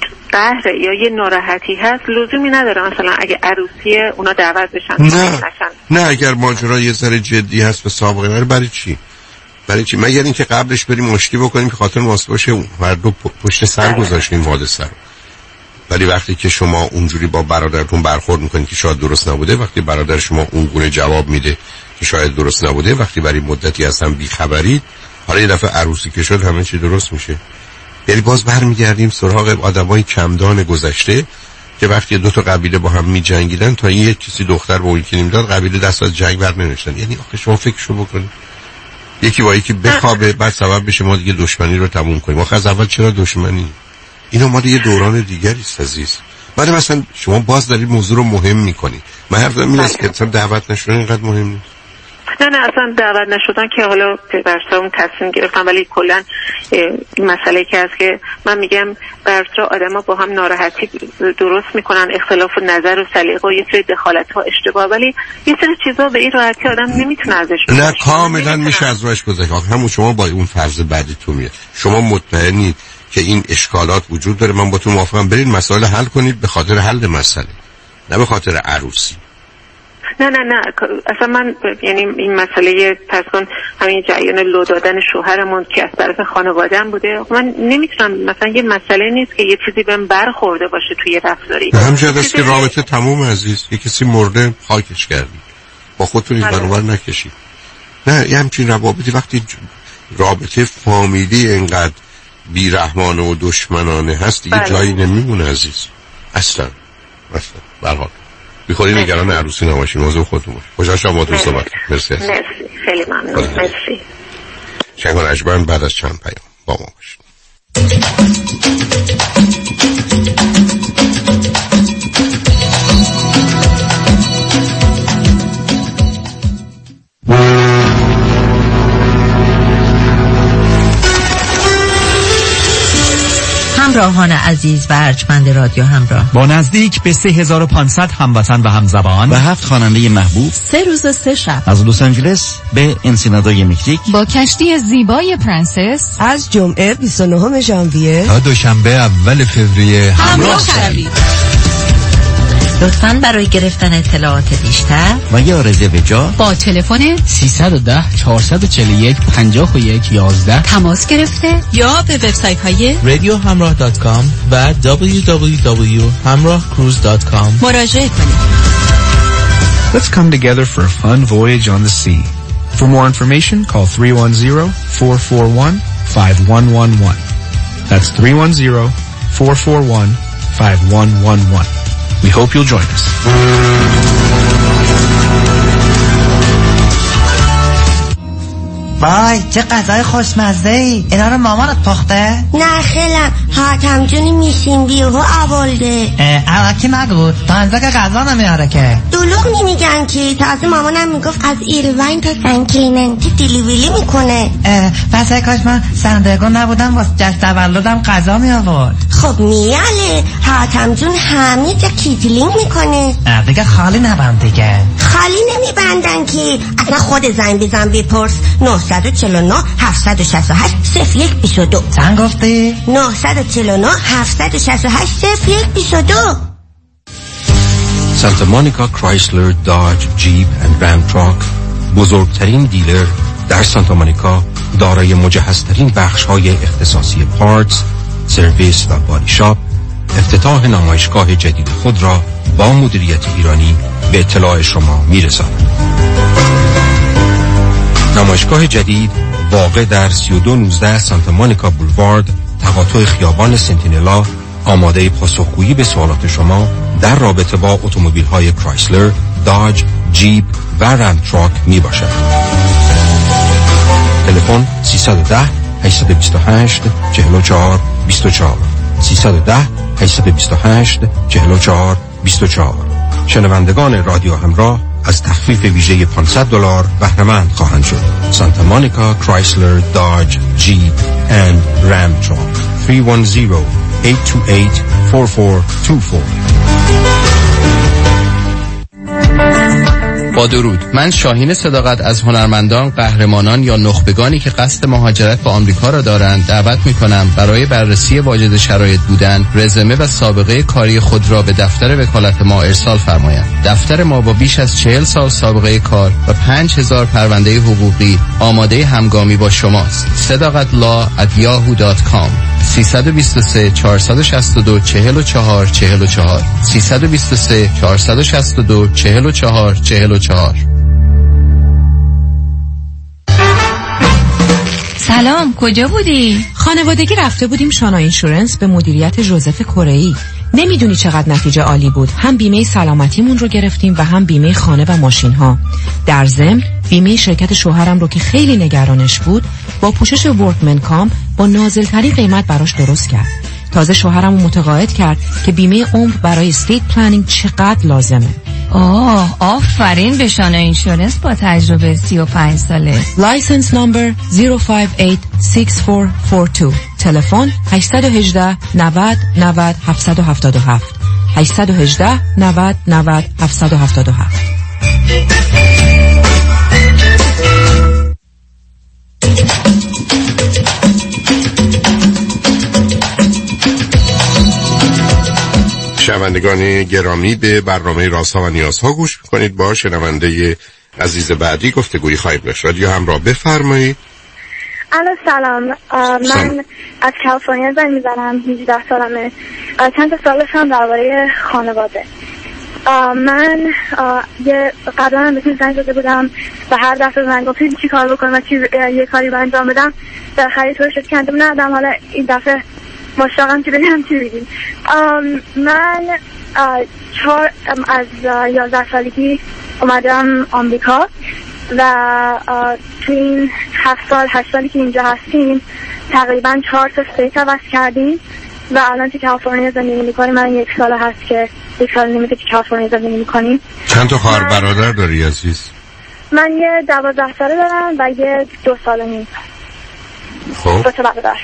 قهره یا یه ناراحتی هست لزومی نداره مثلا اگه عروسی اونا دعوت بشن نه نه اگر ماجرا یه ذره جدی هست و سابقه داره برای چی؟ برای چی؟ مگر اینکه قبلش بریم مشتی بکنیم که خاطر واسه باشه هر دو پشت سر گذاشتیم حادثه رو. ولی وقتی که شما اونجوری با برادرتون برخورد میکنید که شاید درست نبوده، وقتی برادر شما اونگونه جواب میده که شاید درست نبوده، وقتی برای مدتی از هم بیخبرید، حالا یه دفعه عروسی که شد همه چی درست میشه. یعنی باز برمیگردیم سراغ آدمای کمدان گذشته که وقتی دو تا قبیله با هم میجنگیدن تا این یک کسی دختر به اون یکی نمیداد، قبیله دست از جنگ برنمی‌داشتن. یعنی آخه شما فکرشو بکنید، یکی با یکی بخوابه بعد سبب بشه ما دیگه دشمنی رو تموم کنیم. آخه از اول چرا دشمنی؟ اینا مال یه دوران دیگری است عزیز. بعد مثلا شما باز دارید موضوع رو مهم میکنید. من حرف دارم این است که مثلا دعوت نشدن اینقدر مهم نیست. نه نه اصلا دعوت نشدن که حالا برسا اون تصمیم گرفتم، ولی کلا این مسئله که هست که من میگم برسا آدم ها با هم ناراحتی درست میکنن، اختلاف نظر و سلیقه و یه سری دخالت ها اشتباه، ولی یه سری چیزا به این راحتی آدم نمیتونه ازش نه نه کاملا میشه از روش گذشت. همون شما با اون فرض بعدی تو میاد، شما مطمئنید که این اشکالات وجود داره، من با تو موافقم، برید مسائل حل کنید به خاطر حل مسئله، نه به خاطر عروسی. نه نه نه اصلا من یعنی این مسئله پس کن همین جریان لو دادن شوهرمون که از طرف خانواده‌ام بوده، من نمیتونم مثلا یه مسئله نیست که یه چیزی بهم برخورده باشه توی رفتاری. همچنین است که رابطه تموم عزیز، یه کسی مرده خاکش کردی، با خودتون این برابر نکشید. نه یه همچین روابطی وقتی رابطه فامیلی اینقدر بیرحمانه و دشمنانه هست دیگه جایی نمیمونه عزیز اصلا. اصلا برحال بیخوری نگران عروسی نباشین، موضوع خودتون باشه. خوشحال شدم با تو صحبت. مرسی مرسی خیلی ممنون. مرسی. شنگان اجبرن بعد از چند پیام با ما باشید. همراهان عزیز و ارجمند رادیو همراه، با نزدیک به سه هزار و پانصد هموطن و همزبان و هفت خواننده محبوب، سه روز سه شب از لس آنجلس به انسینادای مکزیک، با کشتی زیبای پرنسس از جمعه بیست و نهم ژانویه تا دوشنبه اول فوریه همراه شوید. لطفاً برای گرفتن اطلاعات بیشتر و یا رزرو جا با تلفن سیصد و ده چهارصد و چهل و یک پنجاه و یک یازده تماس گرفته یا به وبسایت های رادیو همراه دات کام و دبلیو دبلیو دبلیو دات همراه کروز دات کام مراجعه کنید. Let's come together for a fun voyage on the sea. For more information, call three one zero, four four one, five one one one. That's three one zero, four four one, five one one one. We hope you'll join us. وای چه غذای خوشمزه ای، اینا رو مامانت پخته؟ نه خیلم حاتم جونی میشین بیهو آولده. الکی نگو تا انزا که غذا نمیاره که دلوغ نمیگن که تازه مامانم میگفت از ایروین تا سنکلیمنتی دیلیویلی میکنه. پس کاش من سندرگو نبودم واسه جشن تولدم غذا می آورد. خب میاله حاتم جون همه جا کیتلینگ میکنه. دیگه خالی نبند دیگه. خالی نمیبندن که اصلا خود زنگ بزن بپرس. نه چهار نه هفت شش هشت صفر یک دو دو. چند گفتی؟ نه چهار نه هفت شش هشت صفر یک دو دو. سانتا مونیکا کرایسلر، داج، جیپ اند رام تراک بزرگترین دیلر در سانتا مونیکا، دارای مجهزترین بخش‌های اختصاصی پارتس، سرویس و بادی شاپ، افتتاح نمایشگاه جدید خود را با مدیریت ایرانی به اطلاع شما می‌رساند. نمایشگاه جدید واقع در سی و دو نوزده سانتا مونیکا بولوارد، تقاطع خیابان سنتینلا آماده پاسخگویی به سوالات شما در رابطه با اتومبیل‌های کرایسلر، داج، جیپ و رم تراک می باشد. تلفن سیصد و ده هشتصد و بیست و هشت چهل و چهار بیست و چهار سیصد و ده هشتصد و بیست و هشت چهل و چهار بیست و چهار. شنوندگان رادیو همراه از تخفیف ویژه پانصد دلار بهره مند خواهند شد. سانتا مونیکا، کرایسلر، داج، جیپ اند رم تراک. سه یک صفر هشت دو هشت چهار چهار دو چهار. با درود، من شاهین صداقت از هنرمندان، قهرمانان یا نخبگانی که قصد مهاجرت به آمریکا را دارند دعوت می‌کنم برای بررسی واجد شرایط بودن، رزومه و سابقه کاری خود را به دفتر وکالت ما ارسال فرمایند. دفتر ما با بیش از چهل سال سابقه کار و پنج هزار پرونده حقوقی آماده همگامی با شماست. صداقت لا ات یاهو دات کام. سیصد و بیست و سه چهارصد و شصت و دو چهل و چهار چهل و چهار سیصد و بیست و سه چهارصد و شصت و دو چهل و چهار چهل و چهار. سلام، کجا بودی؟ خانوادگی رفته بودیم شانا اینشورنس به مدیریت جوزف کره‌ای. نمیدونی چقدر نتیجه عالی بود. هم بیمه سلامتیمون رو گرفتیم و هم بیمه خانه و ماشین ها. در ضمن بیمه شرکت شوهرم رو که خیلی نگرانش بود با پوشش ورکمن کامپ با نازل‌ترین قیمت براش درست کرد. تازه شوهرم رو متقاعد کرد که بیمه عمر برای استیت پلنینگ چقدر لازمه. آه، آفرین به شانا اینشورنس با تجربه سی و پنج ساله. لایسنس نمبر صفر پنج هشت شش چهار چهار دو. تلفن هشت یک هشت نود نود هفت هفت هفت هشت یک هشت نود نود هفت هفت هفت. شنوندگان گرامی، به برنامه رازها و نیازها گوش میکنید. با شنونده عزیز بعدی گفتگویی خواهیم داشت. رادیو همراه، بفرمایید. الو سلام، من از کالیفرنیا زنگ میزنم. هجده سالمه. چند تا سال داشتم درباره خانواده. من یه قبلا هم بهتون زنگ زده بودم و هر دفعه زنگ گفتید چی کار بکنم و چی یه کاری رو انجام بدم، در خیلی طور شد که انجام ندم. حالا این دفعه مشتاقم که ببینم چی بگیم. من چهار از یازده سالگی اومدم آمریکا و تو این هفت سال هشت سالی که اینجا هستیم تقریبا چهار تا استیت عوض کردیم و الان تو کالیفرنیا زندگی میکنیم. من یک سال هست که یک سال نیمه که کالیفرنیا زندگی میکنیم. چند تا خواهر برادر داری عزیز؟ من یه دوازده ساله دارم و یه دو ساله نیم. خب دو تا برادر.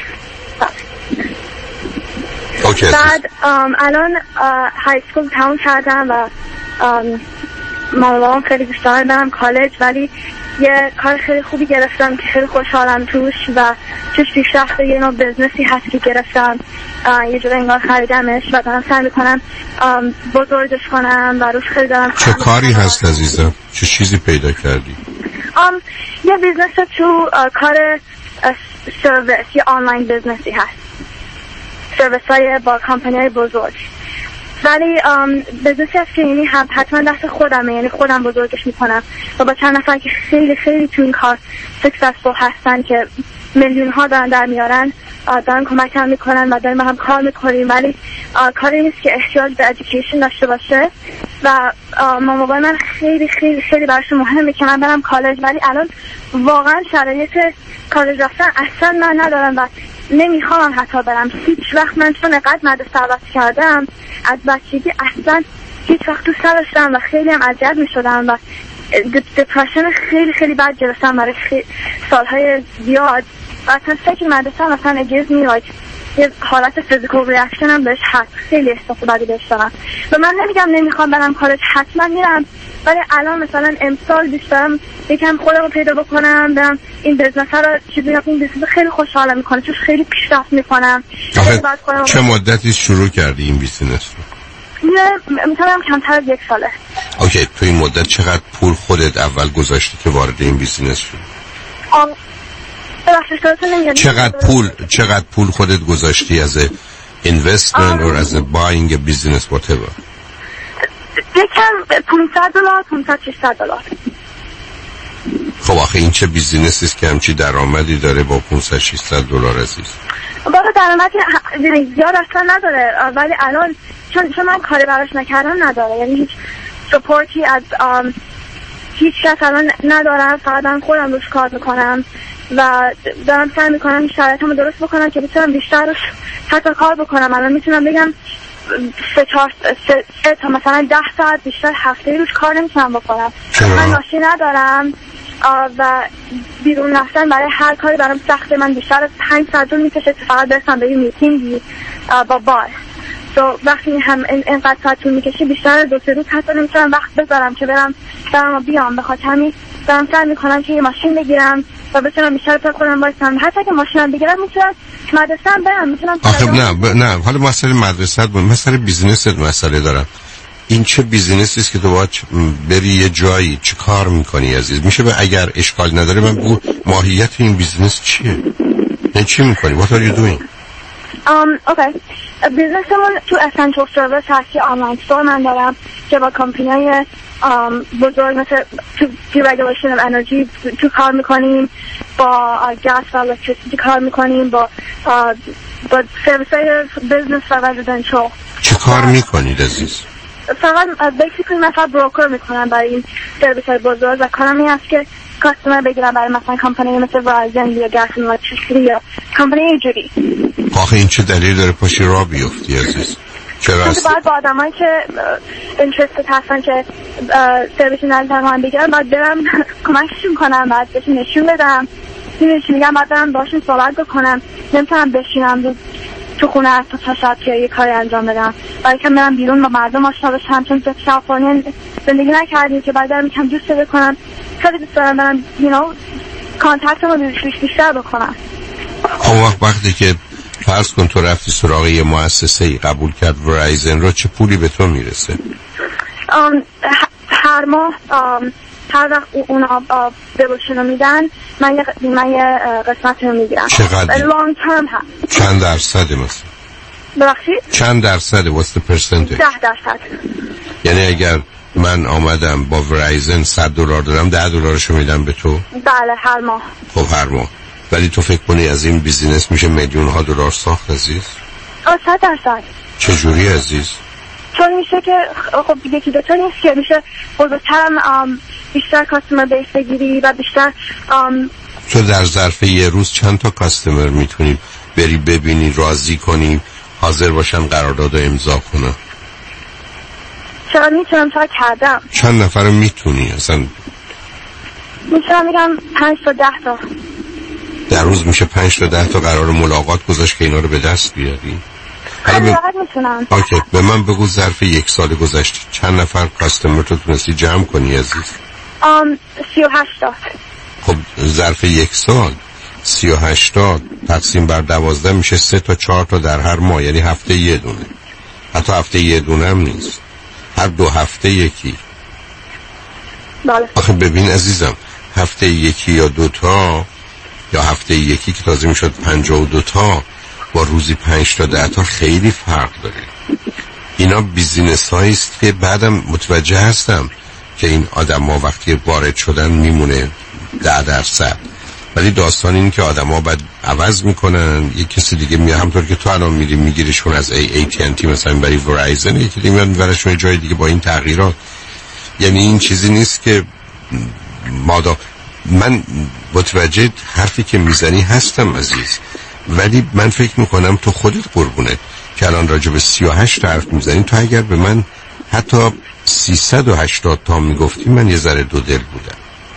اوکی. بعد الان های اسکول تموم کردم و مامان بابام خیلی دوست دارم برم کالج، ولی یه کار خیلی خوبی گرفتم که خیلی خوشحالم توش و توش پیشرفت یه نوع بزنسی هست که گرفتم. یه جور انگار خریدمش و دارم سعی میکنم بزرگش کنم و روش خیلی دارم. چه کاری هست عزیزم؟ چه چیزی پیدا کردی؟ ام یه بیزنس تو کار سرویس، یه آنلاین بیزنسی هست، سرویس های با کمپانی های بزرگ، ولی بیزنسی هست که یعنی هم حتما دست خودمه، یعنی خودم بزرگش میکنم و با چند نفر که خیلی خیلی تو این کار سکسسفول هستن که میلیون ها دارن در میارن، دارن کمکم میکنن و داریم هم کار میکنیم. ولی کاری نیست که احتیاج به ادویکیشن داشته باشه و مامان بابای من خیلی خیلی خیلی براشون مهمه که من برم کالج، ولی الان واقعا شرایط کالج رفتن اصلا من ندارم و نمیخوام حتی برم. هیچ وقت من چون قد مدرسه عوض کردم از بچگی اصلا هیچ وقت دوست نداشتم و خیلی هم اذیت میشدم و دپرشن خیلی خیلی بد گرفتم برای سالهای زیاد و اصلا فکر مدرسه هم اصلا اگیز میاد یه حالت فیزیکال ریاکشن هم بهش هست، خیلی احساس بدی بهش دارم و من نمیگم نمیخوام برم کالج، حتما میرم، ولی الان مثلا امسال دوست دارم یکم خودم رو پیدا بکنم، برم این بزنس رو چیزی رو این بزنس خیلی خوشحالم میکنه چون خیلی پیشرفت میکنم. چه مدتی شروع کردی این بیزینس رو؟ میتونم کمتر از یک ساله. اوکی، تو این مدت چقدر پول خودت اول گذاشتی که وارد این بیزینس شدی؟ آم چقدر پول چقدر پول خودت گذاشتی از اینوستمنت or از buying a business whatever؟ یکم پانصد دلار پانصد ششصد دلار. خب آخه این چه بیزینسی است که همچی درآمدی داره با پانصد ششصد دلار عزیز؟ باقا درآمد زیاد اصلا نداره، ولی الان چون چون من کاری براش نکردم نداره، یعنی هیچ سپورتی از هیچ کس الان ندارم، فقط من خودم روش کار میکنم و دارم سعی میکنم شرایطمو درست بکنم که بتونم بیشتر روش حتی کار بکنم. الان میتونم بگم سه چهار سه, سه تا مثلا ده ساعت بیشتر هفته روش کار نمیتونم بکنم. من ماشین ندارم و بیرون رفتن برای هر کاری برام سخته. من بیشتر از پنج ساعت طول میکشه که فقط برسم به یه میتینگی با بار. تو وقتی هم اینقدر ساعت طول میکشه بیشتر دو سه روز حتی نمیتونم وقت بذارم که برم برم و بیام. به خاطر همین دارم سعی میکنم که یه ماشین بگیرم و بتونم بیشتر تا کنم وایسم. حتی که ماشینم بگیرم میتونم مدرسه هم برم، میتونم. آخه نه ب... نه حالا مسئله مدرسه بود، مسئله بیزینست مسئله دارم. این چه بیزینسی است که تو باید بری یه جایی چه کار میکنی عزیز؟ میشه به اگر اشکال نداره من بگو ماهیت این بیزینس چیه؟ نه چی میکنی؟ What are you doing؟ Um, okay. بیزنسمون تو اسنشل سرویس هست که آنلاین استور من دارم که با کمپینی‌های بزرگ مثل تو رگولیشن اف انرژی تو کار میکنیم، با گاز و الکتریسیتی کار میکنیم، با با سرویس‌های بیزنس و رزیدنشال. چه کار میکنید عزیز؟ فقط بیسیکلی من فقط بروکر میکنم برای این سرویس‌های بزرگ و کارم این است که کاستمر بگیرم برای مثلا کمپانی مثل ورایزن یا گاز و الکتریسیتی یا کمپانی اینجوری. آخه این چه دلیل داره پاشی را بیفتی عزیز؟ چرا است؟ باید با آدمایی که اینترستد هستن که سرویس نظر من بگیرم باید برم کمکشون کنم، باید بهشون نشون بدم، نشون میگم باید برم باشون صحبت بکنم. نمیتونم بشینم تو خونه از تا شب که یه کاری انجام بدم، باید که برم بیرون با مردم آشنا بشم، چون تو کالیفرنیا زندگی نکردیم که باید برم یکم دوست بکنم. خیلی دوست دارم برم you know کانتکتمو بیشتر بکنم. خب وقتی که فرض کن تو رفتی سراغ یه مؤسسه‌ای قبول کرد ورایزن رو، چه پولی به تو میرسه؟ هر ماه هر وقت اونا بروشن رو میدن من یه من یه قسمت رو میگیرم. چقدر؟ لانگ ترم هست. چند درصد مثلا؟ ببخشید؟ چند درصد؟ what's the percentage؟ ده درصد. یعنی اگر من آمدم با ورایزن صد دلار دارم ده دلارشو میدم به تو؟ بله هر ماه. خب هر ماه. ولی تو فکر کنی از این بیزینس میشه میلیون ها دلار ساخت عزیز؟ آه صد درصد. چجوری عزیز؟ چون میشه که خب یکی دوتا نیست که میشه بزرگترم بیشتر کاستمر بیس بگیری و بیشتر آم... تو در ظرف یه روز چند تا کاستمر میتونی بری ببینی راضی کنی حاضر باشن قرارداد امضا کنن؟ چرا میتونم تا کردم. چند نفر میتونی اصلا؟ میتونم میگم پنج تا ده تا در روز میشه پنج تا ده تا قرار ملاقات گذاشت که اینا رو به دست بیاری؟ خیلی راحت میتونم. اوکی به من بگو ظرف یک سال گذشته چند نفر کاستمر تو تونستی جمع کنی عزیز؟ آم سی و هشتا. خب ظرف یک سال سی و هشتا تقسیم بر دوازده میشه سه تا چهار تا در هر ماه، یعنی هفته یه دونه. حتی هفته یه دونه هم نیست، هر دو هفته یکی. بله. آخه ببین عزیزم هفته یکی یا دوتا یا هفته یکی که تازه میشد پنجاه و دوتا با روزی پنج تا ده تا خیلی فرق داره. اینا بیزینس هاییست که بعدم متوجه هستم که این آدم ها وقتی وارد شدن میمونه ده درصد، ولی داستان این که آدم ها باید عوض میکنن. یک کسی دیگه می همطور که تو الان میری میگیریشون از ای ای تی ان تی مثلا برای ورایزن، یکی دیگه میاد میبرشون جای دیگه با این تغییرات. یعنی این چیزی نیست که مادا من متوجه حرفی که میزنی هستم عزیز، ولی من فکر میکنم تو خودت قربونت که الان راجع به سی و هشت حرف میزنی. تو اگر به من حتی سیصد و هشتاد تا میگفتی من یه ذره دو دل بودم.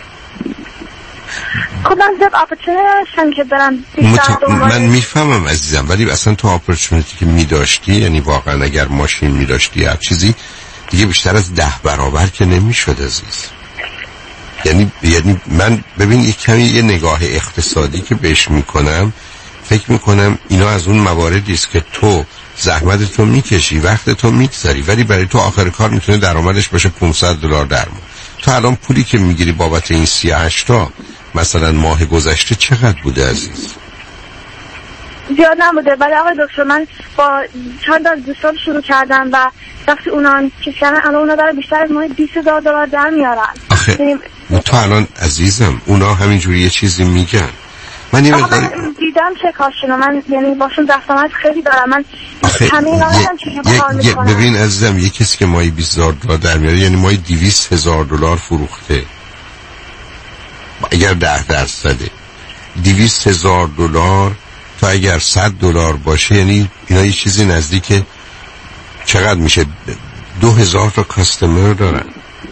خب من زیاد اپورتونیتی که دارم مت... من میفهمم عزیزم، ولی اصلا تو اپورتونیتی که میداشتی، یعنی واقعا اگر ماشین میداشتی هر چیزی دیگه بیشتر از ده برابر که نمیشد عزیز. یعنی یعنی من ببین یک کمی یه نگاه اقتصادی که بهش میکنم فکر میکنم اینا از اون مواردی است که تو زحمت تو میکشی، وقت تو میگذاری، ولی برای تو آخر کار میتونه درآمدش باشه پانصد دلار در ماه. تو الان پولی که میگیری بابت این سی و هشت تا مثلا ماه گذشته چقدر بوده عزیز؟ زیاد نبوده، ولی آقای دکتر من با چند از دوستان شروع کردم و وقتی اونا چیز کردن الان اونا داره بیشتر از ماه بیست هزار دلار در میارن. آخه تو الان عزیزم اونا همینجوری یه چیزی میگن، من یه مقداری دیدم چه کاشونو، من یعنی باشون دستامت خیلی دارم. من همه اینا هم چجوری کار میکنم؟ ببین عزیزم، یه کسی که مایی بیست هزار دلار در میاره یعنی مایی دویست هزار دلار فروخته. اگر ده درصده دویست هزار دلار تا اگر صد دلار باشه یعنی اینا یه چیزی نزدیک چقدر میشه؟ دو هزار تا کاستمر دارن.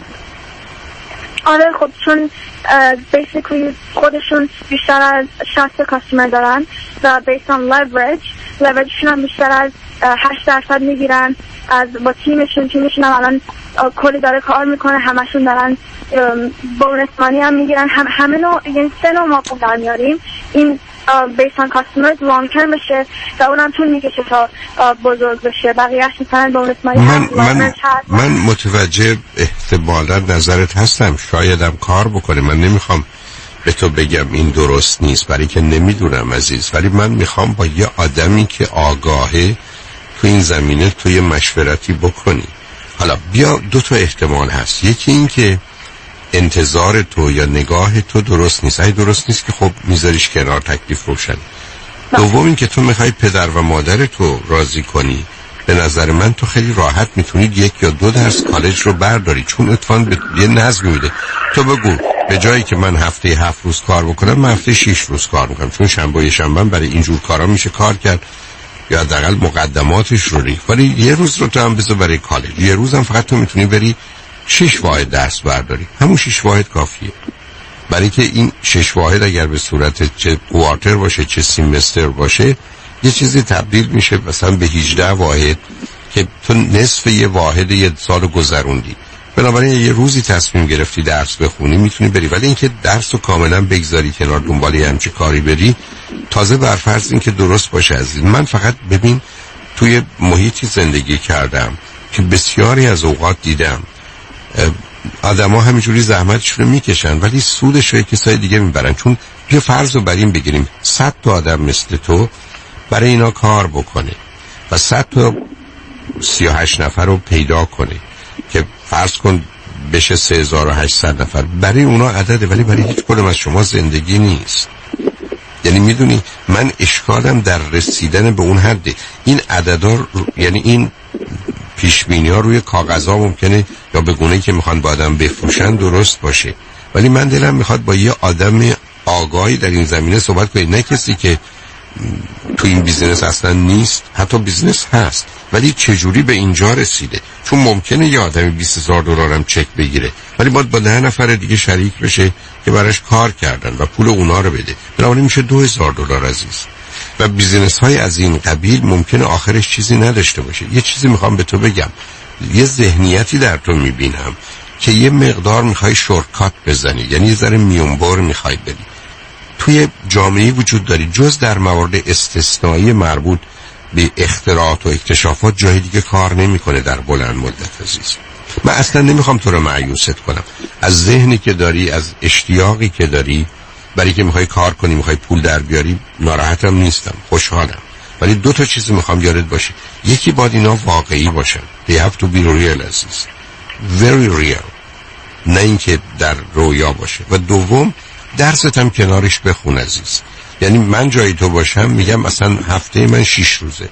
آره خب چون بیسیکلی خودشون بیشتر از شصت کاستمر دارن و بیس آن لورج لورجشون هم بیشتر از هشت درصد میگیرن از با تیمشون. تیمشون هم الان کلی داره کار میکنه، همشون دارن بونس مانی هم میگیرن. هم همه نوع یعنی سه نوع ما پول در میاریم. این بیس آن کاستمر لانگ ترم بشه و اونم طول میکشه تا بزرگ بشه. بقیه‌اش مثلا بونس مانی من من من متوجه احتمالاً نظرت هستم، شایدم کار بکنه. من نمیخوام به تو بگم این درست نیست برای که نمیدونم عزیز، ولی من میخوام با یه آدمی که آگاهه تو این زمینه توی مشورتی بکنی. حالا بیا، دو تا احتمال هست. یکی این که انتظار تو یا نگاه تو درست نیست. اگه درست نیست که خب میذاریش کنار، تکلیف روشن. دوم این که تو میخوای پدر و مادر تو راضی کنی. به نظر من تو خیلی راحت میتونید یک یا دو درس کالج رو برداری، چون اتفاقاً به یه نظم میده. تو بگو به جایی که من هفته هفت روز کار بکنم، من هفته شش روز کار میکنم، چون شنبه و شنبه برای اینجور کارا میشه کار کرد یا حداقل مقدماتش رو ریخت. ولی یه روز رو تو هم بذار برای کالج، یه روز هم فقط تو میتونی بری شش واحد درس برداری. همون شش واحد کافیه. برای که این شش واحد اگر به صورت چه کوارتر باشه چه سیمستر باشه، یه چیزی تبدیل میشه مثلا به هجده واحد که تو نصف یه واحد یه سال گذروندی. بنابراین یه روزی تصمیم گرفتی درس بخونی میتونی بری، ولی اینکه درس رو کاملا بگذاری کنار دنبال یه همچه کاری بری، تازه برفرض این که درست باشه عزیز. من فقط ببین توی محیطی زندگی کردم که بسیاری از اوقات دیدم آدم ها همینجوری زحمتشون رو میکشن ولی سودش رو کسای دیگه میبرن. چون بیا فرض رو بر این بگیریم صد تا آدم مثل تو برای اینا کار بکنه و صد تا سی و هشت نفر رو پیدا کنه که فرض کن بشه سه هزار و هشتصد نفر. برای اونا عدده، ولی برای هیچ کدوم از شما زندگی نیست. یعنی میدونی من اشکالم در رسیدن به اون حده. این عددا یعنی این پیشبینی ها روی کاغذها ممکنه یا به گونه‌ای که میخوان با آدم بفروشن درست باشه، ولی من دلم میخواد با یه آدم آگاهی در این زمینه صحبت کنید، نه کسی که تو این بیزینس اصلا نیست. حتی بیزینس هست ولی چجوری به اینجا رسیده. چون ممکنه یه آدمی بیست هزار دلار هم چک بگیره ولی باید با ده نفر دیگه شریک بشه که براش کار کردن و پول اونا رو بده. بنابراین میشه دو هزار دلار عزیز. و بیزینس های از این قبیل ممکنه آخرش چیزی نداشته باشه. یه چیزی میخوام به تو بگم، یه ذهنیتی در تو میبینم که یه مقدار میخوای شورتکات بزنی، یعنی یه ذره میونبر میخوای بری. توی جامعه وجود داری جز در موارد استثنایی مربوط به اختراعات و اکتشافات جای دیگه کار نمیکنه در بلند مدت عزیز. من اصلا نمیخوام تو رو مایوست کنم. از ذهنی که داری، از اشتیاقی که داری برای که میخوای کار کنی، میخوای پول در بیاری، ناراحتم نیستم، خوشحالم. ولی دو تا چیز میخوام یادت باشه. یکی باید اینا واقعی باشن. They have to be real عزیز. Very real. نه اینکه در رویا باشه. و دوم درست هم کنارش بخون عزیز. یعنی من جای تو باشم میگم مثلا هفته من شش روزه،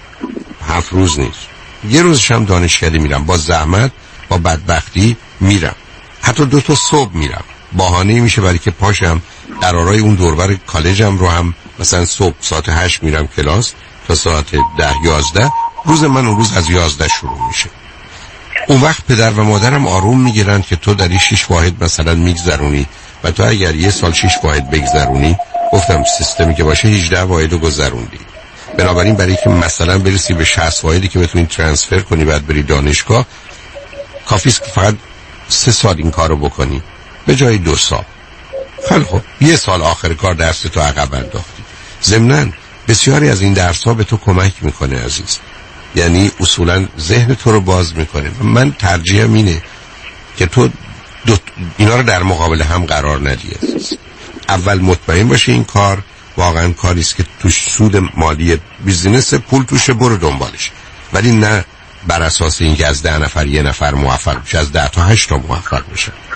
هفت روز نیست. یه روزش هم دانشکده میرم، با زحمت با بدبختی میرم، حتی دو تا صبح میرم. بهانه میشه برای که پاشم قرارای اون دوربر کالجم رو هم مثلا صبح ساعت هشت میرم کلاس تا ساعت ده یازده. روز من اون روز از یازده شروع میشه. اون وقت پدر و مادرم آروم میگیرن که تو در شش واحد مثلا میگذرونی و تو اگر یه سال شش واحد بگذرونی، گفتم سیستمی که باشه هجده واحد رو گذروندی. بنابراین برای که مثلا برسی به شصت واحدی که بتونی ترانسفر کنی بعد بری دانشگاه، کافیست که فقط سه سال این کارو بکنی به جای دو سال. خیلی خوب، یه سال آخر کار درس تو عقب انداختی. ضمناً بسیاری از این درس ها به تو کمک میکنه عزیز. یعنی اصولاً ذهن تو رو باز میکنه. من ترجیحم اینه که تو دو اینا رو در مقابل هم قرار ندی عزیز. اول مطمئن باشه این کار واقعاً کاری است که توش سود مالی بیزینس پول توشه، برو دنبالش. ولی نه بر اساس اینکه از ده نفر یه نفر موفق بشه، از ده تا هشت تا موفق بشه.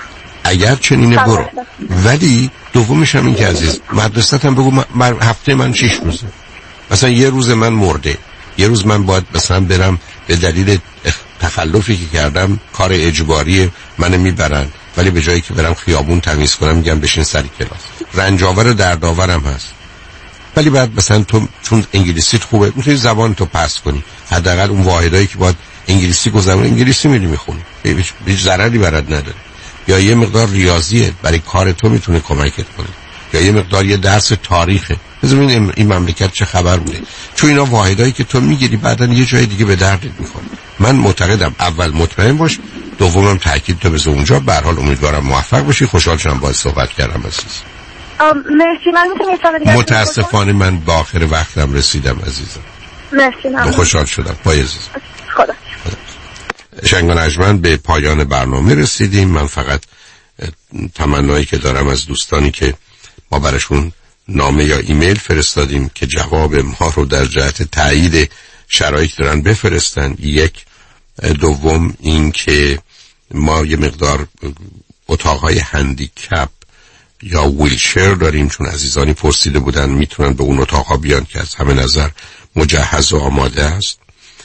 اگر چنینه برو. ولی دومش هم این که عزیز مدرسه‌ت هم بگو من هفته من شش روزه، مثلا یه روز من مرده، یه روز من باید مثلا برم به دلیل تخلفی که کردم کار اجباری منو میبرن، ولی به جایی که برم خیابون تمیز کنم میگم بشین سر کلاس. رنجاور و دردآورم هست. ولی بعد مثلا تو چون انگلیسیت خوبه میتونی زبان تو پس کنی، حداقل اون واحدایی که باید انگلیسی گذرونی انگلیسی میری میخونی، هیچ ضرری برات نداره. یا یه مقدار ریاضیه برای کار تو میتونه کمکت کنه، یا یه مقدار یه درس تاریخه. ببین این مملکت چه خبر بوده، چون اینا واحدایی که تو میگیری بعداً یه جای دیگه به دردت میخوره. من معتقدم اول مطمئن باش، دومم تاکید تو بذار اونجا. به هر حال امیدوارم موفق باشی. خوشحال شدم باهات صحبت کردم عزیز. مرسی. من میتونم متاسفانه من به آخر وقتم رسیدم عزیزم. مرسی. من خوشحال شدم. پای عزیز. خدا. شنگ و نجمن به پایان برنامه رسیدیم. من فقط تمنایی که دارم از دوستانی که ما براشون نامه یا ایمیل فرستادیم که جواب ما رو در جهت تایید شرایط دارن بفرستن. یک. دوم این که ما یه مقدار اتاقهای هندیکپ یا ویلچر داریم، چون عزیزانی پرسیده بودن میتونن به اون اتاقها بیان که از همه نظر مجهز و آماده است.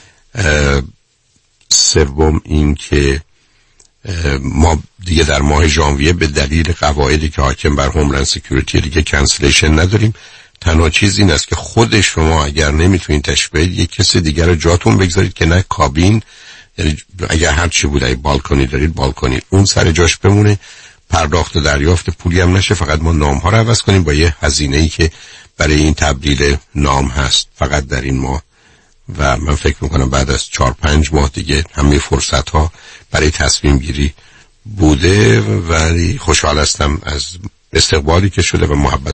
سوم این که ما دیگه در ماه ژانویه به دلیل قواعدی که حاکم بر هوملند سکیوریتی دیگه کنسلیشن نداریم. تنها چیز این است که خود شما اگر نمیتونید تشریف بیارید یک کسی دیگر رو جاتون بگذارید که نه کابین، یعنی اگر هر چی بود، اگه بالکنی دارید بالکنی اون سر جاش بمونه، پرداخت و دریافت پولی هم نشه، فقط ما نام ها رو عوض کنیم با یه هزینه‌ای که برای این تبدیل نام هست فقط در این ماه. و من فکر میکنم بعد از چهار پنج ماه دیگه همه فرصت ها برای تصمیم گیری بوده. ولی خوشحال هستم از استقبالی که شده و محبت